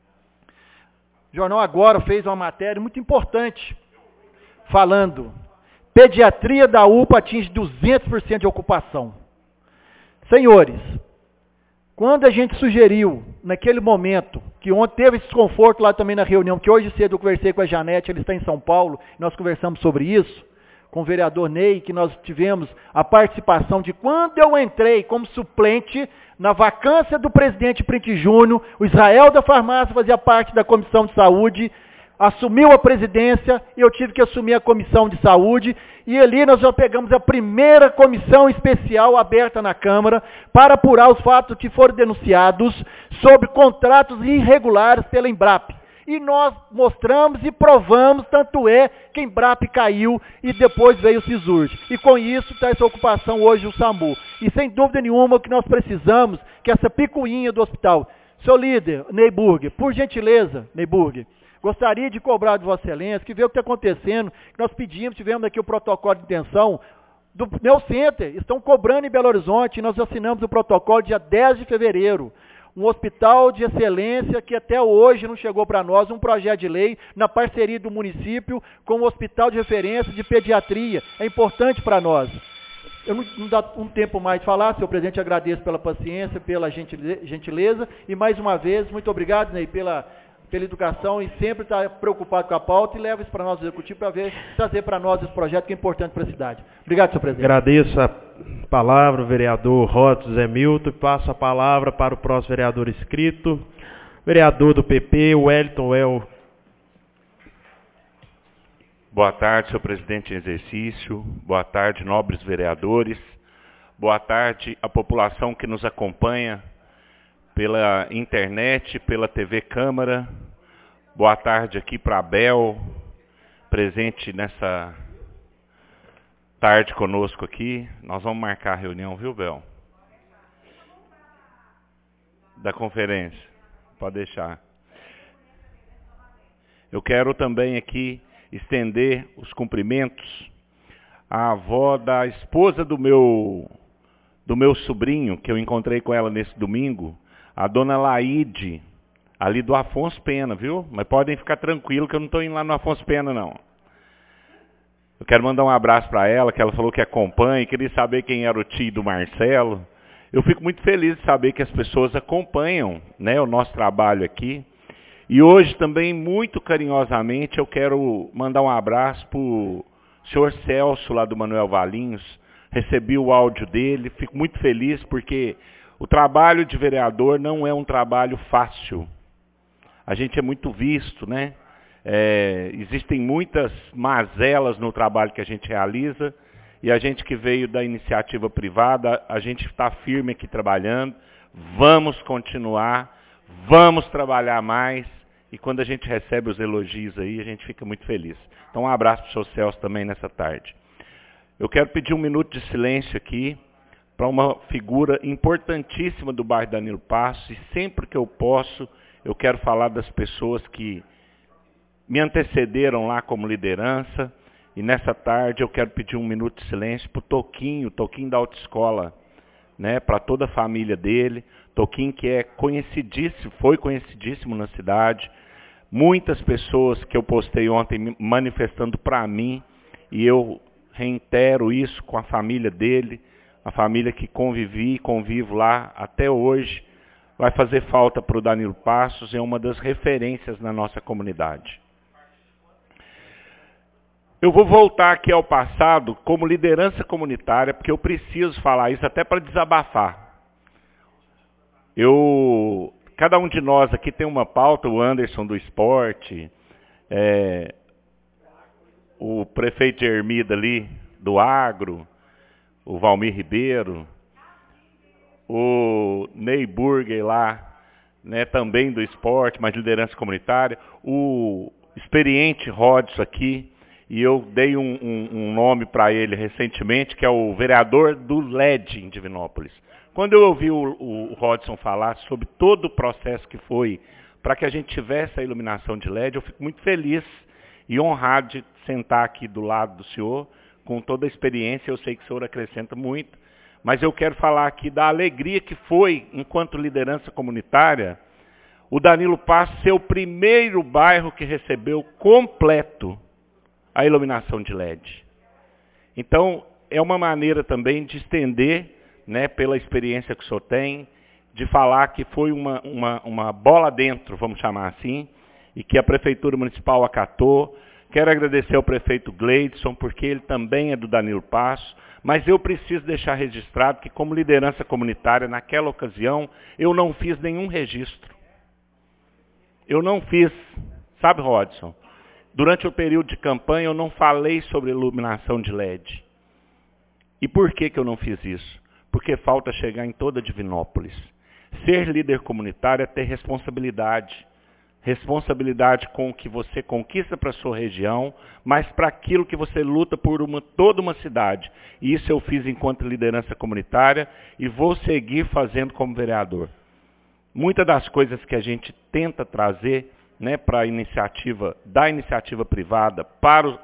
o jornal agora fez uma matéria muito importante, falando, pediatria da UPA atinge 200% de ocupação. Senhores, quando a gente sugeriu, naquele momento, que ontem teve esse desconforto lá também na reunião, que hoje cedo eu conversei com a Janete, ele está em São Paulo, nós conversamos sobre isso, com o vereador Ney, que nós tivemos a participação de quando eu entrei como suplente na vacância do presidente Print Júnior, o Israel da Farmácia fazia parte da Comissão de Saúde, assumiu a presidência e eu tive que assumir a Comissão de Saúde, e ali nós já pegamos a primeira comissão especial aberta na Câmara para apurar os fatos que foram denunciados sobre contratos irregulares pela Embrap. E nós mostramos e provamos, tanto é que a Embrap caiu e depois veio o Cisurge. E com isso está essa ocupação hoje o SAMU. E sem dúvida nenhuma o que nós precisamos, que essa picuinha do hospital. Seu líder, Ney Burger, por gentileza, Ney Burger, gostaria de cobrar de Vossa Excelência, que vê o que está acontecendo, que nós pedimos, tivemos aqui o protocolo de intenção do Neocenter, estão cobrando em Belo Horizonte, nós assinamos o protocolo dia 10 de fevereiro. Um hospital de excelência que até hoje não chegou para nós, um projeto de lei na parceria do município com o hospital de referência de pediatria. É importante para nós. Eu não dá um tempo mais de falar, senhor presidente, agradeço pela paciência, pela gentileza e mais uma vez, muito obrigado, Ney, pela educação e sempre estar preocupado com a pauta e leva isso para nós, executivo, para trazer para nós esse projeto que é importante para a cidade. Obrigado, senhor presidente. Agradeço a palavra, o vereador Roto Zé Milton, e passo a palavra para o próximo vereador inscrito, vereador do PP, Wellington El. Boa tarde, senhor presidente em exercício, boa tarde, nobres vereadores, boa tarde a população que nos acompanha pela internet, pela TV Câmara. Boa tarde aqui para a Bel, presente nessa tarde conosco aqui. Nós vamos marcar a reunião, viu, Bel? Da conferência. Pode deixar. Eu quero também aqui estender os cumprimentos à avó da esposa do meu sobrinho, que eu encontrei com ela nesse domingo, a dona Laide, ali do Afonso Pena, viu? Mas podem ficar tranquilos que eu não estou indo lá no Afonso Pena, não. Eu quero mandar um abraço para ela, que ela falou que acompanha, queria saber quem era o tio do Marcelo. Eu fico muito feliz de saber que as pessoas acompanham, né, o nosso trabalho aqui. E hoje também, muito carinhosamente, eu quero mandar um abraço para o senhor Celso, lá do Manuel Valinhos. Recebi o áudio dele, fico muito feliz porque o trabalho de vereador não é um trabalho fácil. A gente é muito visto, né? Existem muitas mazelas no trabalho que a gente realiza e a gente que veio da iniciativa privada, a gente está firme aqui trabalhando, vamos continuar, vamos trabalhar mais e quando a gente recebe os elogios aí, a gente fica muito feliz. Então um abraço para o senhor Celso também nessa tarde. Eu quero pedir um minuto de silêncio aqui para uma figura importantíssima do bairro Danilo Passos, e sempre que eu posso, eu quero falar das pessoas que me antecederam lá como liderança, e nessa tarde eu quero pedir um minuto de silêncio para o Toquinho da autoescola, né, para toda a família dele, Toquinho que é conhecidíssimo, foi conhecidíssimo na cidade, muitas pessoas que eu postei ontem manifestando para mim, e eu reitero isso com a família dele, a família que convivi e convivo lá até hoje, vai fazer falta para o Danilo Passos, é uma das referências na nossa comunidade. Eu vou voltar aqui ao passado como liderança comunitária, porque eu preciso falar isso até para desabafar. Cada um de nós aqui tem uma pauta, o Anderson do esporte, o prefeito Hermida ali, do Agro, o Valmir Ribeiro, o Ney Burger lá, né, também do esporte, mas liderança comunitária, o experiente Rodson aqui, e eu dei um nome para ele recentemente, que é o vereador do LED em Divinópolis. Quando eu ouvi o Rodson falar sobre todo o processo que foi para que a gente tivesse a iluminação de LED, eu fico muito feliz e honrado de sentar aqui do lado do senhor, com toda a experiência. Eu sei que o senhor acrescenta muito, mas eu quero falar aqui da alegria que foi, enquanto liderança comunitária, o Danilo Passo ser o primeiro bairro que recebeu completo a iluminação de LED. Então, é uma maneira também de estender, né, pela experiência que o senhor tem, de falar que foi uma bola dentro, vamos chamar assim, e que a Prefeitura Municipal acatou. Quero agradecer ao prefeito Gleidson, porque ele também é do Danilo Passo, mas eu preciso deixar registrado que, como liderança comunitária, naquela ocasião, eu não fiz nenhum registro. Eu não fiz, sabe, Rodson? Durante o período de campanha, eu não falei sobre iluminação de LED. E por que eu não fiz isso? Porque falta chegar em toda Divinópolis. Ser líder comunitário é ter responsabilidade. Responsabilidade com o que você conquista para a sua região, mas para aquilo que você luta por toda uma cidade. E isso eu fiz enquanto liderança comunitária e vou seguir fazendo como vereador. Muitas das coisas que a gente tenta trazer, né, para a iniciativa, da iniciativa privada, para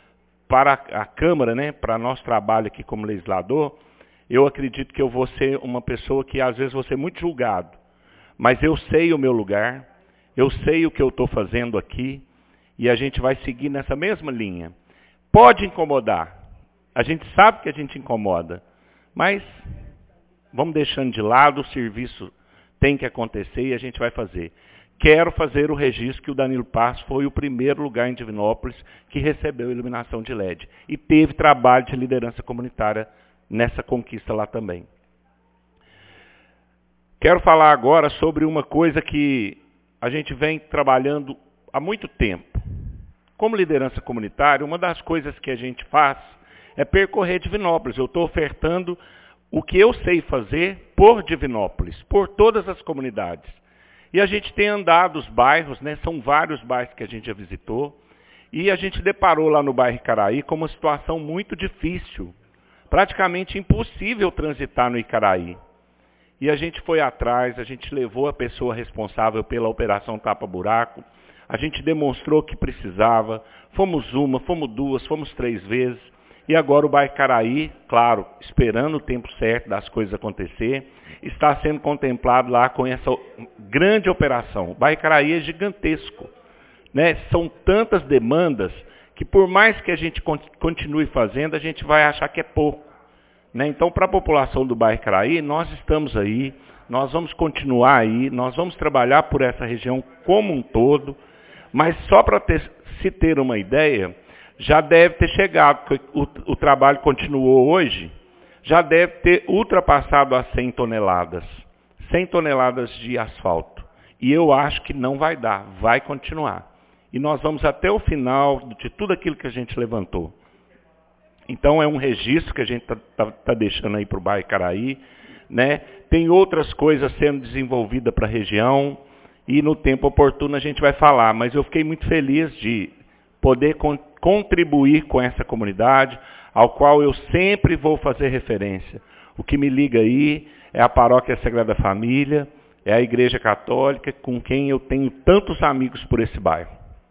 a Câmara, né, para nosso trabalho aqui como legislador, eu acredito que eu vou ser uma pessoa que às vezes vou ser muito julgado, mas eu sei o meu lugar, eu sei o que eu estou fazendo aqui, e a gente vai seguir nessa mesma linha. Pode incomodar, a gente sabe que a gente incomoda, mas vamos deixando de lado, o serviço tem que acontecer e a gente vai fazer. Quero fazer o registro que o Danilo Passo foi o primeiro lugar em Divinópolis que recebeu iluminação de LED. E teve trabalho de liderança comunitária nessa conquista lá também. Quero falar agora sobre uma coisa que a gente vem trabalhando há muito tempo. Como liderança comunitária, uma das coisas que a gente faz é percorrer Divinópolis. Eu estou ofertando o que eu sei fazer por Divinópolis, por todas as comunidades. E a gente tem andado os bairros, né? São vários bairros que a gente já visitou, e a gente deparou lá no bairro Icaraí com uma situação muito difícil, praticamente impossível transitar no Icaraí. E a gente foi atrás, a gente levou a pessoa responsável pela operação Tapa Buraco, a gente demonstrou que precisava, fomos uma, fomos duas, fomos 3 vezes, e agora o bairro Icaraí, claro, esperando o tempo certo das coisas acontecer, está sendo contemplado lá com essa grande operação. O bairro Icaraí é gigantesco, né? São tantas demandas que por mais que a gente continue fazendo, a gente vai achar que é pouco, né? Então, para a população do bairro Icaraí, nós estamos aí, nós vamos continuar aí, nós vamos trabalhar por essa região como um todo, mas só para se ter uma ideia, já deve ter chegado, porque o trabalho continuou hoje, já deve ter ultrapassado as 100 toneladas. 100 toneladas de asfalto. E eu acho que não vai dar, vai continuar. E nós vamos até o final de tudo aquilo que a gente levantou. Então é um registro que a gente está deixando aí para o bairro Icaraí, né? Tem outras coisas sendo desenvolvidas para a região, e no tempo oportuno a gente vai falar. Mas eu fiquei muito feliz de poder contribuir com essa comunidade, ao qual eu sempre vou fazer referência. O que me liga aí é a Paróquia Sagrada Família, é a Igreja Católica, com quem eu tenho tantos amigos por esse bairro.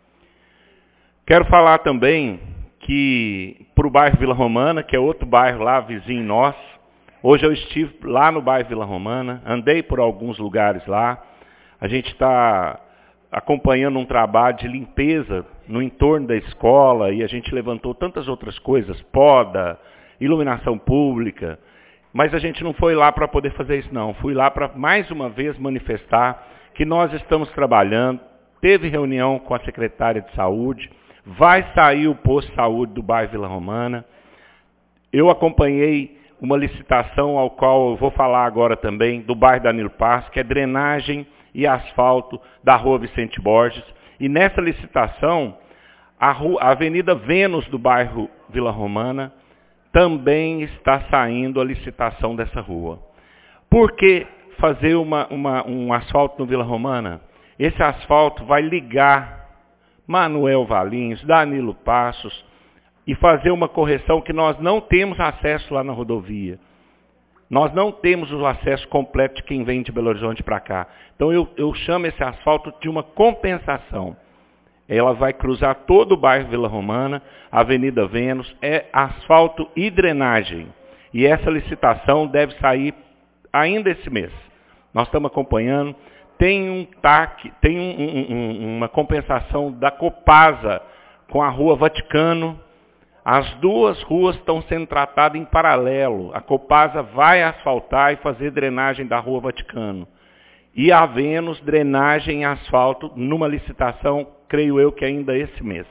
Quero falar também que para o bairro Vila Romana, que é outro bairro lá, vizinho nosso, hoje eu estive lá no bairro Vila Romana, andei por alguns lugares lá, a gente está acompanhando um trabalho de limpeza no entorno da escola, e a gente levantou tantas outras coisas, poda, iluminação pública, mas a gente não foi lá para poder fazer isso não, fui lá para mais uma vez manifestar que nós estamos trabalhando, teve reunião com a secretária de saúde, vai sair o posto de saúde do bairro Vila Romana, eu acompanhei uma licitação ao qual eu vou falar agora também, do bairro Danilo Passo, que é drenagem e asfalto da rua Vicente Borges. E nessa licitação, A Avenida Vênus do bairro Vila Romana também está saindo a licitação dessa rua. Por que fazer um asfalto no Vila Romana? Esse asfalto vai ligar Manuel Valinhos, Danilo Passos, e fazer uma correção que nós não temos acesso lá na rodovia. Nós não temos o acesso completo de quem vem de Belo Horizonte para cá. Então eu chamo esse asfalto de uma compensação. Ela vai cruzar todo o bairro Vila Romana, Avenida Vênus, é asfalto e drenagem. E essa licitação deve sair ainda esse mês. Nós estamos acompanhando. Tem um TAC, tem uma compensação da Copasa com a Rua Vaticano. As duas ruas estão sendo tratadas em paralelo. A Copasa vai asfaltar e fazer drenagem da Rua Vaticano. E a Vênus, drenagem e asfalto, numa licitação, creio eu que ainda esse mês.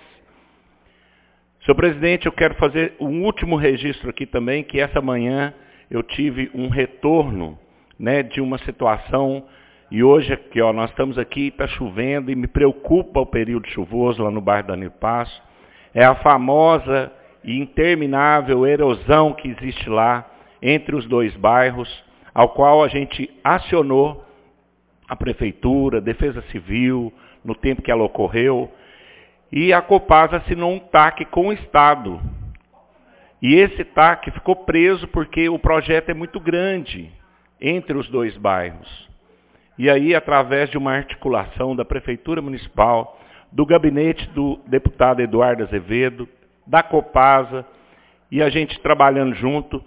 Senhor presidente, eu quero fazer um último registro aqui também, que essa manhã eu tive um retorno, né, de uma situação, e hoje aqui, nós estamos aqui, está chovendo, e me preocupa o período chuvoso lá no bairro Danilo Passo. É a famosa e interminável erosão que existe lá entre os dois bairros, ao qual a gente acionou a Prefeitura, a Defesa Civil, no tempo que ela ocorreu, e a Copasa assinou um TAC com o Estado. E esse TAC ficou preso porque o projeto é muito grande entre os dois bairros. E aí, através de uma articulação da Prefeitura Municipal, do gabinete do deputado Eduardo Azevedo, da Copasa, e a gente trabalhando junto,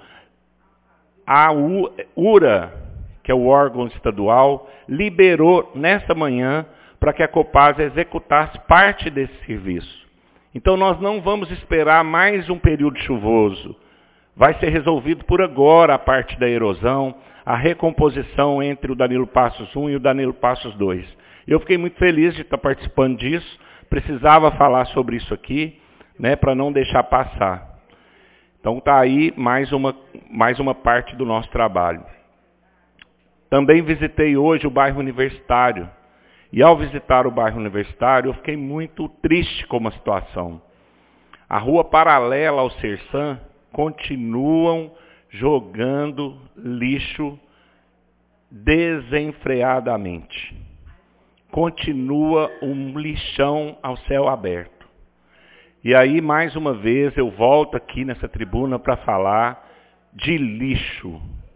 a URA, que é o órgão estadual, liberou nessa manhã para que a Copasa executasse parte desse serviço. Então nós não vamos esperar mais um período chuvoso. Vai ser resolvido por agora a parte da erosão, a recomposição entre o Danilo Passos 1 e o Danilo Passos 2. Eu fiquei muito feliz de estar participando disso, precisava falar sobre isso aqui, né, para não deixar passar. Então está aí mais uma parte do nosso trabalho. Também visitei hoje o bairro Universitário. E ao visitar o bairro Universitário, eu fiquei muito triste com a situação. A rua paralela ao Sersan continuam jogando lixo desenfreadamente. Continua um lixão ao céu aberto. E aí, mais uma vez, eu volto aqui nessa tribuna para falar de lixo.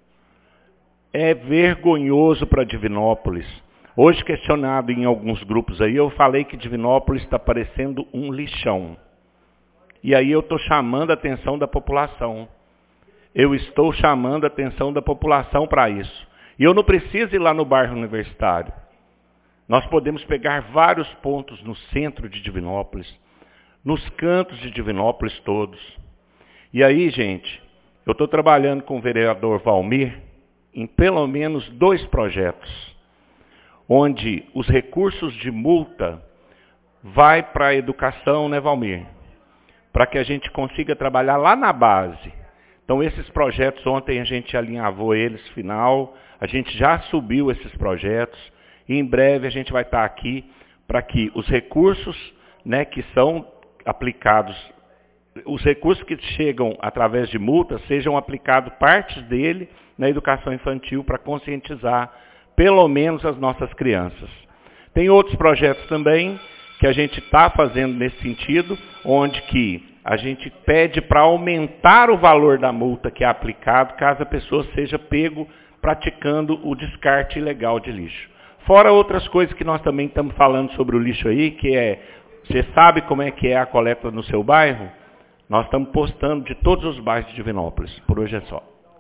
É vergonhoso para Divinópolis. Hoje, questionado em alguns grupos aí, eu falei que Divinópolis está parecendo um lixão. E aí eu estou chamando a atenção da população. Eu estou chamando a atenção da população para isso. E eu não preciso ir lá no bairro Universitário. Nós podemos pegar vários pontos no centro de Divinópolis, nos cantos de Divinópolis todos. E aí, gente, eu estou trabalhando com o vereador Valmir em pelo menos 2 projetos, onde os recursos de multa vai para a educação, né, Valmir? Para que a gente consiga trabalhar lá na base. Então, esses projetos, ontem a gente alinhavou eles, final, a gente já subiu esses projetos, e em breve a gente vai estar aqui para que os recursos, né, que são aplicados, os recursos que chegam através de multas, sejam aplicados partes dele na educação infantil para conscientizar pelo menos as nossas crianças. Tem outros projetos também que a gente está fazendo nesse sentido, onde que a gente pede para aumentar o valor da multa que é aplicado caso a pessoa seja pego praticando o descarte ilegal de lixo. Fora outras coisas que nós também estamos falando sobre o lixo aí, que é, você sabe como é que é a coleta no seu bairro? Nós estamos postando de todos os bairros de Divinópolis. Por hoje é só.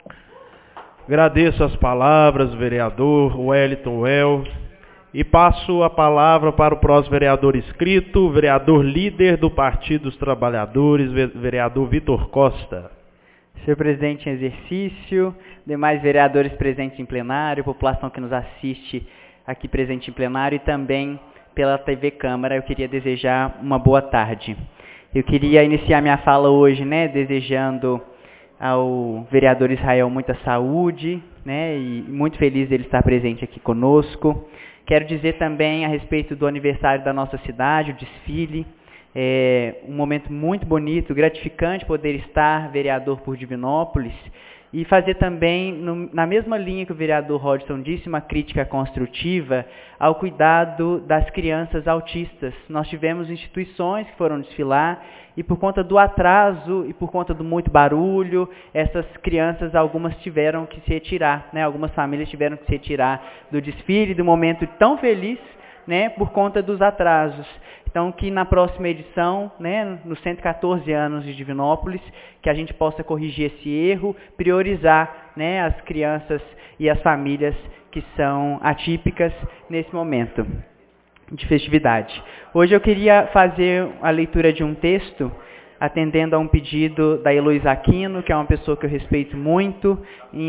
Agradeço as palavras, vereador Wellington Well, e passo a palavra para o próximo vereador inscrito, vereador líder do Partido dos Trabalhadores, vereador Vitor Costa. Senhor presidente em exercício, demais vereadores presentes em plenário, população que nos assiste aqui presente em plenário e também pela TV Câmara, eu queria desejar uma boa tarde. Eu queria iniciar minha fala hoje, né, desejando ao vereador Israel muita saúde, né, e muito feliz dele estar presente aqui conosco. Quero dizer também a respeito do aniversário da nossa cidade, o desfile. É um momento muito bonito, gratificante poder estar vereador por Divinópolis e fazer também, na mesma linha que o vereador Rodson disse, uma crítica construtiva ao cuidado das crianças autistas. Nós tivemos instituições que foram desfilar e por conta do atraso e por conta do muito barulho, essas crianças, algumas tiveram que se retirar, né? Algumas famílias tiveram que se retirar do desfile, do momento tão feliz, né? Por conta dos atrasos. Então, que na próxima edição, né, nos 114 anos de Divinópolis, que a gente possa corrigir esse erro, priorizar, né, as crianças e as famílias que são atípicas nesse momento de festividade. Hoje eu queria fazer a leitura de um texto, atendendo a um pedido da Heloísa Aquino, que é uma pessoa que eu respeito muito,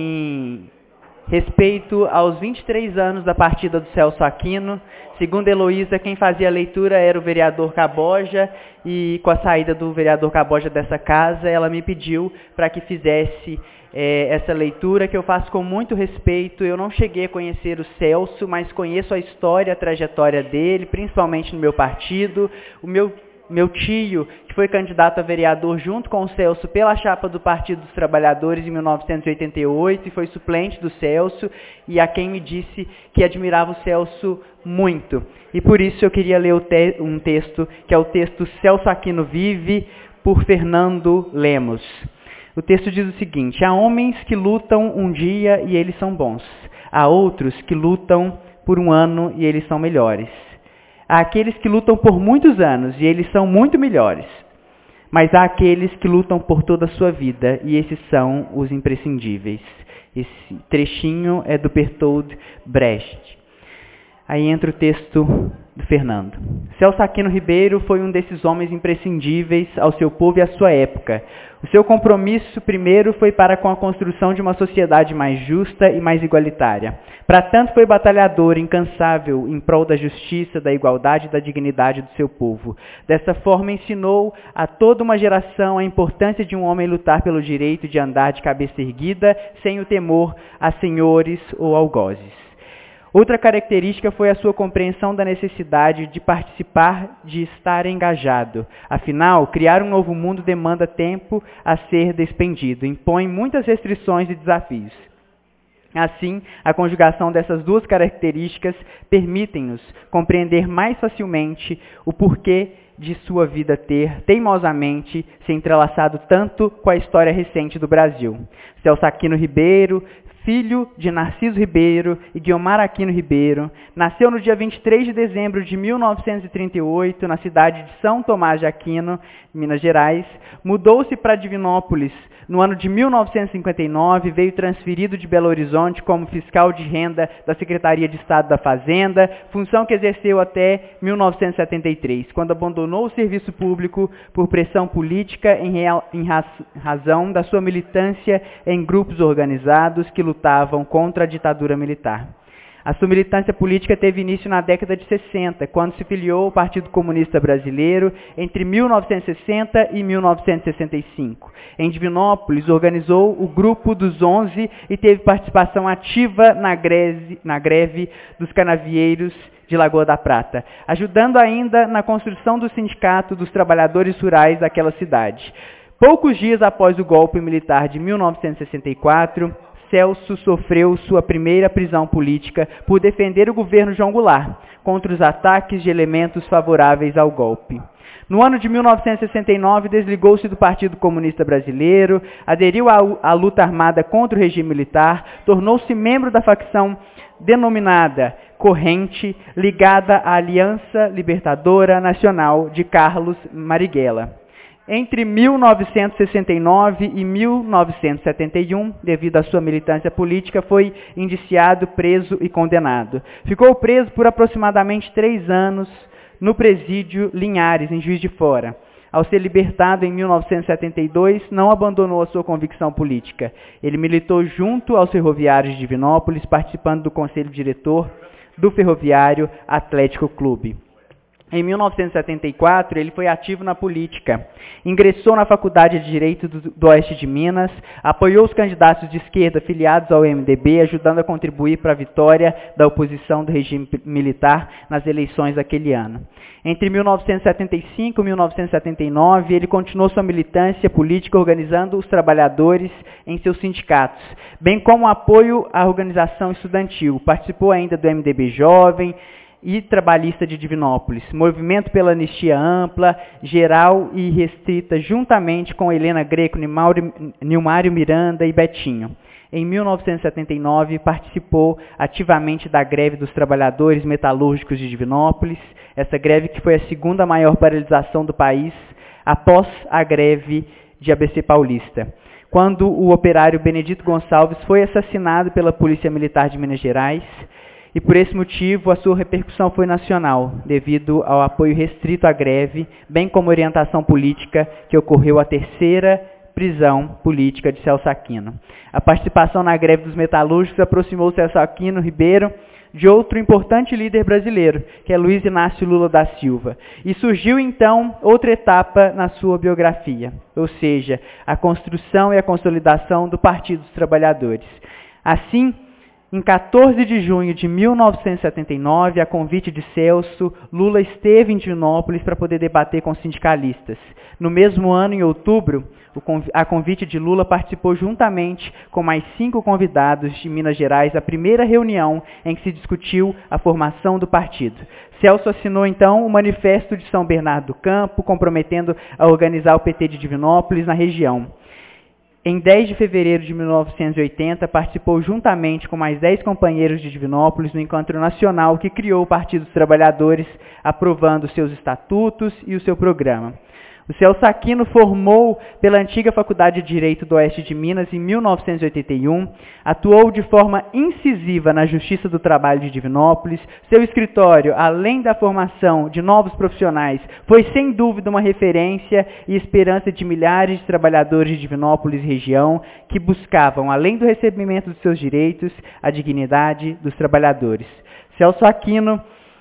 em respeito aos 23 anos da partida do Celso Aquino. Segundo Heloísa, quem fazia a leitura era o vereador Caboja, e com a saída do vereador Caboja dessa casa, ela me pediu para que fizesse essa leitura, que eu faço com muito respeito. Eu não cheguei a conhecer o Celso, mas conheço a história, a trajetória dele, principalmente no meu partido. O meu tio, que foi candidato a vereador junto com o Celso pela chapa do Partido dos Trabalhadores em 1988 e foi suplente do Celso, e a quem me disse que admirava o Celso muito. E por isso eu queria ler um texto, que é o texto Celso Aquino Vive, por Fernando Lemos. O texto diz o seguinte: há homens que lutam um dia e eles são bons. Há outros que lutam por um ano e eles são melhores. Há aqueles que lutam por muitos anos e eles são muito melhores. Mas há aqueles que lutam por toda a sua vida e esses são os imprescindíveis. Esse trechinho é do Bertold Brecht. Aí entra o texto do Fernando. Celso Aquino Ribeiro foi um desses homens imprescindíveis ao seu povo e à sua época. O seu compromisso, primeiro, foi para com a construção de uma sociedade mais justa e mais igualitária. Para tanto, foi batalhador, incansável, em prol da justiça, da igualdade e da dignidade do seu povo. Dessa forma, ensinou a toda uma geração a importância de um homem lutar pelo direito de andar de cabeça erguida, sem o temor a senhores ou algozes. Outra característica foi a sua compreensão da necessidade de participar, de estar engajado. Afinal, criar um novo mundo demanda tempo a ser despendido, impõe muitas restrições e desafios. Assim, a conjugação dessas duas características permitem-nos compreender mais facilmente o porquê de sua vida ter, teimosamente, se entrelaçado tanto com a história recente do Brasil. Celso Aquino Ribeiro, filho de Narciso Ribeiro e Guiomar Aquino Ribeiro, nasceu no dia 23 de dezembro de 1938, na cidade de São Tomás de Aquino, Minas Gerais. Mudou-se para Divinópolis no ano de 1959, veio transferido de Belo Horizonte como fiscal de renda da Secretaria de Estado da Fazenda, função que exerceu até 1973, quando abandonou o serviço público por pressão política em razão da sua militância em grupos organizados que lutavam contra a ditadura militar. A sua militância política teve início na década de 60, quando se filiou ao Partido Comunista Brasileiro entre 1960 e 1965. Em Divinópolis, organizou o Grupo dos 11 e teve participação ativa na greve dos canavieiros de Lagoa da Prata, ajudando ainda na construção do Sindicato dos Trabalhadores Rurais daquela cidade. Poucos dias após o golpe militar de 1964, Celso sofreu sua primeira prisão política por defender o governo João Goulart contra os ataques de elementos favoráveis ao golpe. No ano de 1969, desligou-se do Partido Comunista Brasileiro, aderiu à luta armada contra o regime militar, tornou-se membro da facção denominada Corrente, ligada à Aliança Libertadora Nacional de Carlos Marighella. Entre 1969 e 1971, devido à sua militância política, foi indiciado, preso e condenado. Ficou preso por aproximadamente 3 anos no presídio Linhares, em Juiz de Fora. Ao ser libertado em 1972, não abandonou a sua convicção política. Ele militou junto aos ferroviários de Divinópolis, participando do conselho diretor do Ferroviário Atlético Clube. Em 1974, ele foi ativo na política. Ingressou na Faculdade de Direito do Oeste de Minas, apoiou os candidatos de esquerda filiados ao MDB, ajudando a contribuir para a vitória da oposição do regime militar nas eleições daquele ano. Entre 1975 e 1979, ele continuou sua militância política organizando os trabalhadores em seus sindicatos, bem como apoio à organização estudantil. Participou ainda do MDB Jovem e Trabalhista de Divinópolis, movimento pela anistia ampla, geral e restrita, juntamente com Helena Greco, Nilmário Miranda e Betinho. Em 1979, participou ativamente da greve dos trabalhadores metalúrgicos de Divinópolis, essa greve que foi a segunda maior paralisação do país após a greve de ABC Paulista, quando o operário Benedito Gonçalves foi assassinado pela Polícia Militar de Minas Gerais. E por esse motivo, a sua repercussão foi nacional, devido ao apoio restrito à greve, bem como orientação política que ocorreu à terceira prisão política de Celso Aquino. A participação na greve dos metalúrgicos aproximou Celso Aquino Ribeiro de outro importante líder brasileiro, que é Luiz Inácio Lula da Silva. E surgiu, então, outra etapa na sua biografia, ou seja, a construção e a consolidação do Partido dos Trabalhadores. Assim, em 14 de junho de 1979, a convite de Celso, Lula esteve em Divinópolis para poder debater com sindicalistas. No mesmo ano, em outubro, a convite de Lula participou juntamente com mais 5 convidados de Minas Gerais da primeira reunião em que se discutiu a formação do partido. Celso assinou, então, o Manifesto de São Bernardo do Campo, comprometendo a organizar o PT de Divinópolis na região. Em 10 de fevereiro de 1980, participou juntamente com mais 10 companheiros de Divinópolis no encontro nacional que criou o Partido dos Trabalhadores, aprovando seus estatutos e o seu programa. O Celso Aquino formou pela antiga Faculdade de Direito do Oeste de Minas em 1981, atuou de forma incisiva na Justiça do Trabalho de Divinópolis. Seu escritório, além da formação de novos profissionais, foi sem dúvida uma referência e esperança de milhares de trabalhadores de Divinópolis e região que buscavam, além do recebimento dos seus direitos, a dignidade dos trabalhadores. Celso Aquino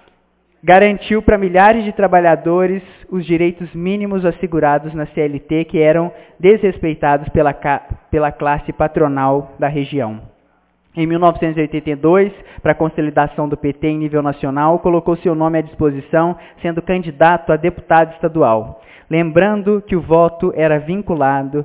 garantiu para milhares de trabalhadores os direitos mínimos assegurados na CLT que eram desrespeitados pela classe patronal da região. Em 1982, para a consolidação do PT em nível nacional, colocou seu nome à disposição, sendo candidato a deputado estadual. Lembrando que o voto era vinculado,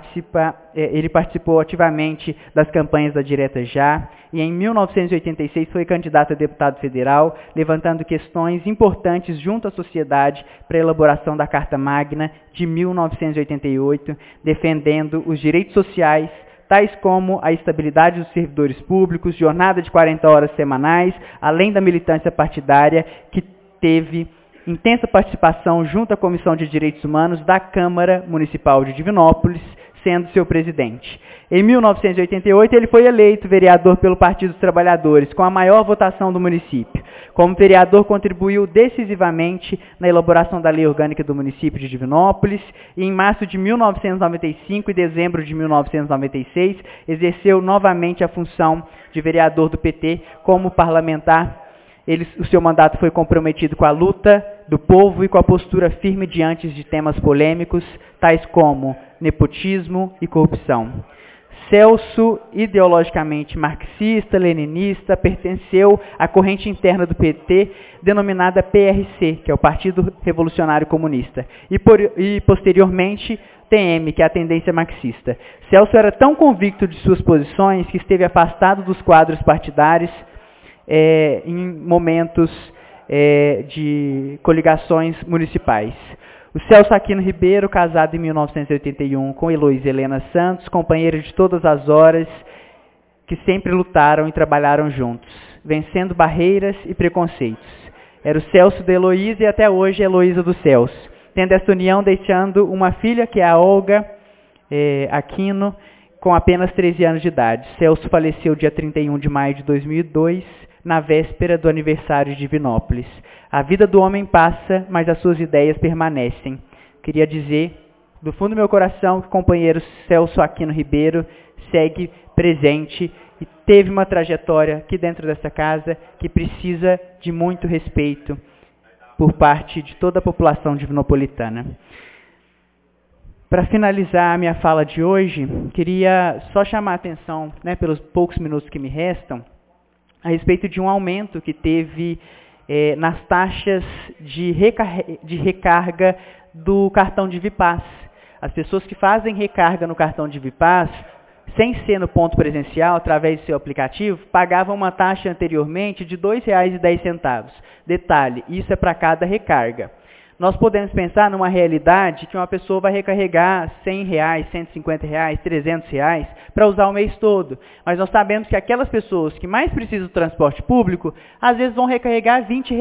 ele participou ativamente das campanhas da Direta Já, e em 1986 foi candidato a deputado federal, levantando questões importantes junto à sociedade para a elaboração da Carta Magna de 1988, defendendo os direitos sociais, tais como a estabilidade dos servidores públicos, jornada de 40 horas semanais, além da militância partidária, que teve intensa participação junto à Comissão de Direitos Humanos da Câmara Municipal de Divinópolis, sendo seu presidente. Em 1988, ele foi eleito vereador pelo Partido dos Trabalhadores, com a maior votação do município. Como vereador, contribuiu decisivamente na elaboração da Lei Orgânica do município de Divinópolis e, em março de 1995 e dezembro de 1996, exerceu novamente a função de vereador do PT como parlamentar. O seu mandato foi comprometido com a luta do povo e com a postura firme diante de temas polêmicos, tais como nepotismo e corrupção. Celso, ideologicamente marxista, leninista, pertenceu à corrente interna do PT, denominada PRC, que é o Partido Revolucionário Comunista, e posteriormente TM, que é a tendência marxista. Celso era tão convicto de suas posições que esteve afastado dos quadros partidários em momentos de coligações municipais. O Celso Aquino Ribeiro, casado em 1981 com Heloísa Helena Santos, companheira de todas as horas, que sempre lutaram e trabalharam juntos, vencendo barreiras e preconceitos. Era o Celso da Heloísa e até hoje a Heloísa do Celso, tendo esta união deixando uma filha, que é a Olga Aquino, com apenas 13 anos de idade. Celso faleceu dia 31 de maio de 2002, na véspera do aniversário de Divinópolis. A vida do homem passa, mas as suas ideias permanecem. Queria dizer, do fundo do meu coração, que o companheiro Celso Aquino Ribeiro segue presente e teve uma trajetória aqui dentro dessa casa que precisa de muito respeito por parte de toda a população divinopolitana. Para finalizar a minha fala de hoje, queria só chamar a atenção, pelos poucos minutos que me restam, a respeito de um aumento que teve nas taxas de recarga do cartão de Vipaz. As pessoas que fazem recarga no cartão de Vipaz, sem ser no ponto presencial, através do seu aplicativo, pagavam uma taxa anteriormente de R$ 2,10. Detalhe, isso é para cada recarga. Nós podemos pensar numa realidade que uma pessoa vai recarregar R$ 100, R$ 150, R$ 300 para usar o mês todo. Mas nós sabemos que aquelas pessoas que mais precisam do transporte público, às vezes vão recarregar R$ 20,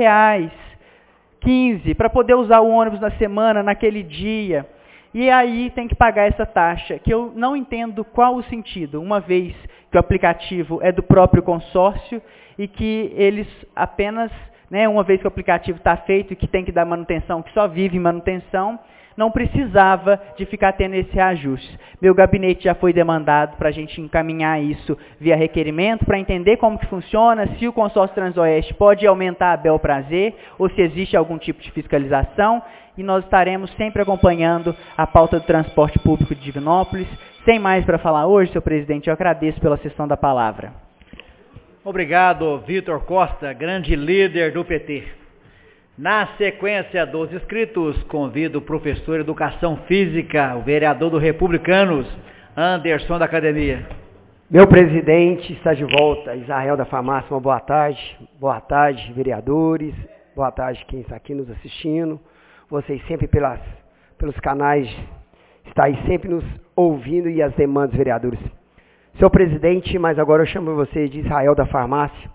15, para poder usar o ônibus na semana, naquele dia. E aí tem que pagar essa taxa, que eu não entendo qual o sentido, uma vez que o aplicativo é do próprio consórcio e que eles apenas, uma vez que o aplicativo está feito e que tem que dar manutenção, que só vive em manutenção, não precisava de ficar tendo esse reajuste. Meu gabinete já foi demandado para a gente encaminhar isso via requerimento, para entender como que funciona, se o consórcio Transoeste pode aumentar a bel prazer, ou se existe algum tipo de fiscalização, e nós estaremos sempre acompanhando a pauta do transporte público de Divinópolis. Sem mais para falar hoje, senhor presidente, eu agradeço pela cessão da palavra. Obrigado, Vitor Costa, grande líder do PT. Na sequência dos inscritos, convido o professor de Educação Física, o vereador do Republicanos, Anderson da Academia. Meu presidente está de volta, Israel da Farmácia, uma boa tarde. Boa tarde, vereadores. Boa tarde, quem está aqui nos assistindo. Vocês sempre pelos canais, está aí sempre nos ouvindo e as demandas, vereadores. Senhor presidente, mas agora eu chamo você de Israel da Farmácia,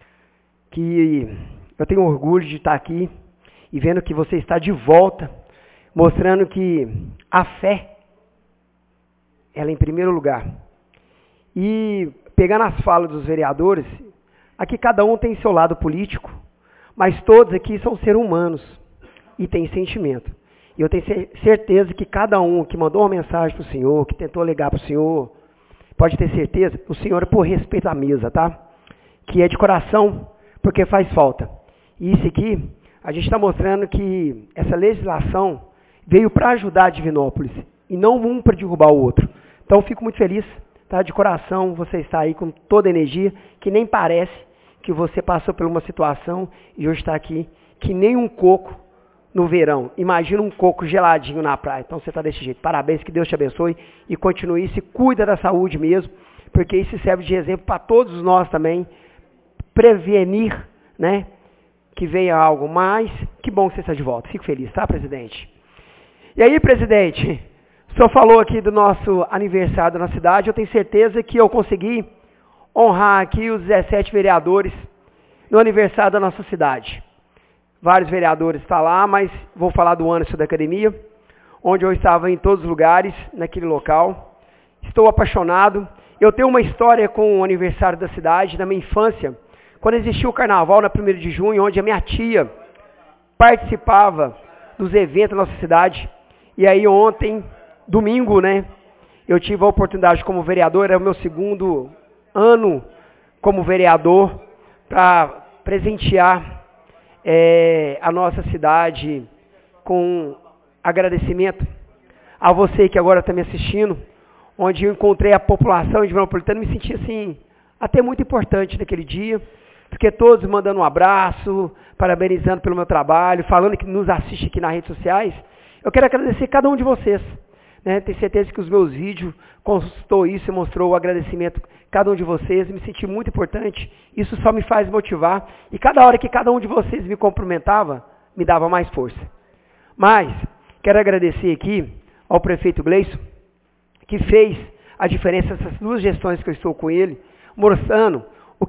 que eu tenho orgulho de estar aqui e vendo que você está de volta, mostrando que a fé, ela é em primeiro lugar. E pegando as falas dos vereadores, aqui cada um tem seu lado político, mas todos aqui são seres humanos e têm sentimento. E eu tenho certeza que cada um que mandou uma mensagem para o senhor, que tentou ligar para o senhor, pode ter certeza, o senhor é por respeito à mesa, tá? Que é de coração, porque faz falta. E isso aqui, a gente está mostrando que essa legislação veio para ajudar a Divinópolis, e não um para derrubar o outro. Então, eu fico muito feliz, tá? De coração, você está aí com toda a energia, que nem parece que você passou por uma situação e hoje está aqui, que nem um coco no verão. Imagina um coco geladinho na praia. Então, você está desse jeito. Parabéns, que Deus te abençoe e continue, se cuida da saúde mesmo, porque isso serve de exemplo para todos nós também, prevenir, que venha algo mais. Que bom que você está de volta. Fico feliz, tá, presidente? E aí, presidente, o senhor falou aqui do nosso aniversário da nossa cidade. Eu tenho certeza que eu consegui honrar aqui os 17 vereadores no aniversário da nossa cidade. Vários vereadores estão lá, mas vou falar do Anderson da Academia, onde eu estava em todos os lugares, naquele local. Estou apaixonado. Eu tenho uma história com o aniversário da cidade, da minha infância, quando existiu o carnaval na 1º de junho, onde a minha tia participava dos eventos da nossa cidade. E aí ontem, domingo, eu tive a oportunidade como vereador, era o meu segundo ano como vereador, para presentear a nossa cidade com agradecimento a você que agora está me assistindo, onde eu encontrei a população divinopolitana e me senti assim, até muito importante naquele dia, porque todos mandando um abraço, parabenizando pelo meu trabalho, falando que nos assiste aqui nas redes sociais. Eu quero agradecer cada um de vocês. Tenho certeza que os meus vídeos constou isso e mostrou o agradecimento a cada um de vocês. Me senti muito importante. Isso só me faz motivar. E cada hora que cada um de vocês me cumprimentava, me dava mais força. Mas, quero agradecer aqui ao prefeito Gleison, que fez a diferença nessas 2 gestões que eu estou com ele, mostrando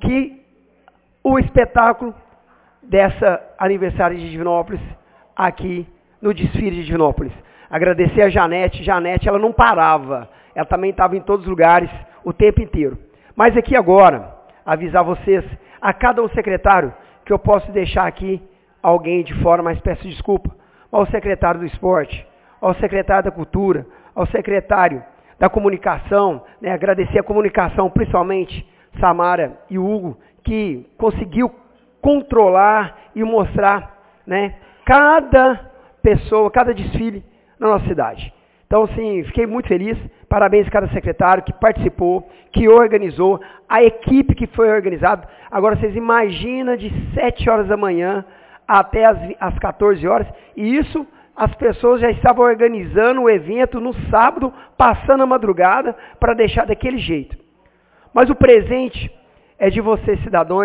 o espetáculo dessa aniversário de Divinópolis aqui no desfile de Divinópolis. Agradecer a Janete. Janete, ela não parava. Ela também estava em todos os lugares o tempo inteiro. Mas aqui agora, avisar vocês, a cada um secretário, que eu posso deixar aqui alguém de fora, mas peço desculpa, ao secretário do esporte, ao secretário da cultura, ao secretário da comunicação, agradecer a comunicação, principalmente Samara e Hugo, que conseguiu controlar e mostrar, cada pessoa, cada desfile na nossa cidade. Então, assim, fiquei muito feliz. Parabéns a cada secretário que participou, que organizou, a equipe que foi organizada. Agora, vocês imaginam de 7 horas da manhã até as 14 horas. E isso, as pessoas já estavam organizando o evento no sábado, passando a madrugada, para deixar daquele jeito. Mas o presente é de vocês,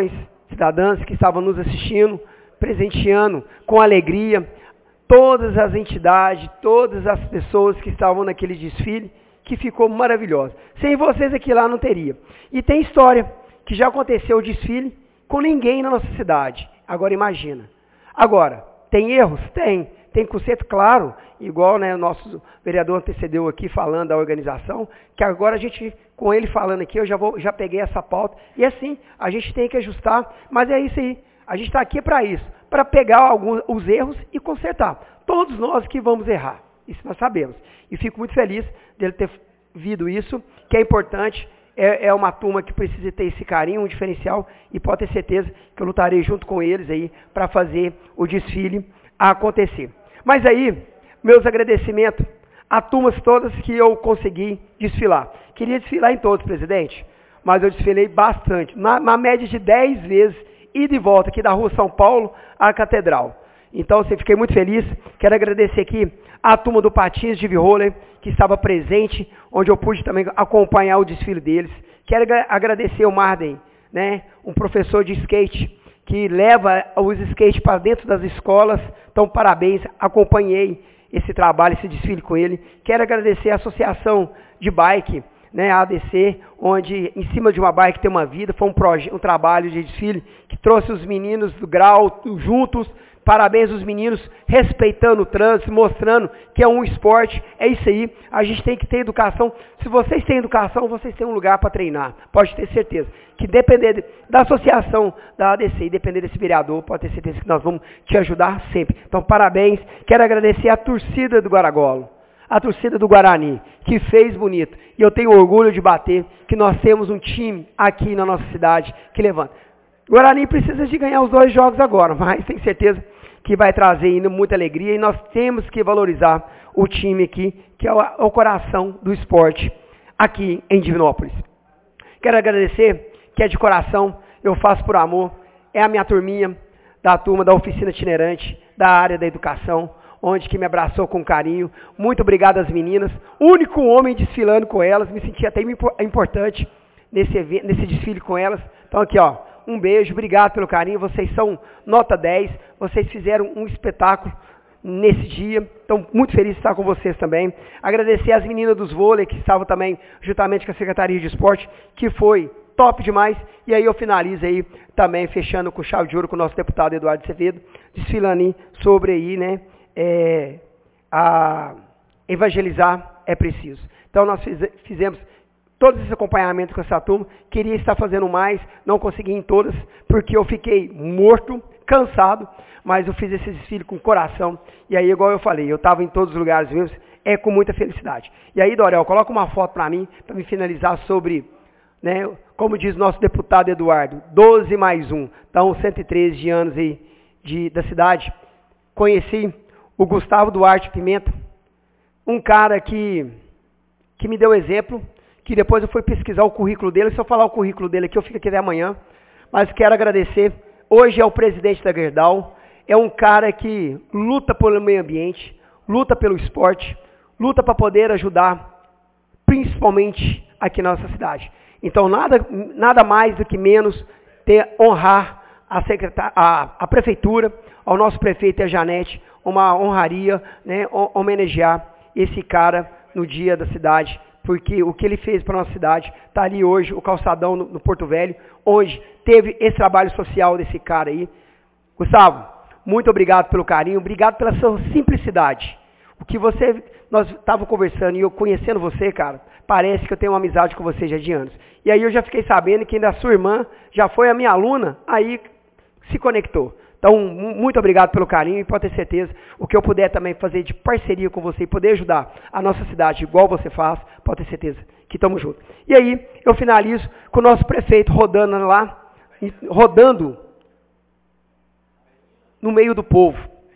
cidadãs que estavam nos assistindo, presenteando com alegria todas as entidades, todas as pessoas que estavam naquele desfile, que ficou maravilhoso. Sem vocês aqui lá não teria. E tem história, que já aconteceu o desfile com ninguém na nossa cidade. Agora imagina. Agora, tem erros? Tem. Tem conceito, claro, igual, né, o nosso vereador antecedeu aqui falando da organização, que agora a gente, com ele falando aqui, eu já peguei essa pauta, e assim, a gente tem que ajustar, mas é isso aí. A gente está aqui para isso, para pegar os erros e consertar. Todos nós que vamos errar, isso nós sabemos. E fico muito feliz dele ter visto isso, que é importante, é uma turma que precisa ter esse carinho, um diferencial, e pode ter certeza que eu lutarei junto com eles aí para fazer o desfile acontecer. Mas aí, meus agradecimentos a turmas todas que eu consegui desfilar. Queria desfilar em todos, presidente, mas eu desfilei bastante, na média de 10 vezes, ida e volta aqui da Rua São Paulo à Catedral. Então, assim, fiquei muito feliz. Quero agradecer aqui a turma do Patins de Vôlei, que estava presente, onde eu pude também acompanhar o desfile deles. Quero agradecer o Marden, né, um professor de skate, que leva os skates para dentro das escolas. Então, parabéns, acompanhei esse trabalho, esse desfile com ele. Quero agradecer a Associação de Bike, né, a ADC, onde em cima de uma bike tem uma vida, foi um trabalho de desfile que trouxe os meninos do grau juntos. Parabéns aos meninos, respeitando o trânsito, mostrando que é um esporte. É isso aí, a gente tem que ter educação. Se vocês têm educação, vocês têm um lugar para treinar, pode ter certeza. Que depender da associação da ADC e depender desse vereador, pode ter certeza que nós vamos te ajudar sempre. Então, parabéns. Quero agradecer a torcida do Guaragolo, a torcida do Guarani, que fez bonito. E eu tenho orgulho de bater que nós temos um time aqui na nossa cidade que levanta. O Guarani precisa de ganhar os 2 jogos agora, mas tenho certeza que vai trazer ainda muita alegria, e nós temos que valorizar o time aqui, que é o coração do esporte aqui em Divinópolis. Quero agradecer, que é de coração, eu faço por amor, é a minha turminha, da turma da oficina itinerante, da área da educação, onde que me abraçou com carinho. Muito obrigado às meninas, único homem desfilando com elas, me senti até importante nesse desfile com elas. Então aqui, ó, um beijo, obrigado pelo carinho, vocês são nota 10, vocês fizeram um espetáculo nesse dia, então muito feliz de estar com vocês também. Agradecer às meninas dos vôlei, que estavam também juntamente com a Secretaria de Esporte, que foi top demais, e aí eu finalizo aí também, fechando com chave de ouro com o nosso deputado Eduardo Acevedo, desfilando aí sobre aí, né, evangelizar é preciso. Então nós fizemos todos esses acompanhamentos com essa turma, queria estar fazendo mais, não consegui em todas, porque eu fiquei morto, cansado, mas eu fiz esse desfile com coração, e aí, igual eu falei, eu estava em todos os lugares mesmo, com muita felicidade. E aí, Dorel, coloca uma foto para mim finalizar sobre, né, como diz nosso deputado Eduardo, 12 mais 1, então 113 anos aí da cidade. Conheci o Gustavo Duarte Pimenta, um cara que me deu exemplo, que depois eu fui pesquisar o currículo dele. Se eu falar o currículo dele aqui, eu fico aqui até amanhã. Mas quero agradecer. Hoje é o presidente da Gerdau. É um cara que luta pelo meio ambiente, luta pelo esporte, luta para poder ajudar, principalmente aqui na nossa cidade. Então, nada mais do que menos honrar a prefeitura, ao nosso prefeito e a Janete, uma honraria, né, homenagear esse cara no dia da cidade, porque o que ele fez para a nossa cidade, está ali hoje, o calçadão no Porto Velho, onde teve esse trabalho social desse cara aí. Gustavo, muito obrigado pelo carinho, obrigado pela sua simplicidade. O que nós estávamos conversando e eu conhecendo você, cara, parece que eu tenho uma amizade com você já de anos. E aí eu já fiquei sabendo que ainda a sua irmã já foi a minha aluna, aí se conectou. Então, muito obrigado pelo carinho e pode ter certeza, o que eu puder também fazer de parceria com você e poder ajudar a nossa cidade igual você faz, pode ter certeza que estamos juntos. E aí, eu finalizo com o nosso prefeito rodando lá, rodando no meio do povo.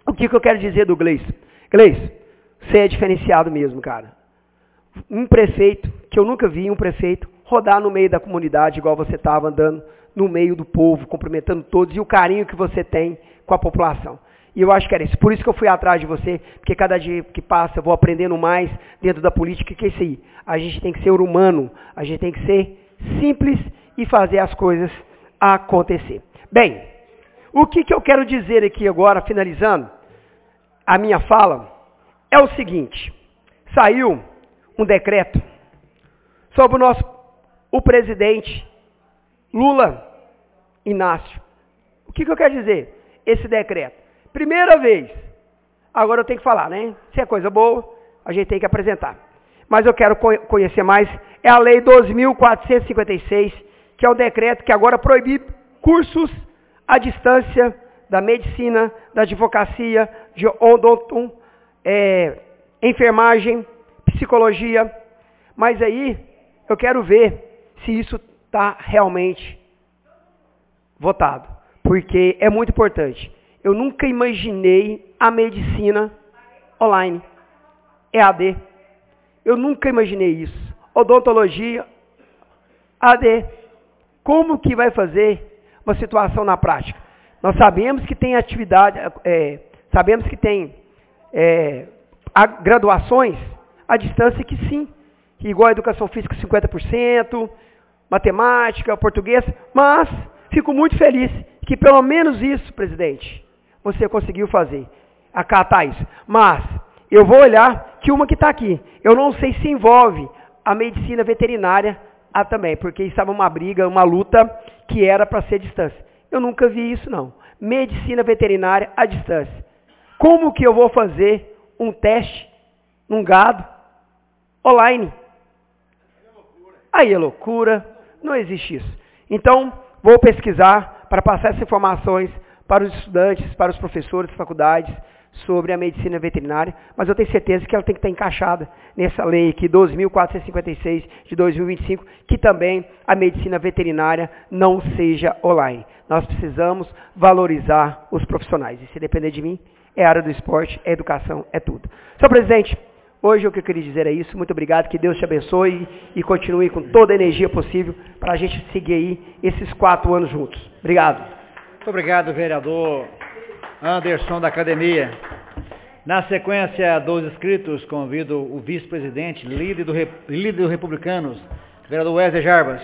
O que eu quero dizer do Gleice? Gleice, você é diferenciado mesmo, cara. Um prefeito, que eu nunca vi um prefeito rodar no meio da comunidade igual você estava andando no meio do povo, cumprimentando todos, e o carinho que você tem com a população. E eu acho que era isso. Por isso que eu fui atrás de você, porque cada dia que passa eu vou aprendendo mais dentro da política, que é isso aí. A gente tem que ser humano, a gente tem que ser simples e fazer as coisas acontecer. Bem, o que eu quero dizer aqui agora, finalizando a minha fala, é o seguinte. Saiu um decreto sobre o presidente Lula Inácio. O que eu quero dizer? Esse decreto. Primeira vez. Agora eu tenho que falar, né? Se é coisa boa, a gente tem que apresentar. Mas eu quero conhecer mais. É a Lei 2.456, que é o decreto que agora proíbe cursos à distância da medicina, da advocacia, de odonto, enfermagem, psicologia. Mas aí eu quero ver se isso está realmente votado. Porque é muito importante. Eu nunca imaginei a medicina online, EAD. Eu nunca imaginei isso. Odontologia, AD. Como que vai fazer uma situação na prática? Nós sabemos que tem atividade, sabemos que tem graduações à distância que sim, que igual a educação física 50%, matemática, português, mas fico muito feliz que pelo menos isso, presidente, você conseguiu fazer, acatar isso. Mas eu vou olhar que uma que está aqui, eu não sei se envolve a medicina veterinária também, porque estava uma briga, uma luta que era para ser à distância. Eu nunca vi isso não. Medicina veterinária à distância. Como que eu vou fazer um teste num gado online? Aí é loucura, não existe isso. Então, vou pesquisar para passar essas informações para os estudantes, para os professores de faculdades, sobre a medicina veterinária, mas eu tenho certeza que ela tem que estar encaixada nessa lei aqui, 2.456 de 2025, que também a medicina veterinária não seja online. Nós precisamos valorizar os profissionais, e se depender de mim, é a área do esporte, é educação, é tudo. Senhor presidente, hoje o que eu queria dizer é isso, muito obrigado, que Deus te abençoe e continue com toda a energia possível para a gente seguir aí esses 4 anos juntos. Obrigado. Muito obrigado, vereador Anderson da Academia. Na sequência dos inscritos, convido o vice-presidente, líder do Republicanos, vereador Wesley Jarbas.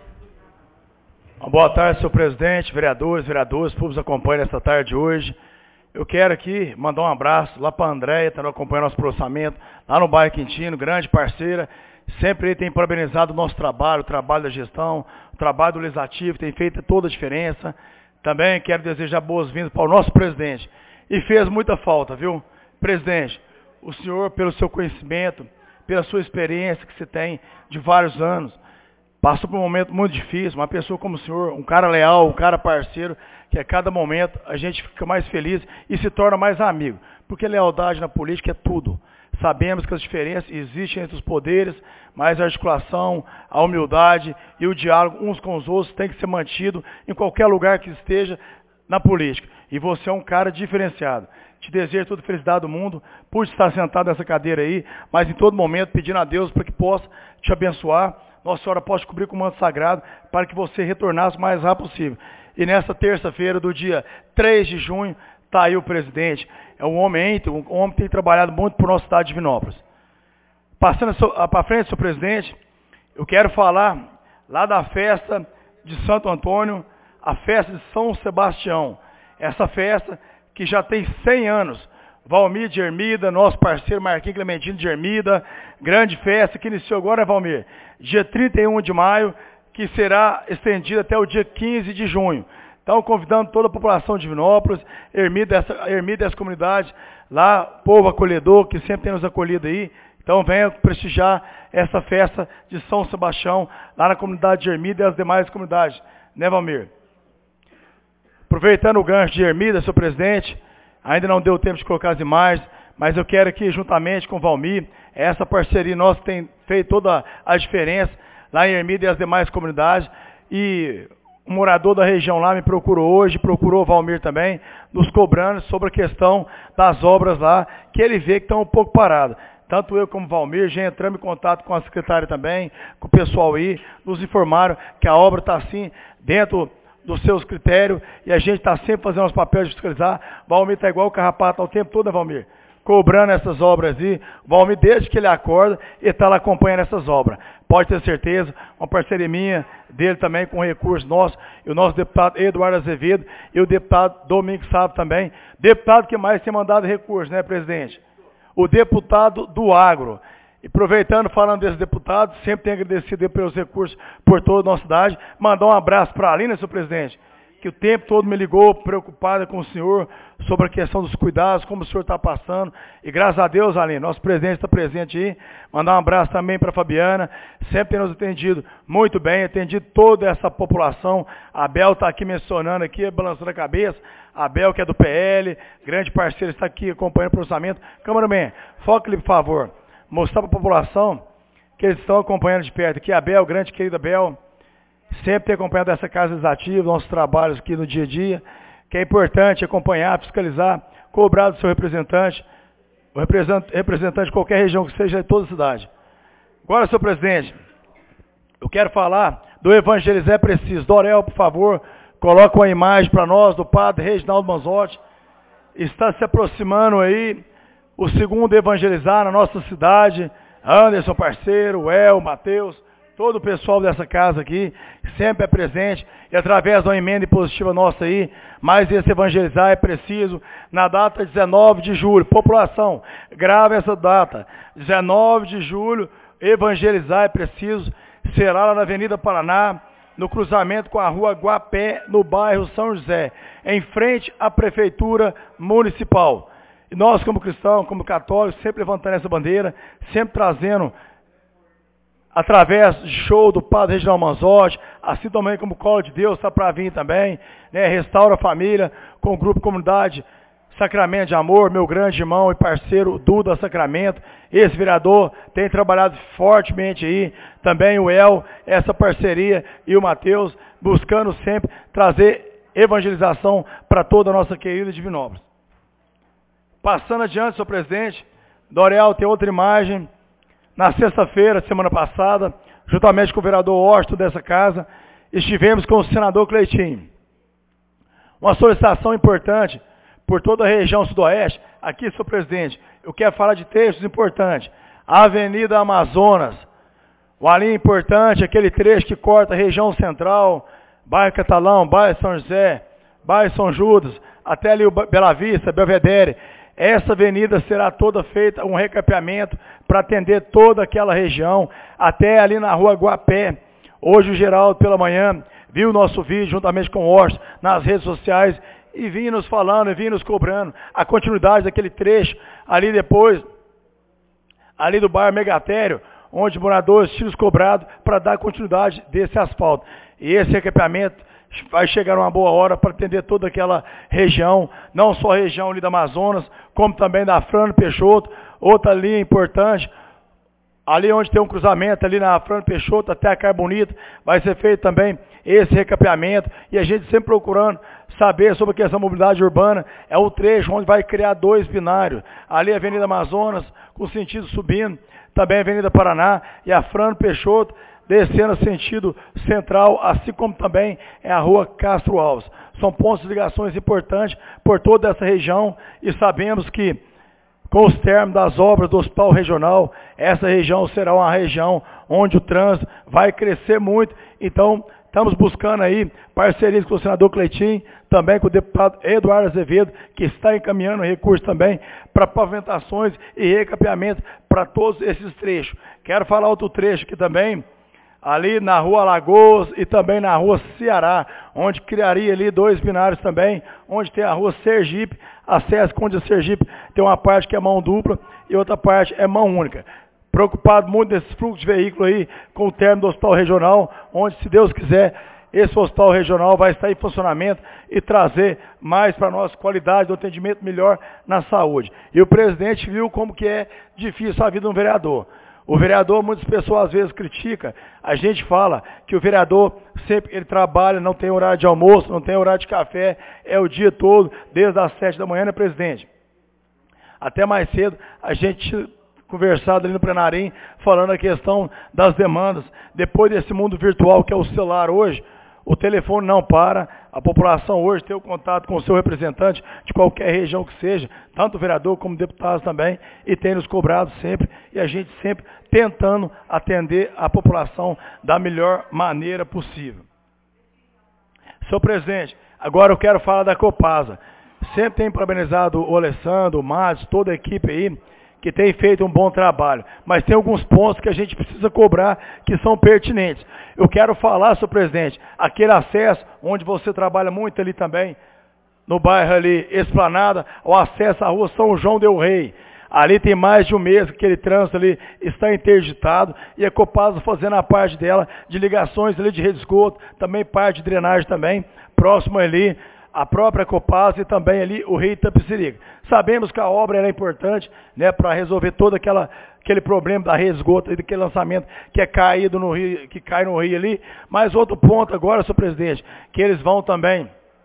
Boa tarde, senhor presidente, vereadores, públicos acompanham esta tarde de hoje. Eu quero aqui mandar um abraço lá para a Andréia, que está acompanhando nosso processamento, lá no bairro Quintino, grande parceira. Sempre ele tem parabenizado o nosso trabalho, o trabalho da gestão, o trabalho do legislativo, tem feito toda a diferença. Também quero desejar boas-vindas para o nosso presidente. E fez muita falta, viu? Presidente, o senhor, pelo seu conhecimento, pela sua experiência que você tem de vários anos, passou por um momento muito difícil, uma pessoa como o senhor, um cara leal, um cara parceiro, que a cada momento a gente fica mais feliz e se torna mais amigo. Porque lealdade na política é tudo. Sabemos que as diferenças existem entre os poderes, mas a articulação, a humildade e o diálogo uns com os outros tem que ser mantido em qualquer lugar que esteja na política. E você é um cara diferenciado. Te desejo toda a felicidade do mundo, por estar sentado nessa cadeira aí, mas em todo momento pedindo a Deus para que possa te abençoar. Nossa Senhora possa cobrir com o manto sagrado para que você retornasse o mais rápido possível. E nessa terça-feira do dia 3 de junho, está aí o presidente. É um homem que tem trabalhado muito por nossa cidade de Divinópolis. Passando para frente, senhor presidente, eu quero falar lá da festa de Santo Antônio, a festa de São Sebastião. Essa festa que já tem 100 anos. Valmir de Ermida, nosso parceiro Marquinhos Clementino de Ermida, grande festa que iniciou agora, né, Valmir? Dia 31 de maio, que será estendida até o dia 15 de junho. Então, convidando toda a população de Divinópolis, Ermida e as comunidades, lá, povo acolhedor, que sempre tem nos acolhido aí. Então, venha prestigiar essa festa de São Sebastião, lá na comunidade de Ermida e as demais comunidades. Né, Valmir? Aproveitando o gancho de Ermida, senhor presidente, ainda não deu tempo de colocar as imagens, mas eu quero aqui, juntamente com o Valmir, essa parceria nossa tem feito toda a diferença lá em Ermida e as demais comunidades. E Um morador da região lá me procurou hoje, procurou o Valmir também, nos cobrando sobre a questão das obras lá, que ele vê que estão um pouco paradas. Tanto eu como o Valmir já entramos em contato com a secretária também, com o pessoal aí, nos informaram que a obra está assim, dentro dos seus critérios, e a gente está sempre fazendo os papéis de fiscalizar. O Valmir está igual o carrapato ao tempo todo, né, Valmir? Cobrando essas obras aí. O Valmir, desde que ele acorda, ele está lá acompanhando essas obras. Pode ter certeza, uma parceria minha, dele também, com recursos nossos, e o nosso deputado Eduardo Azevedo, e o deputado Domingos Sábio também. Deputado que mais tem mandado recursos, né, presidente? O deputado do agro. E aproveitando, falando desse deputado, sempre tenho agradecido pelos recursos por toda a nossa cidade. Mandar um abraço para a Aline, senhor presidente, que o tempo todo me ligou, preocupada com o senhor, sobre a questão dos cuidados, como o senhor está passando. E graças a Deus, Aline, nosso presidente está presente aí. Mandar um abraço também para a Fabiana, sempre tem nos atendido muito bem, atendido toda essa população. A Bel está aqui mencionando, aqui, balançando a cabeça. A Bel, que é do PL, grande parceiro, está aqui acompanhando o processamento. Cameraman, foque-lhe, por favor. Mostrar para a população que eles estão acompanhando de perto. Aqui a Bel, grande querida Bel, sempre tem acompanhado essa casa legislativa, nossos trabalhos aqui no dia a dia, que é importante acompanhar, fiscalizar, cobrar do seu representante, o representante de qualquer região que seja de toda a cidade. Agora, senhor presidente, eu quero falar do Evangelizar Preciso. Dorel, por favor, coloca uma imagem para nós do padre Reginaldo Manzotti. Está se aproximando aí o segundo Evangelizar na nossa cidade. Anderson, parceiro, El, Matheus, todo o pessoal dessa casa aqui, sempre é presente, e através de uma emenda impositiva nossa aí, mas esse Evangelizar é preciso, na data 19 de julho. População, grave essa data, 19 de julho, Evangelizar é preciso, será lá na Avenida Paraná, no cruzamento com a Rua Guapé, no bairro São José, em frente à Prefeitura Municipal. E nós, como cristãos, como católicos, sempre levantando essa bandeira, sempre trazendo, através de show do padre Reginaldo Manzotti, assim também como o Colo de Deus está para vir também, né? Restaura a Família, com o Grupo Comunidade Sacramento de Amor, meu grande irmão e parceiro Duda Sacramento. Esse vereador tem trabalhado fortemente aí, também o El, essa parceria, e o Matheus, buscando sempre trazer evangelização para toda a nossa querida Divinópolis. Passando adiante, senhor presidente, Dorel tem outra imagem. Na sexta-feira, semana passada, juntamente com o vereador Washington dessa casa, estivemos com o senador Cleitinho. Uma solicitação importante por toda a região sudoeste. Aqui, senhor presidente, eu quero falar de trechos importantes. A Avenida Amazonas, o ali importante, aquele trecho que corta a região central, bairro Catalão, bairro São José, bairro São Judas, até ali o Bela Vista, Belvedere. Essa avenida será toda feita um recapeamento para atender toda aquela região, até ali na Rua Guapé. Hoje o Geraldo, pela manhã, viu o nosso vídeo juntamente com o Washington nas redes sociais e vinha nos falando, e vinha nos cobrando a continuidade daquele trecho ali depois, ali do bairro Megatério, onde moradores tinham cobrado para dar continuidade desse asfalto. E esse recapeamento vai chegar uma boa hora para atender toda aquela região, não só a região ali da Amazonas, como também da Frano Peixoto, outra linha importante, ali onde tem um cruzamento, ali na Frano Peixoto até a Carbonita, vai ser feito também esse recapeamento, e a gente sempre procurando saber sobre a questão da mobilidade urbana. É o trecho onde vai criar 2 binários, ali a Avenida Amazonas, com sentido subindo, também a Avenida Paraná, e a Frano Peixoto, descendo sentido central, assim como também é a Rua Castro Alves. São pontos de ligações importantes por toda essa região, e sabemos que, com os términos das obras do Hospital Regional, essa região será uma região onde o trânsito vai crescer muito. Então, estamos buscando aí parcerias com o senador Cleitinho, também com o deputado Eduardo Azevedo, que está encaminhando recursos também para pavimentações e recapeamento para todos esses trechos. Quero falar outro trecho aqui também, ali na Rua Lagoas e também na Rua Ceará, onde criaria ali 2 binários também, onde tem a Rua Sergipe, acesso onde a Sergipe tem uma parte que é mão dupla e outra parte é mão única. Preocupado muito desse fluxo de veículo aí com o término do Hospital Regional, onde, se Deus quiser, esse Hospital Regional vai estar em funcionamento e trazer mais para nós qualidade do atendimento melhor na saúde. E o presidente viu como que é difícil a vida de um vereador. O vereador, muitas pessoas às vezes criticam, a gente fala que o vereador sempre ele trabalha, não tem horário de almoço, não tem horário de café, é o dia todo, desde as 7 da manhã, né, presidente? Até mais cedo, a gente conversado ali no plenarinho, falando a questão das demandas. Depois desse mundo virtual que é o celular hoje, o telefone não para, a população hoje tem o contato com o seu representante de qualquer região que seja, tanto o vereador como deputados também, e tem nos cobrado sempre, e a gente sempre tentando atender a população da melhor maneira possível. Senhor presidente, agora eu quero falar da Copasa. Sempre tenho parabenizado o Alessandro, o Márcio, toda a equipe aí, que tem feito um bom trabalho, mas tem alguns pontos que a gente precisa cobrar que são pertinentes. Eu quero falar, senhor presidente, aquele acesso, onde você trabalha muito ali também, no bairro ali, Esplanada, o acesso à rua São João del Rei. Ali tem mais de um mês que aquele trânsito ali está interditado e a Copasa fazendo a parte dela de ligações ali de rede de esgoto, também parte de drenagem também, próximo ali, a própria Copasa e também ali o Rio Itapecerica. Sabemos que a obra era importante, né, para resolver todo aquele problema da rede de esgoto e daquele lançamento que é caído no rio, que cai no rio ali. Mas outro ponto agora, senhor presidente, que eles vão também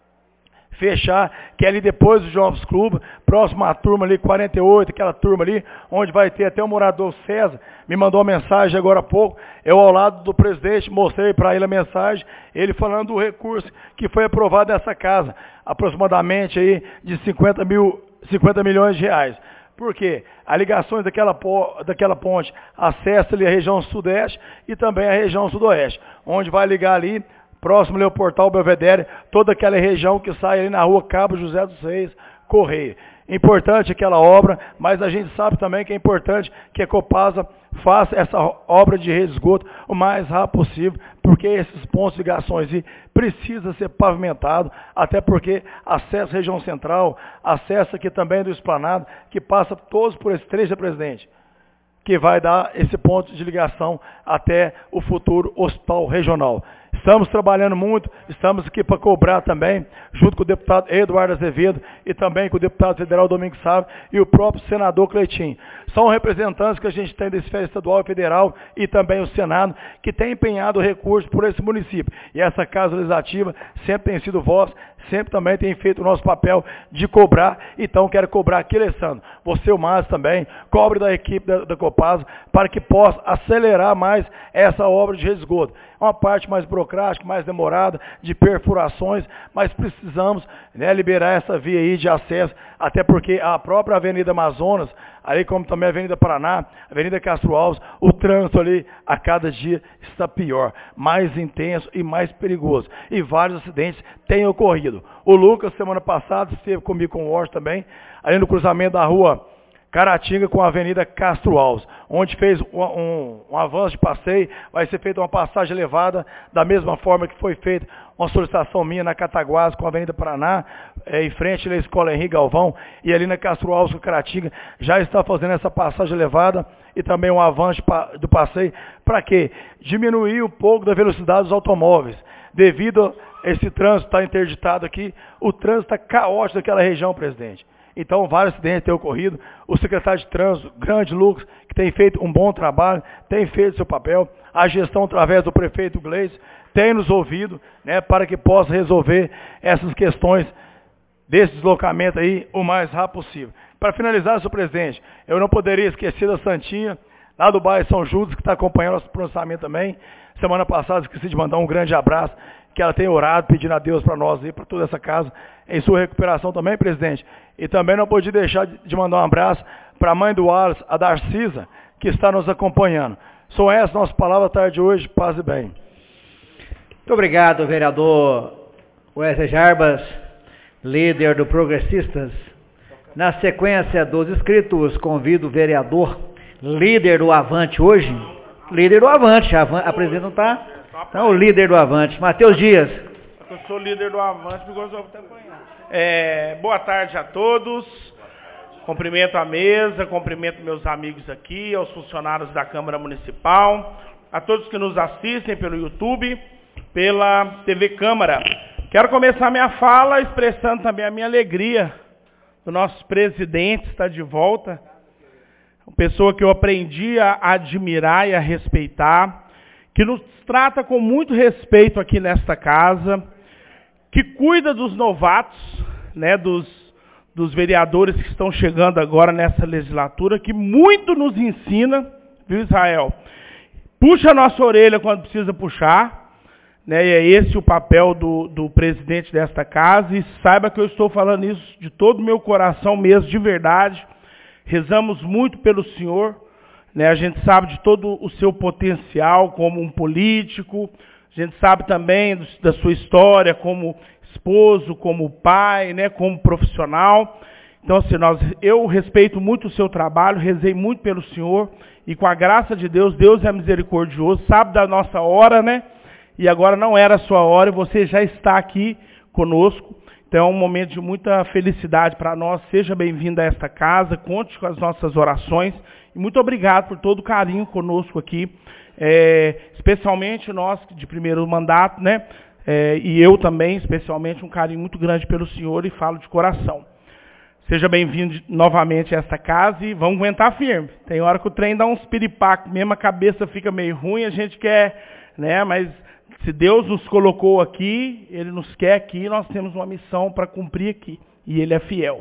fechar, que é ali depois do Jovens Clube, próximo à turma ali, 48, aquela turma ali, onde vai ter até o morador César, me mandou uma mensagem agora há pouco, eu ao lado do presidente mostrei para ele a mensagem, ele falando do recurso que foi aprovado nessa casa, aproximadamente aí de 50 milhões de reais. Por quê? As ligações daquela ponte acessa ali a região sudeste e também a região sudoeste, onde vai ligar ali, próximo ali ao Portal Belvedere, toda aquela região que sai ali na rua Cabo José dos Reis, Correia. Importante aquela obra, mas a gente sabe também que é importante que a Copasa faça essa obra de rede de esgoto o mais rápido possível, porque esses pontos de ligações precisam ser pavimentados, até porque acesso à região central, acesso aqui também do Esplanado, que passa todos por esse trecho, presidente, que vai dar esse ponto de ligação até o futuro hospital regional. Estamos trabalhando muito, estamos aqui para cobrar também, junto com o deputado Eduardo Azevedo e também com o deputado federal Domingos Sávio e o próprio senador Cleitinho. São representantes que a gente tem da esfera estadual e federal e também o Senado, que tem empenhado recursos por esse município. E essa Casa Legislativa sempre tem sido voz, sempre também tem feito o nosso papel de cobrar. Então quero cobrar aqui, Alessandro, você, o Márcio também, cobre da equipe da Copasa para que possa acelerar mais essa obra de rede de esgoto. É uma parte mais burocrática, mais demorada, de perfurações, mas precisamos, né, liberar essa via aí de acesso, até porque a própria Avenida Amazonas, ali como também a Avenida Paraná, a Avenida Castro Alves, o trânsito ali a cada dia está pior, mais intenso e mais perigoso. E vários acidentes têm ocorrido. O Lucas, semana passada, esteve comigo com o Washington também, ali no cruzamento da rua Caratinga com a Avenida Castro Alves, onde fez um avanço de passeio, vai ser feita uma passagem elevada, da mesma forma que foi feita uma solicitação minha na Cataguás com a Avenida Paraná, em frente à Escola Henrique Galvão, e ali na Castro Alves com Caratinga, já está fazendo essa passagem elevada e também um avanço do passeio, para quê? Diminuir um pouco da velocidade dos automóveis. Devido a esse trânsito estar interditado aqui, o trânsito está caótico daquela região, presidente. Então, vários acidentes têm ocorrido. O secretário de Trânsito, grande Lucas, que tem feito um bom trabalho, tem feito seu papel. A gestão, através do prefeito Gleice, tem nos ouvido, né, para que possa resolver essas questões desse deslocamento aí o mais rápido possível. Para finalizar, senhor presidente, eu não poderia esquecer da Santinha, lá do bairro São Judas, que está acompanhando nosso pronunciamento também. Semana passada, esqueci de mandar um grande abraço, que ela tem orado, pedindo a Deus para nós e para toda essa casa, em sua recuperação também, presidente. E também não podia deixar de mandar um abraço para a mãe do Wallace, a Darcisa, que está nos acompanhando. São essas nossas palavras da tarde de hoje, paz e bem. Muito obrigado, vereador Wesley Jarbas, líder do Progressistas. Na sequência dos inscritos, convido o vereador, líder do Avante hoje, líder do Avante, a presidente não está... Então, o líder do Avante, Matheus Dias. Eu sou líder do Avante, porque eu vou te acompanhar. Boa tarde a todos. Cumprimento a mesa, cumprimento meus amigos aqui, aos funcionários da Câmara Municipal, a todos que nos assistem pelo YouTube, pela TV Câmara. Quero começar minha fala expressando também a minha alegria do nosso presidente estar de volta. uma pessoa que eu aprendi a admirar e a respeitar, que nos trata com muito respeito aqui nesta casa, que cuida dos novatos, né, dos vereadores que estão chegando agora nessa legislatura, que muito nos ensina, viu, Israel? Puxa a nossa orelha quando precisa puxar, né, e é esse o papel do presidente desta casa, e saiba que eu estou falando isso de todo o meu coração mesmo, de verdade. Rezamos muito pelo senhor, né, a gente sabe de todo o seu potencial como um político, a gente sabe também da sua história como esposo, como pai, né, como profissional. Então, assim, eu respeito muito o seu trabalho, rezei muito pelo senhor, e com a graça de Deus, Deus é misericordioso, sabe da nossa hora, né? E agora não era a sua hora, e você já está aqui conosco. Então é um momento de muita felicidade para nós. Seja bem-vindo a esta casa, conte com as nossas orações. E muito obrigado por todo o carinho conosco aqui, especialmente nós de primeiro mandato, né? E eu também, especialmente, um carinho muito grande pelo senhor, e falo de coração. Seja bem-vindo novamente a esta casa e vamos aguentar firme. Tem hora que o trem dá uns piripacos, mesmo a cabeça fica meio ruim, a gente quer, né? Mas se Deus nos colocou aqui, Ele nos quer aqui, nós temos uma missão para cumprir aqui. E Ele é fiel.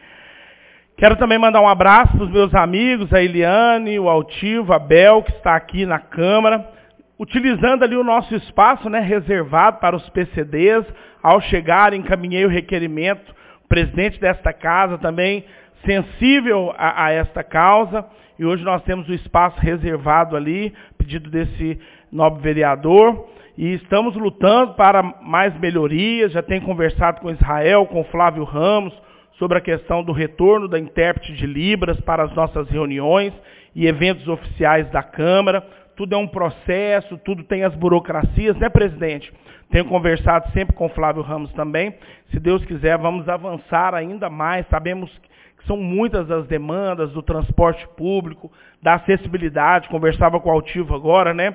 Quero também mandar um abraço para os meus amigos, a Eliane, o Altivo, a Bel, que está aqui na Câmara, utilizando ali o nosso espaço, né, reservado para os PCDs. Ao chegar, encaminhei o requerimento. O presidente desta casa também, sensível a esta causa. E hoje nós temos o espaço reservado ali, pedido desse nobre vereador. E estamos lutando para mais melhorias. Já tenho conversado com Israel, com Flávio Ramos, sobre a questão do retorno da intérprete de Libras para as nossas reuniões e eventos oficiais da Câmara. Tudo é um processo, tudo tem as burocracias, né, presidente? Tenho conversado sempre com Flávio Ramos também. Se Deus quiser, vamos avançar ainda mais. Sabemos que são muitas as demandas do transporte público, da acessibilidade. Conversava com o Altivo agora, né?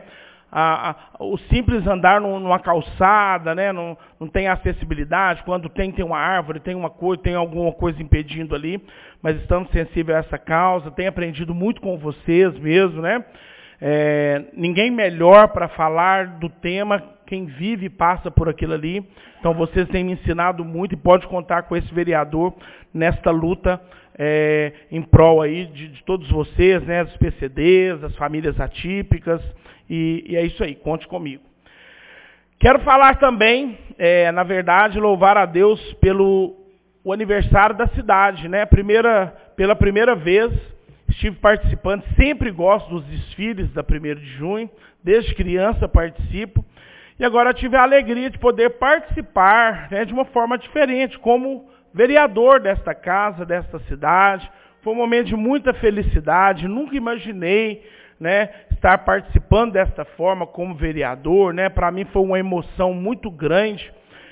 O simples andar numa calçada, né, não tem acessibilidade, quando tem uma árvore, tem alguma coisa impedindo ali, mas estamos sensíveis a essa causa, tenho aprendido muito com vocês mesmo, né? Ninguém melhor para falar do tema, quem vive e passa por aquilo ali. Então vocês têm me ensinado muito e pode contar com esse vereador nesta luta em prol aí de todos vocês, né, dos PCDs, das famílias atípicas. E é isso aí, conte comigo. Quero falar também, na verdade, louvar a Deus pelo o aniversário da cidade, né? Pela primeira vez estive participando, sempre gosto dos desfiles da 1º de junho, desde criança participo, e agora tive a alegria de poder participar, né, de uma forma diferente, como vereador desta casa, desta cidade. Foi um momento de muita felicidade, nunca imaginei, né, estar participando desta forma como vereador, né? Para mim foi uma emoção muito grande.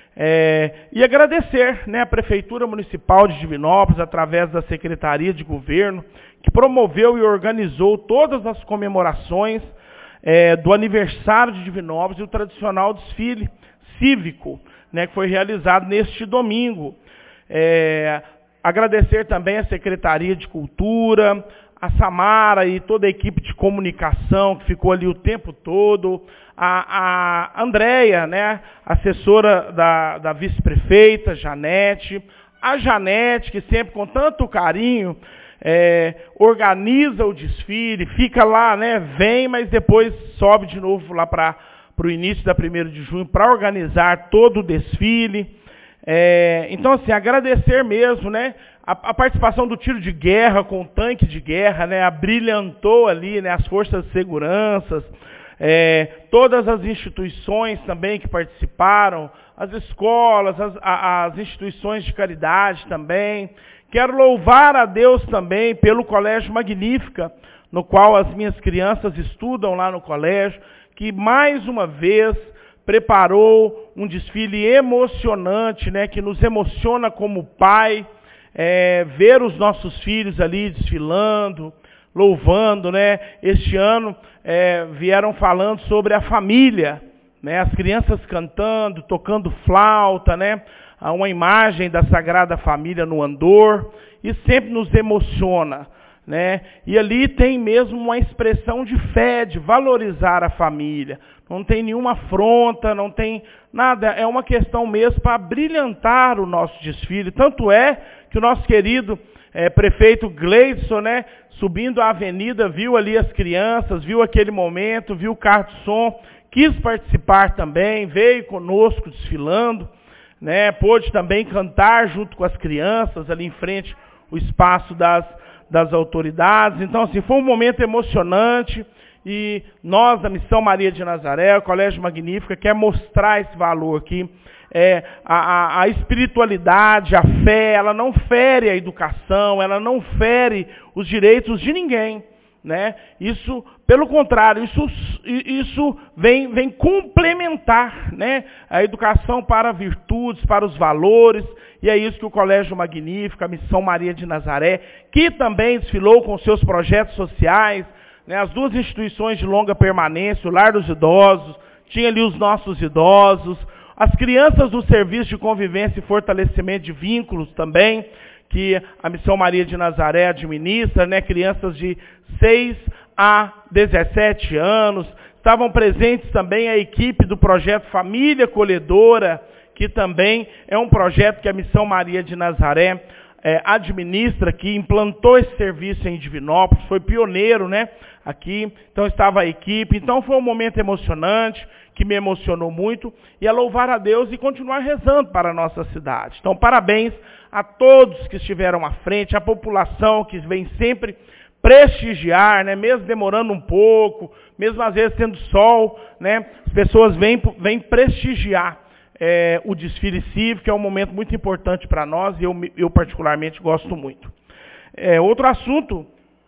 E agradecer, né, a Prefeitura Municipal de Divinópolis, através da Secretaria de Governo, que promoveu e organizou todas as comemorações do aniversário de Divinópolis e o tradicional desfile cívico, né, que foi realizado neste domingo. Agradecer também a Secretaria de Cultura, a Samara e toda a equipe de comunicação que ficou ali o tempo todo, a Andréia, né, assessora da vice-prefeita, Janete, a Janete, que sempre com tanto carinho organiza o desfile, fica lá, né, vem, mas depois sobe de novo lá para o início da 1º de junho para organizar todo o desfile. Então, assim, agradecer mesmo, né, a participação do tiro de guerra com o tanque de guerra, né, abrilhantou ali, né, as forças de segurança, todas as instituições também que participaram, as escolas, as instituições de caridade também. Quero louvar a Deus também pelo Colégio Magnífica, no qual as minhas crianças estudam lá no colégio, que mais uma vez preparou um desfile emocionante, né, que nos emociona como pai, ver os nossos filhos ali desfilando, louvando, né? Este ano vieram falando sobre a família, né? As crianças cantando, tocando flauta, né? Uma imagem da Sagrada Família no andor, e sempre nos emociona. né? E ali tem mesmo uma expressão de fé, de valorizar a família. Não tem nenhuma afronta, não tem nada, é uma questão mesmo para brilhantar o nosso desfile. Tanto é que o nosso querido prefeito Gleidson, né, subindo a avenida, viu ali as crianças, viu aquele momento, viu o carro de som, quis participar também, veio conosco desfilando, né, pôde também cantar junto com as crianças ali em frente o espaço das autoridades. Então, assim, foi um momento emocionante e nós, da Missão Maria de Nazaré, o Colégio Magnífica, quer mostrar esse valor aqui. A espiritualidade, a fé, ela não fere a educação, ela não fere os direitos de ninguém, né? Isso, pelo contrário, isso vem complementar, né, a educação para virtudes, para os valores, e é isso que o Colégio Magnífico, a Missão Maria de Nazaré, que também desfilou com seus projetos sociais, né, as duas instituições de longa permanência, o Lar dos Idosos, tinha ali os nossos idosos, as crianças do Serviço de Convivência e Fortalecimento de Vínculos também, que a Missão Maria de Nazaré administra, né, crianças de 6 a 17 anos. Estavam presentes também a equipe do projeto Família Acolhedora, que também é um projeto que a Missão Maria de Nazaré administra, que implantou esse serviço em Divinópolis, foi pioneiro, né, aqui. Então estava a equipe. Então foi um momento emocionante, que me emocionou muito, e a louvar a Deus e continuar rezando para a nossa cidade. Então, parabéns a todos que estiveram à frente, a população que vem sempre prestigiar, né, mesmo demorando um pouco, mesmo às vezes tendo sol, né, as pessoas vêm prestigiar o desfile cívico, que é um momento muito importante para nós, e eu particularmente gosto muito. Outro assunto,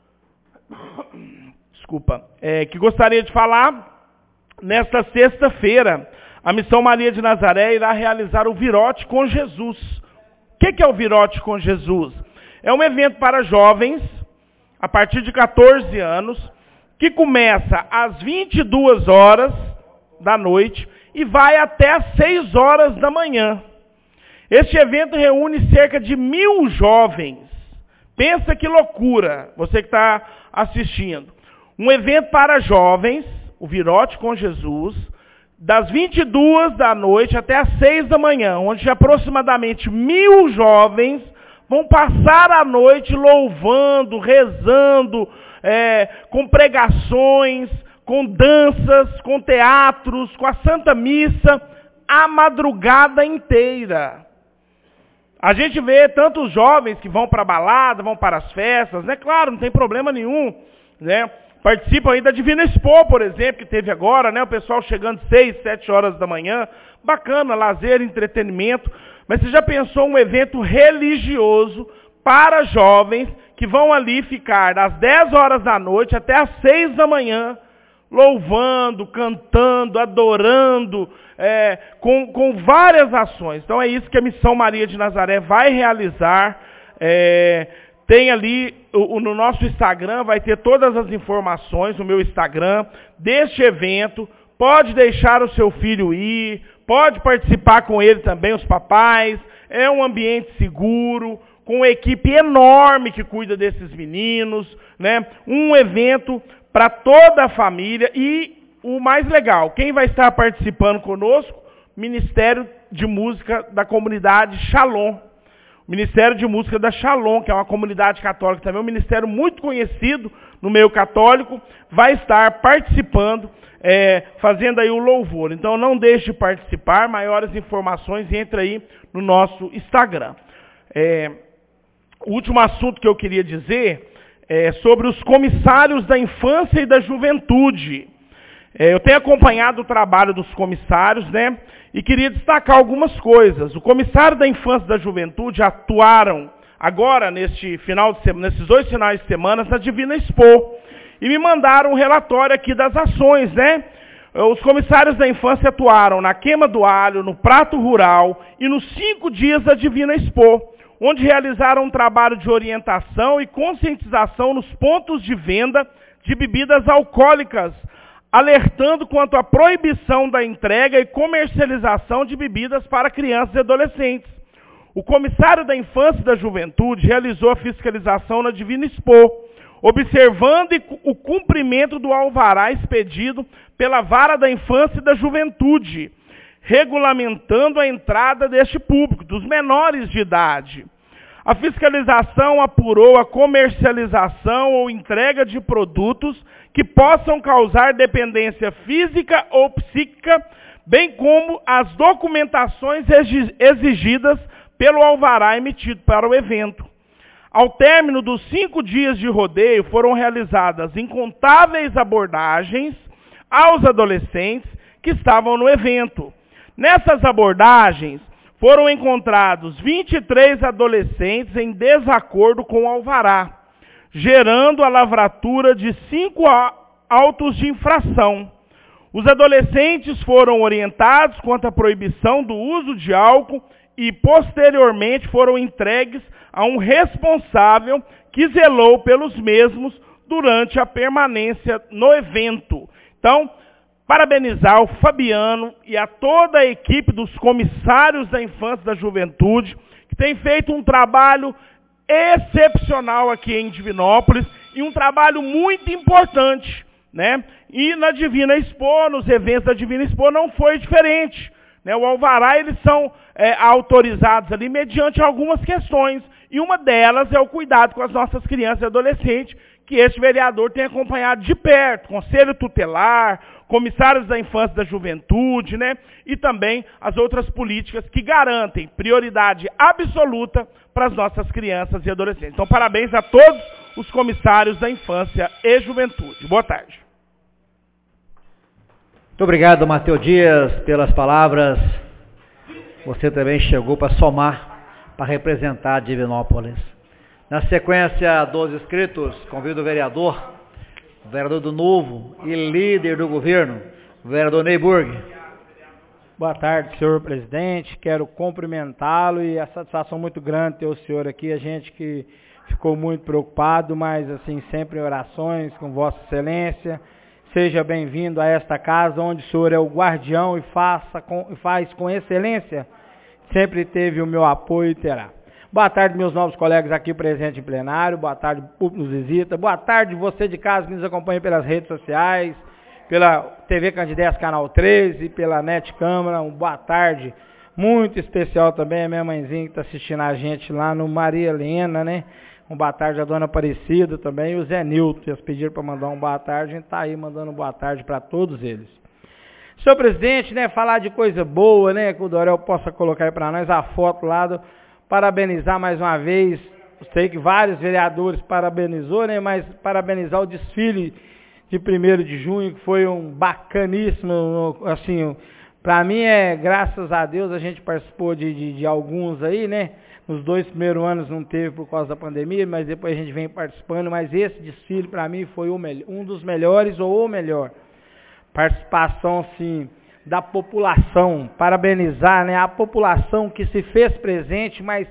que gostaria de falar. Nesta sexta-feira, a Missão Maria de Nazaré irá realizar o Virote com Jesus. O que é o Virote com Jesus? É um evento para jovens, a partir de 14 anos, que começa às 22 horas da noite e vai até às 6 horas da manhã. Este evento reúne cerca de 1.000 jovens. Pensa que loucura, você que está assistindo. Um evento para jovens, o Virote com Jesus, das 22 da noite até as 6 da manhã, onde aproximadamente 1.000 jovens vão passar a noite louvando, rezando, com pregações, com danças, com teatros, com a Santa Missa, a madrugada inteira. A gente vê tantos jovens que vão para a balada, vão para as festas, né? Claro, não tem problema nenhum, né? Participam aí da Divina Expo, por exemplo, que teve agora, né? O pessoal chegando 6, 7 horas da manhã. Bacana, lazer, entretenimento. Mas você já pensou um evento religioso para jovens que vão ali ficar das 10 horas da noite até as 6 da manhã, louvando, cantando, adorando, com várias ações. Então é isso que a Missão Maria de Nazaré vai realizar. Tem ali, no nosso Instagram, vai ter todas as informações no meu Instagram deste evento. Pode deixar o seu filho ir, pode participar com ele também, os papais. É um ambiente seguro, com uma equipe enorme que cuida desses meninos, né? Um evento para toda a família e o mais legal, quem vai estar participando conosco? Ministério de Música da comunidade Shalom. Ministério de Música da Shalom, que é uma comunidade católica também, um ministério muito conhecido no meio católico, vai estar participando, fazendo aí o louvor. Então não deixe de participar, maiores informações, entra aí no nosso Instagram. O último assunto que eu queria dizer é sobre os comissários da infância e da juventude. Eu tenho acompanhado o trabalho dos comissários, né? E queria destacar algumas coisas. O comissário da infância e da juventude atuaram agora, nesses 2 finais de semana, na Divina Expo. E me mandaram um relatório aqui das ações, né? Os comissários da infância atuaram na Queima do Alho, no Prato Rural e nos 5 dias da Divina Expo, onde realizaram um trabalho de orientação e conscientização nos pontos de venda de bebidas alcoólicas, alertando quanto à proibição da entrega e comercialização de bebidas para crianças e adolescentes. O comissário da Infância e da Juventude realizou a fiscalização na Divina Expo, observando o cumprimento do alvará expedido pela Vara da Infância e da Juventude, regulamentando a entrada deste público, dos menores de idade. A fiscalização apurou a comercialização ou entrega de produtos que possam causar dependência física ou psíquica, bem como as documentações exigidas pelo alvará emitido para o evento. Ao término dos 5 dias de rodeio, foram realizadas incontáveis abordagens aos adolescentes que estavam no evento. Nessas abordagens, foram encontrados 23 adolescentes em desacordo com o alvará, gerando a lavratura de 5 autos de infração. Os adolescentes foram orientados quanto à proibição do uso de álcool e, posteriormente, foram entregues a um responsável que zelou pelos mesmos durante a permanência no evento. Então, parabenizar o Fabiano e a toda a equipe dos comissários da infância e da juventude, que tem feito um trabalho excepcional aqui em Divinópolis e um trabalho muito importante, né? E na Divina Expo, nos eventos da Divina Expo, não foi diferente, né? O alvará, eles são autorizados ali mediante algumas questões, e uma delas é o cuidado com as nossas crianças e adolescentes, que este vereador tem acompanhado de perto, Conselho Tutelar, comissários da infância e da juventude, né? E também as outras políticas que garantem prioridade absoluta para as nossas crianças e adolescentes. Então, parabéns a todos os comissários da infância e juventude. Boa tarde. Muito obrigado, Matheus Dias, pelas palavras. Você também chegou para somar, para representar Divinópolis. Na sequência dos inscritos, convido o vereador do Novo e líder do governo, o vereador Neyburg. Boa tarde, senhor presidente. Quero cumprimentá-lo e a satisfação muito grande ter o senhor aqui. A gente que ficou muito preocupado, mas assim, sempre em orações com Vossa Excelência. Seja bem-vindo a esta casa, onde o senhor é o guardião e faz com excelência. Sempre teve o meu apoio e terá. Boa tarde, meus novos colegas aqui presentes em plenário. Boa tarde, público nos visita. Boa tarde, você de casa que nos acompanha pelas redes sociais, pela TV Candidez Canal 13, pela NET Câmara. Boa tarde muito especial também a minha mãezinha que está assistindo a gente lá no Maria Helena, né? Boa tarde a dona Aparecida também e o Zé Nilton. Eles pediram para mandar um boa tarde, a gente está aí mandando boa tarde para todos eles. Senhor presidente, né, falar de coisa boa, né, que o Dorel possa colocar aí para nós a foto lá do... Parabenizar mais uma vez, sei que vários vereadores parabenizou, né, mas parabenizar o desfile de 1º de junho, que foi um bacaníssimo, assim, para mim graças a Deus, a gente participou de alguns aí, né, nos 2 primeiros anos não teve por causa da pandemia, mas depois a gente vem participando, mas esse desfile para mim foi um dos melhores, ou o melhor, participação, assim, da população, parabenizar, né, a população que se fez presente, mas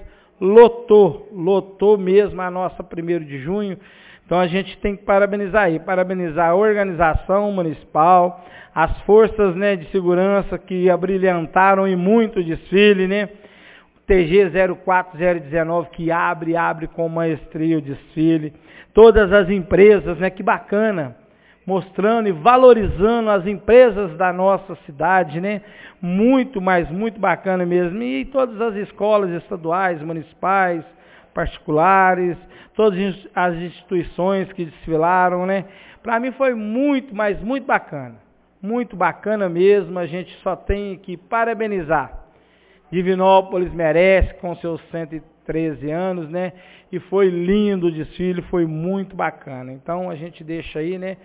lotou mesmo a nossa 1º de junho. Então a gente tem que parabenizar a organização municipal, as forças, né, de segurança que abrilhantaram e muito o desfile, né, o TG 04019 que abre com maestria o desfile, todas as empresas, né, que bacana, mostrando e valorizando as empresas da nossa cidade, né? Muito bacana mesmo. E todas as escolas estaduais, municipais, particulares, todas as instituições que desfilaram, né? Para mim foi muito bacana. Muito bacana mesmo, a gente só tem que parabenizar. Divinópolis merece com seus 113 anos, né? E foi lindo o desfile, foi muito bacana. Então a gente deixa aí, né?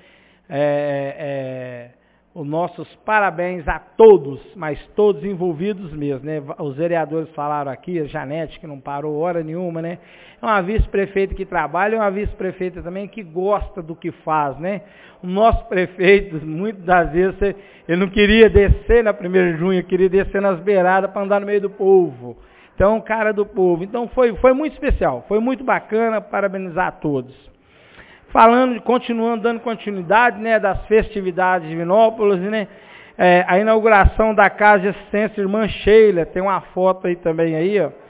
Os nossos parabéns a todos, mas todos envolvidos mesmo, né? Os vereadores falaram aqui, a Janete, que não parou hora nenhuma, né? É uma vice-prefeita que trabalha, é uma vice-prefeita também que gosta do que faz, né? O nosso prefeito, muitas das vezes, ele não queria descer na 1º de junho, queria descer nas beiradas para andar no meio do povo. Então, cara do povo. Então, foi muito especial, foi muito bacana, parabenizar a todos. Continuando, dando continuidade, né, das festividades de Divinópolis, né, a inauguração da Casa de Assistência Irmã Sheila, tem uma foto aí também aí, ó.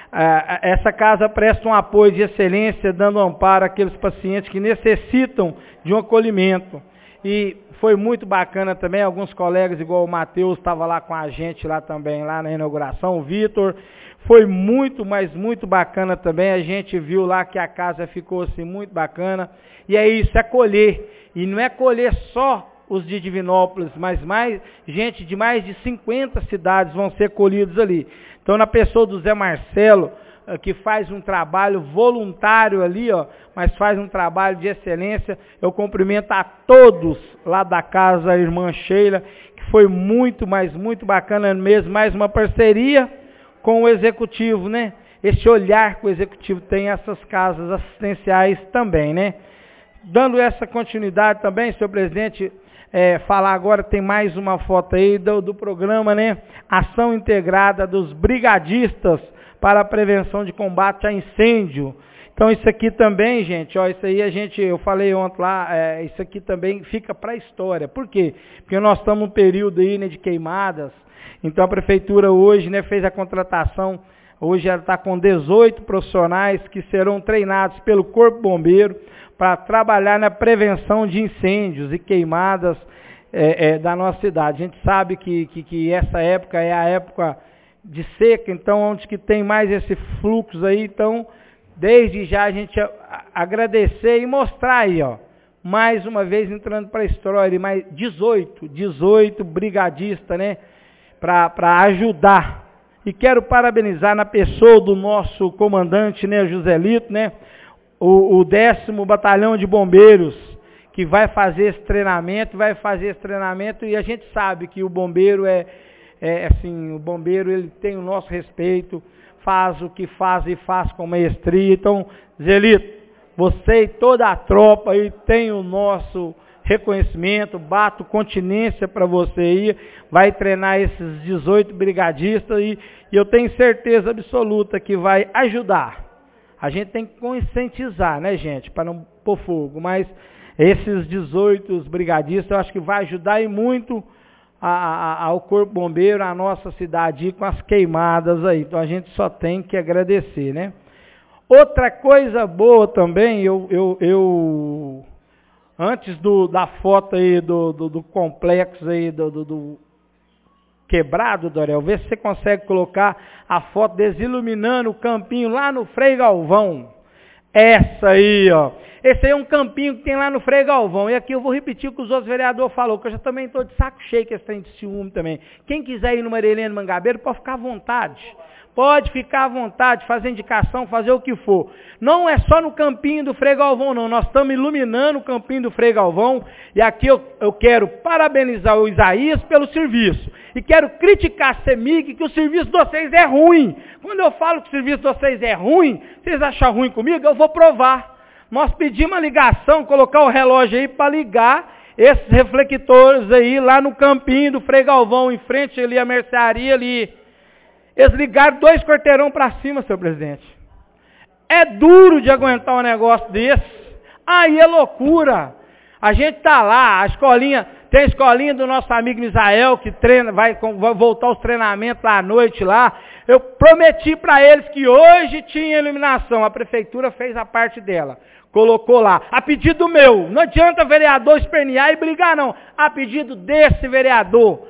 Essa casa presta um apoio de excelência, dando amparo àqueles pacientes que necessitam de um acolhimento. E foi muito bacana também, alguns colegas, igual o Matheus, estava lá com a gente lá também, lá na inauguração, o Vitor. Foi muito, mas muito bacana também, a gente viu lá que a casa ficou assim muito bacana. E é isso, é colher. E não é colher só os de Divinópolis, mas mais gente de mais de 50 cidades vão ser colhidos ali. Então, na pessoa do Zé Marcelo, que faz um trabalho voluntário ali, ó, mas faz um trabalho de excelência, eu cumprimento a todos lá da casa, a irmã Sheila, que foi muito, mas muito bacana mesmo, mais uma parceria com o executivo, né? Esse olhar que o executivo tem essas casas assistenciais também, né? Dando essa continuidade também, senhor presidente, falar agora, tem mais uma foto aí do programa, né? Ação integrada dos brigadistas para a prevenção de combate a incêndio. Então isso aqui também, gente, ó, isso aí eu falei ontem lá, isso aqui também fica para a história. Por quê? Porque nós estamos num período aí, né, de queimadas. Então a prefeitura hoje, né, fez a contratação, hoje ela está com 18 profissionais que serão treinados pelo Corpo Bombeiro para trabalhar na prevenção de incêndios e queimadas da nossa cidade. A gente sabe que essa época é a época de seca, então onde que tem mais esse fluxo aí, então desde já a gente agradecer e mostrar aí, ó, mais uma vez entrando para a história, mais 18 brigadistas, né, para ajudar. E quero parabenizar na pessoa do nosso comandante, né, Joselito, né, o 10º Batalhão de Bombeiros, que vai fazer esse treinamento, e a gente sabe que o bombeiro assim, o bombeiro ele tem o nosso respeito, faz o que faz e faz com maestria. Então, Zelito, você e toda a tropa aí tem o nosso reconhecimento, bato continência para você aí, vai treinar esses 18 brigadistas e eu tenho certeza absoluta que vai ajudar. A gente tem que conscientizar, né, gente, para não pôr fogo, mas esses 18 brigadistas eu acho que vai ajudar e muito ao Corpo Bombeiro, a nossa cidade com as queimadas aí. Então a gente só tem que agradecer, né? Outra coisa boa também, eu antes da foto aí do complexo aí do quebrado, Dorel, vê se você consegue colocar a foto deles iluminando o campinho lá no Frei Galvão. Essa aí, ó. Esse aí é um campinho que tem lá no Frei Galvão. E aqui eu vou repetir o que os outros vereadores falaram, que eu já também estou de saco cheio que eles têm de ciúme também. Quem quiser ir no Marilene Mangabeira pode ficar à vontade. Pode ficar à vontade, fazer indicação, fazer o que for. Não é só no campinho do Frei Galvão, não. Nós estamos iluminando o campinho do Frei Galvão. E aqui eu quero parabenizar o Isaías pelo serviço. E quero criticar a CEMIG que o serviço de vocês é ruim. Quando eu falo que o serviço de vocês é ruim, vocês acham ruim comigo, eu vou provar. Nós pedimos uma ligação, colocar o relógio aí para ligar esses reflectores aí lá no campinho do Frei Galvão, em frente ali à mercearia ali. Eles ligaram 2 quarteirão para cima, senhor presidente. É duro de aguentar um negócio desse. Aí é loucura. A gente tá lá, a escolinha, tem a escolinha do nosso amigo Misael, que treina, vai voltar aos treinamentos lá à noite lá. Eu prometi para eles que hoje tinha iluminação. A prefeitura fez a parte dela. Colocou lá. A pedido meu. Não adianta vereador espernear e brigar, não. A pedido desse vereador.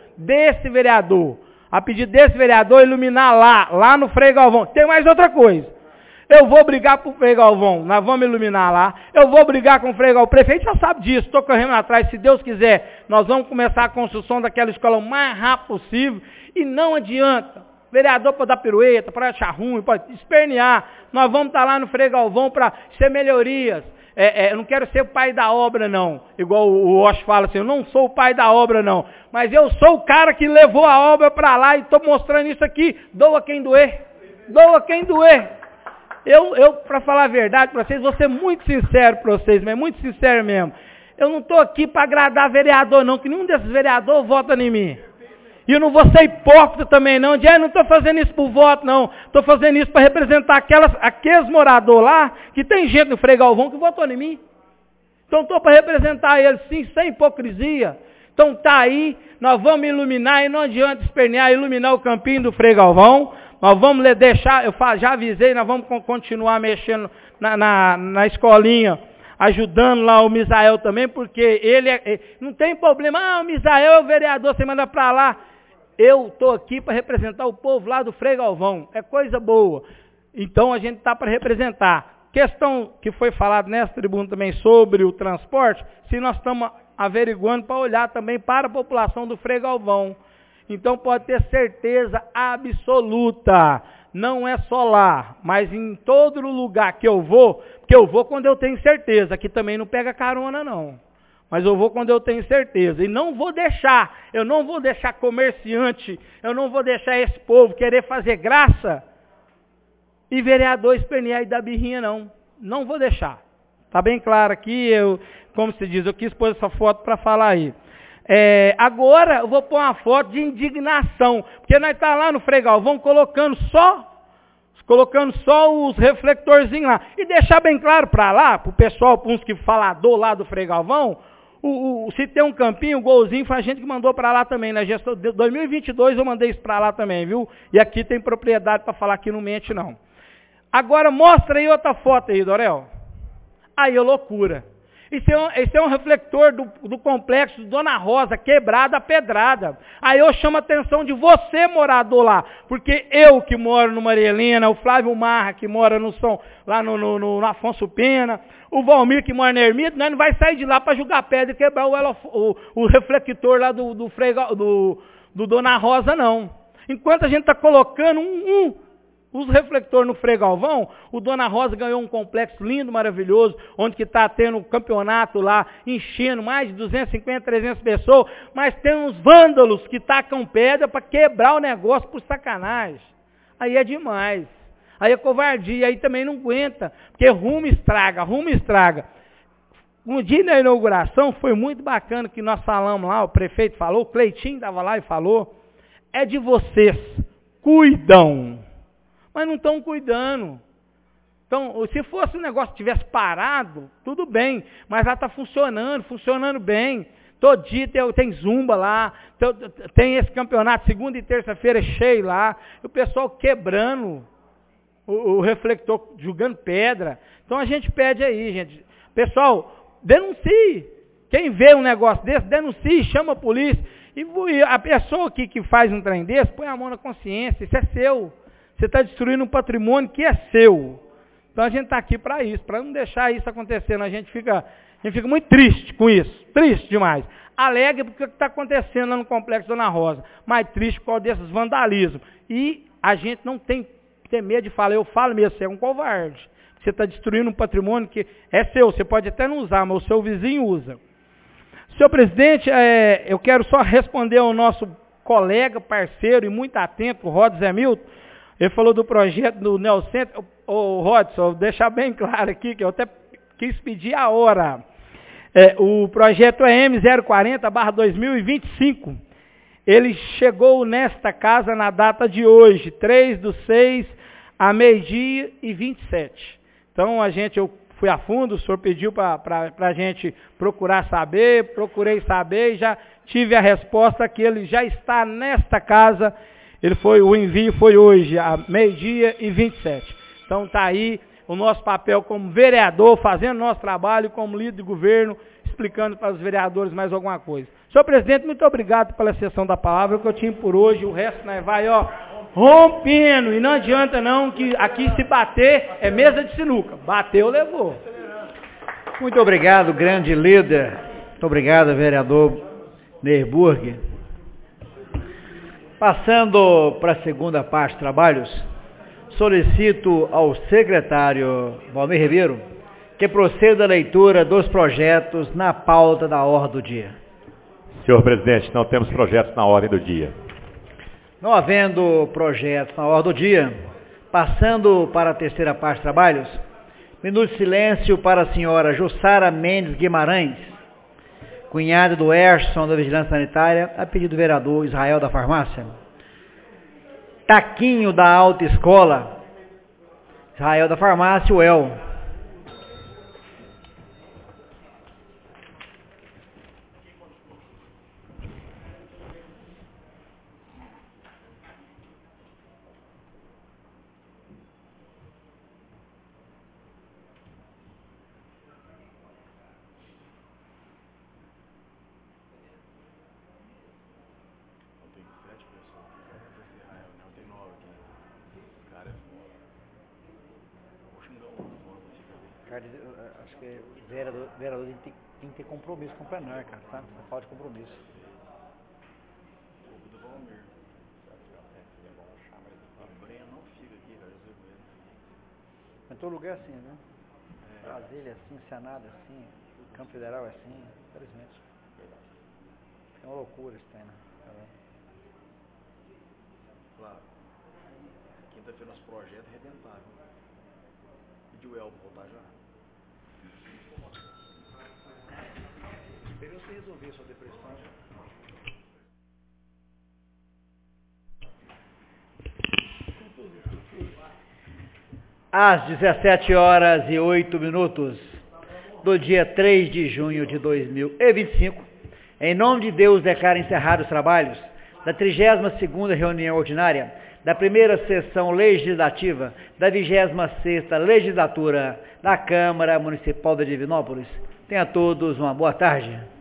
A pedido desse vereador iluminar lá no Frei Galvão. Tem mais outra coisa. Eu vou brigar pro Frei Galvão, nós vamos iluminar lá. Eu vou brigar com o Frei Galvão. O prefeito já sabe disso, estou correndo atrás. Se Deus quiser, nós vamos começar a construção daquela escola o mais rápido possível. E não adianta. Vereador pode dar pirueta, pode achar ruim, pode espernear. Nós vamos estar lá no Frei Galvão para ser melhorias. Eu não quero ser o pai da obra, não. Igual o Osh fala assim, eu não sou o pai da obra, não. Mas eu sou o cara que levou a obra para lá e estou mostrando isso aqui. Doa quem doer. Doa quem doer. Eu para falar a verdade para vocês, vou ser muito sincero para vocês, mas muito sincero mesmo. Eu não estou aqui para agradar vereador, não, que nenhum desses vereadores vota em mim. E eu não vou ser hipócrita também, não, de não estou fazendo isso por voto, não. Estou fazendo isso para representar aqueles moradores lá, que tem gente no Frei Galvão que votou em mim. Então estou para representar eles, sim, sem hipocrisia. Então tá aí, nós vamos iluminar, e não adianta espernear, iluminar o campinho do Frei Galvão, nós vamos deixar, já avisei, nós vamos continuar mexendo na escolinha, ajudando lá o Misael também, porque não tem problema, o Misael é o vereador, você manda para lá. Eu estou aqui para representar o povo lá do Frei Galvão, é coisa boa. Então a gente está para representar. Questão que foi falada nessa tribuna também sobre o transporte, se nós estamos averiguando para olhar também para a população do Frei Galvão. Então pode ter certeza absoluta, não é só lá, mas em todo lugar que eu vou, porque eu vou quando eu tenho certeza, que também não pega carona não. Mas eu vou quando eu tenho certeza. E não vou deixar, eu não vou deixar comerciante, eu não vou deixar esse povo querer fazer graça e vereador espernear e dar birrinha não. Não vou deixar. Está bem claro aqui, como se diz, eu quis pôr essa foto para falar aí. Agora eu vou pôr uma foto de indignação, porque nós estamos lá no Frei Galvão colocando só os refletorzinhos lá. E deixar bem claro para lá, para o pessoal, para uns que falador lá do Frei Galvão, se tem um campinho, o golzinho foi a gente que mandou para lá também, na gestão de 2022 eu mandei isso para lá também, viu? E aqui tem propriedade para falar que não mente não. Agora mostra aí outra foto aí, Dorel. Aí é loucura. Esse é um refletor do complexo Dona Rosa, quebrada a pedrada. Aí eu chamo a atenção de você, morador lá, porque eu que moro no Maria Helena, o Flávio Marra, que mora lá no Afonso Pena, o Valmir, que mora na Ermita, nós não vai sair de lá para jogar pedra e quebrar o reflector lá do Dona Rosa, não. Enquanto a gente está colocando os refletores no Frei Galvão, o Dona Rosa ganhou um complexo lindo, maravilhoso, onde que está tendo um campeonato lá, enchendo mais de 250, 300 pessoas, mas tem uns vândalos que tacam pedra para quebrar o negócio por sacanagem. Aí é demais. Aí é covardia, aí também não aguenta, porque rumo estraga. Um dia da inauguração foi muito bacana que nós falamos lá, o prefeito falou, o Cleitinho estava lá e falou, é de vocês, cuidam. Mas não estão cuidando. Então, se fosse um negócio que tivesse parado, tudo bem, mas lá está funcionando bem. Todo dia tem zumba lá, tem esse campeonato, segunda e terça-feira cheio lá, e o pessoal quebrando o reflector, jogando pedra. Então a gente pede aí, gente, pessoal, denuncie. Quem vê um negócio desse, denuncie, chama a polícia. E a pessoa que faz um trem desse, põe a mão na consciência, isso é seu. Você está destruindo um patrimônio que é seu. Então a gente está aqui para isso, para não deixar isso acontecendo. A gente fica muito triste com isso, triste demais. Alegre porque o que está acontecendo lá no Complexo Dona Rosa, mas triste por causa desses vandalismos. E a gente não tem que ter medo de falar, eu falo mesmo, você é um covarde. Você está destruindo um patrimônio que é seu, você pode até não usar, mas o seu vizinho usa. Senhor presidente, eu quero só responder ao nosso colega, parceiro e muito atento, o Rod Zé Milton. Ele falou do projeto do Neocentro. Ô, Rodson, vou deixar bem claro aqui, que eu até quis pedir a hora. O projeto é M040/2025. Ele chegou nesta casa na data de hoje, 3/6, a 12h27. Então, eu fui a fundo, o senhor pediu para a gente procurar saber, procurei saber e já tive a resposta que ele já está nesta casa. O envio foi hoje, a 12h27. Então está aí o nosso papel como vereador, fazendo nosso trabalho como líder de governo, explicando para os vereadores mais alguma coisa. Senhor presidente, muito obrigado pela sessão da palavra, que eu tinha por hoje, o resto nós vai, rompendo, e não adianta não, que aqui se bater é mesa de sinuca. Bateu, levou. Muito obrigado, grande líder. Muito obrigado, vereador Nerburg. Passando para a segunda parte de trabalhos, solicito ao secretário Valmir Ribeiro que proceda a leitura dos projetos na pauta da ordem do dia. Senhor presidente, não temos projetos na ordem do dia. Não havendo projetos na ordem do dia, passando para a terceira parte de trabalhos, minuto de silêncio para a senhora Jussara Mendes Guimarães, cunhada do Erson da Vigilância Sanitária, a pedido do vereador Israel da Farmácia. Taquinho da Alta Escola, Israel da Farmácia, o El. Cara, acho que vereador tem que ter compromisso com o plenário, cara, sabe? Não falta de compromisso. O do Valmir. O Breno não fica aqui, cara. Em todo lugar é assim, né? Brasília é assim, Senado é assim, Campo Federal é assim, infelizmente. É uma loucura isso aí, né? Claro. Quinta-feira nosso projeto é redentável. Pediu o Elbo voltar já. Esperei você resolver sua depressão. Às 17h08 do dia 3 de junho de 2025, em nome de Deus, declaro encerrados os trabalhos da 32ª reunião ordinária da primeira sessão legislativa da 26ª legislatura da Câmara Municipal de Divinópolis. Tenha todos uma boa tarde.